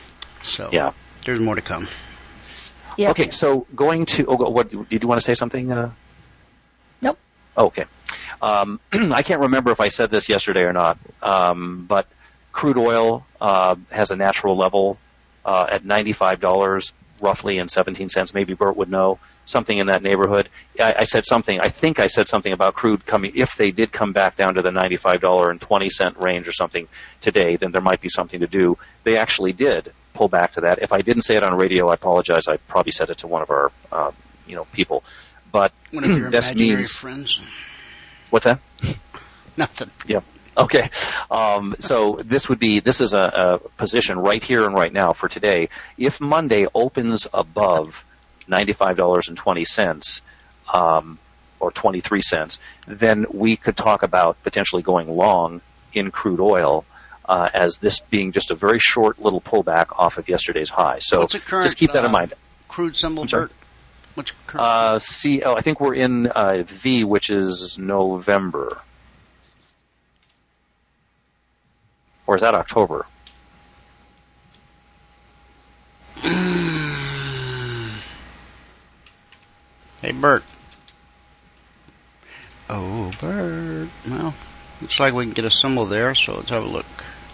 So Yeah. there's more to come. Yeah. Okay, so going to, oh, what, did you want to say something? Uh, Nope. Okay. Um, I can't remember if I said this yesterday or not, um, but crude oil uh, has a natural level uh, at ninety-five dollars roughly and seventeen cents. Maybe Bert would know, something in that neighborhood. I, I said something, I think I said something about crude coming, if they did come back down to the ninety-five dollars and twenty cent range or something today, then there might be something to do. They actually did pull back to that. If I didn't say it on radio, I apologize. I probably said it to one of our, uh, you know, people. But One of your this imaginary means, friends. what's that? Nothing. Yeah. Okay. Um, so this would be, this is a, a position right here and right now for today. If Monday opens above ninety-five dollars and twenty cents, um, or twenty-three cents, then we could talk about potentially going long in crude oil, uh, as this being just a very short little pullback off of yesterday's high. So What's the current, just keep that in uh, mind. Crude symbol, I'm sorry? Bert? What's your current? Uh, C, oh, I think we're in uh, V, which is November. Or is that October? Hey, Bert. Oh, Bert. Well, looks like we can get a symbol there, so let's have a look.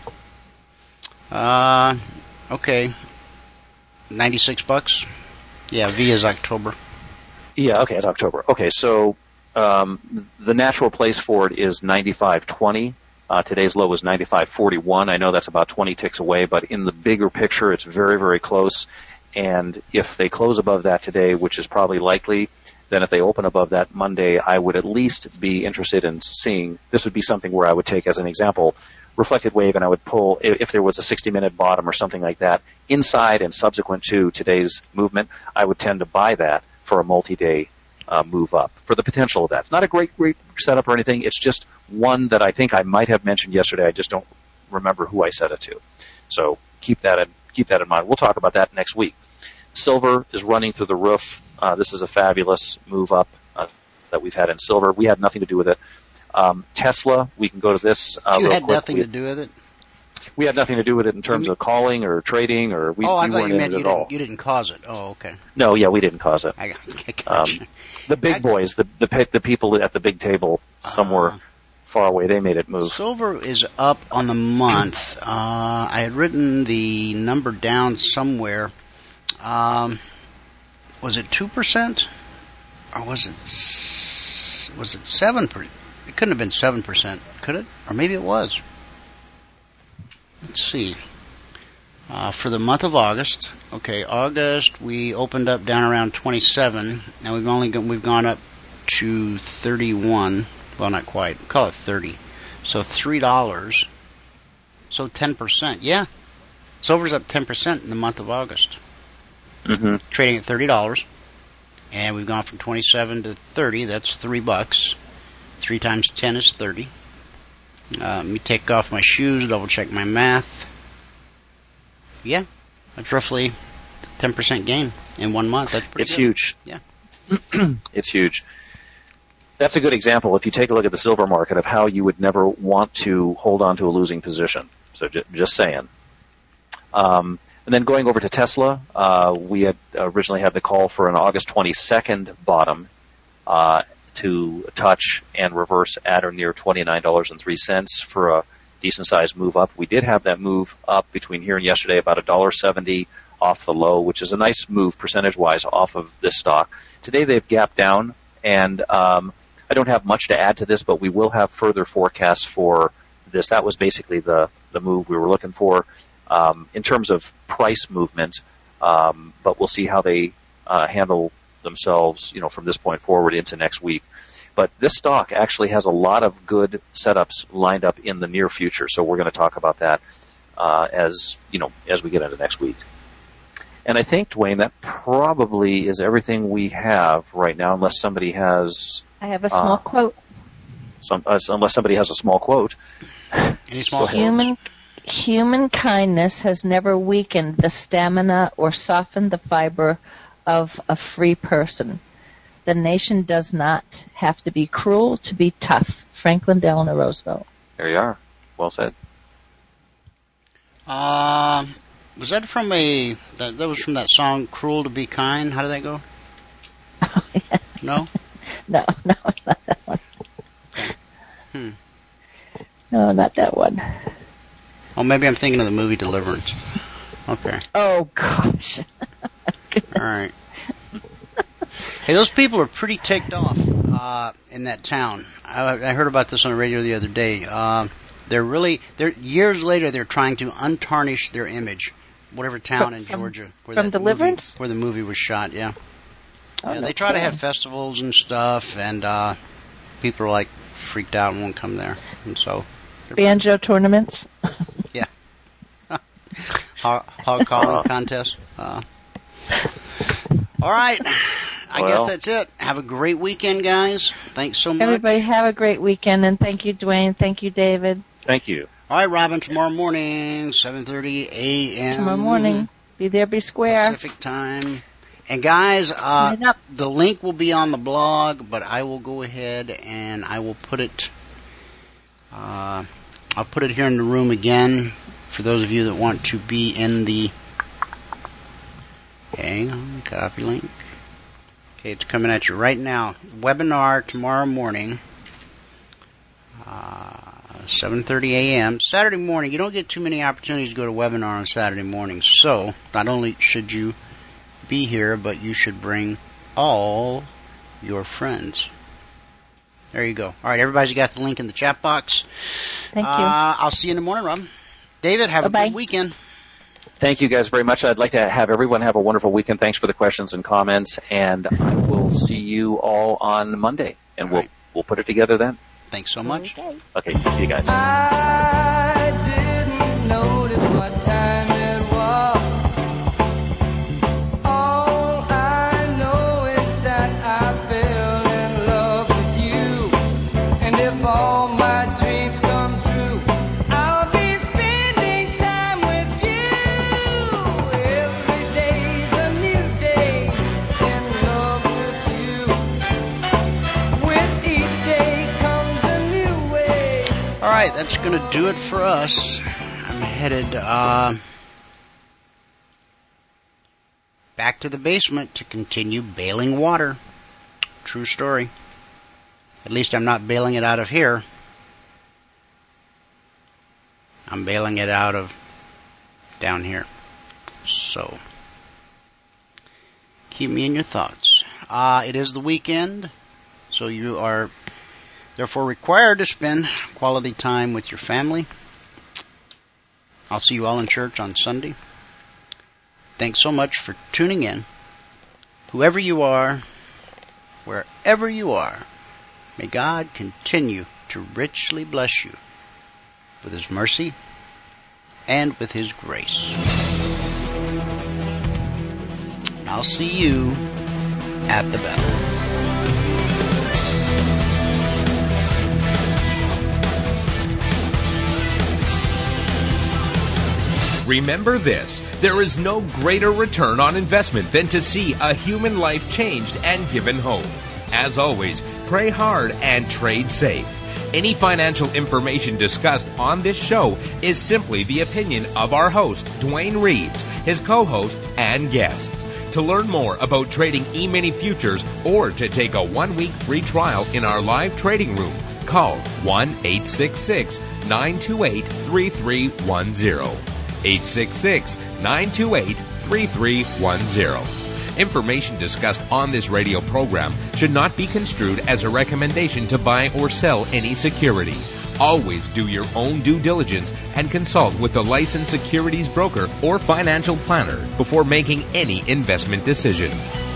Uh, okay. ninety-six bucks? Yeah, V is October. Yeah, okay, it's October. Okay, so um, the natural place for it is ninety-five twenty. Uh, today's low is ninety-five forty-one. I know that's about twenty ticks away, but in the bigger picture, it's very, very close. And if they close above that today, which is probably likely, then if they open above that Monday, I would at least be interested in seeing, this would be something where I would take as an example, reflected wave, and I would pull, if there was a sixty-minute bottom or something like that, inside and subsequent to today's movement, I would tend to buy that for a multi-day uh, move up, for the potential of that. It's not a great, great setup or anything. It's just one that I think I might have mentioned yesterday. I just don't remember who I said it to. So keep that in, keep that in mind. We'll talk about that next week. Silver is running through the roof. Uh, this is a fabulous move up uh, that we've had in silver. We had nothing to do with it. Um, Tesla, we can go to this uh, You real had quick. nothing We- to do with it? we had nothing to do with it in terms of calling or trading, or we, oh, I we thought weren't you in meant it you at all. didn't, you didn't cause it. Oh, okay. No, yeah, we didn't cause it. I got, I gotcha. Um, the big boys, the the pe- the people at the big table somewhere Uh, far away, they made it move. Silver is up on the month. Uh, I had written the number down somewhere. Um, was it two percent? Or was it s- was it seven percent? It couldn't have been seven percent, could it? Or maybe it was. Let's see. Uh, for the month of August, okay, August we opened up down around twenty-seven. Now we've only gone, we've gone up to thirty-one. Well, not quite. Call it thirty. So three dollars. So ten percent. Yeah, silver's up ten percent in the month of August. Mm-hmm. Trading at thirty dollars, and we've gone from twenty-seven to thirty. That's three bucks. Three times ten is thirty. Uh, let me take off my shoes, double check my math. Yeah, that's roughly ten percent gain in one month. That's pretty It's good. huge. Yeah. It's huge. That's a good example. If you take a look at the silver market of how you would never want to hold on to a losing position. So j- just saying. Um, and then going over to Tesla, uh, we had originally had the call for an August twenty-second bottom uh, to touch and reverse at or near twenty-nine dollars and three cents for a decent-sized move up. We did have that move up between here and yesterday, about one dollar seventy off the low, which is a nice move percentage-wise off of this stock. Today they've gapped down, and um, I don't have much to add to this, but we will have further forecasts for this. That was basically the, the move we were looking for um, in terms of price movement, um, but we'll see how they uh, handle themselves, you know, from this point forward into next week. But this stock actually has a lot of good setups lined up in the near future, so we're going to talk about that uh, as you know as we get into next week. And I think, Dwayne, that probably is everything we have right now, unless somebody has. I have a small uh, quote. Some, uh, unless somebody has a small quote. Any small quotes? Human, human kindness has never weakened the stamina or softened the fiber of a free person. The nation does not have to be cruel to be tough. Franklin Delano Roosevelt. There you are. Well said. Uh, was that from a, that, that was from that song, Cruel to Be Kind? How did that go? Oh, yeah. No? No, no, it's not that one. Hmm. No, not that one. Oh, maybe I'm thinking of the movie Deliverance. Okay. Oh, gosh. All right. Hey, those people are pretty ticked off uh, in that town. I, I heard about this on the radio the other day. Uh, they're really, they're years later, they're trying to untarnish their image. Whatever town From- in from- Georgia where from that Deliverance? movie, where the movie was shot. Yeah. Oh, yeah no they try to kidding. have festivals and stuff, and uh, people are like freaked out and won't come there. And so, Banjo tournaments. yeah. Hog, hog calling contest. Uh, all right. I Well. guess that's it. Have a great weekend, guys. Thanks so much. Everybody have a great weekend, and thank you, Dwayne. Thank you, David. Thank you. All right, Robin, tomorrow morning, seven thirty a.m. Tomorrow morning, be there, be square. Pacific time. And guys, uh, Sign up. the link will be on the blog, but I will go ahead and I will put it, uh, I'll put it here in the room again for those of you that want to be in the, hang on, copy link. Okay, it's coming at you right now. Webinar tomorrow morning, uh, seven thirty a.m. Saturday morning. You don't get too many opportunities to go to webinar on Saturday morning. So, not only should you be here, but you should bring all your friends. There you go. All right, everybody's got the link in the chat box. Thank you. Uh, I'll see you in the morning, Rob. David, have Bye-bye. a good weekend. Thank you guys very much. I'd like to have everyone have a wonderful weekend. Thanks for the questions and comments, and I will see you all on Monday, and All we'll right. we'll put it together then. Thanks so much. Okay. Okay, see you guys. I didn't notice what time it was. All I know is that I fell in love with you. And if all my dreams come true, I'll be spending time with you. Every day's a new day in love with you. With each day comes a new way. All right, that's going to do it for us. I'm headed uh, back to the basement to continue bailing water. True story. At least I'm not bailing it out of here. I'm bailing it out of down here. So, keep me in your thoughts. Uh, it is the weekend, so you are therefore required to spend quality time with your family. I'll see you all in church on Sunday. Thanks so much for tuning in. Whoever you are, wherever you are, may God continue to richly bless you with His mercy and with His grace. I'll see you at the bell. Remember this, there is no greater return on investment than to see a human life changed and given hope. As always, pray hard and trade safe. Any financial information discussed on this show is simply the opinion of our host, Dwayne Reeves, his co-hosts, and guests. To learn more about trading E-mini futures or to take a one-week free trial in our live trading room, call one eight six six, nine two eight, three three one zero. eight six six, nine two eight, three three one zero. Information discussed on this radio program should not be construed as a recommendation to buy or sell any security. Always do your own due diligence and consult with a licensed securities broker or financial planner before making any investment decision.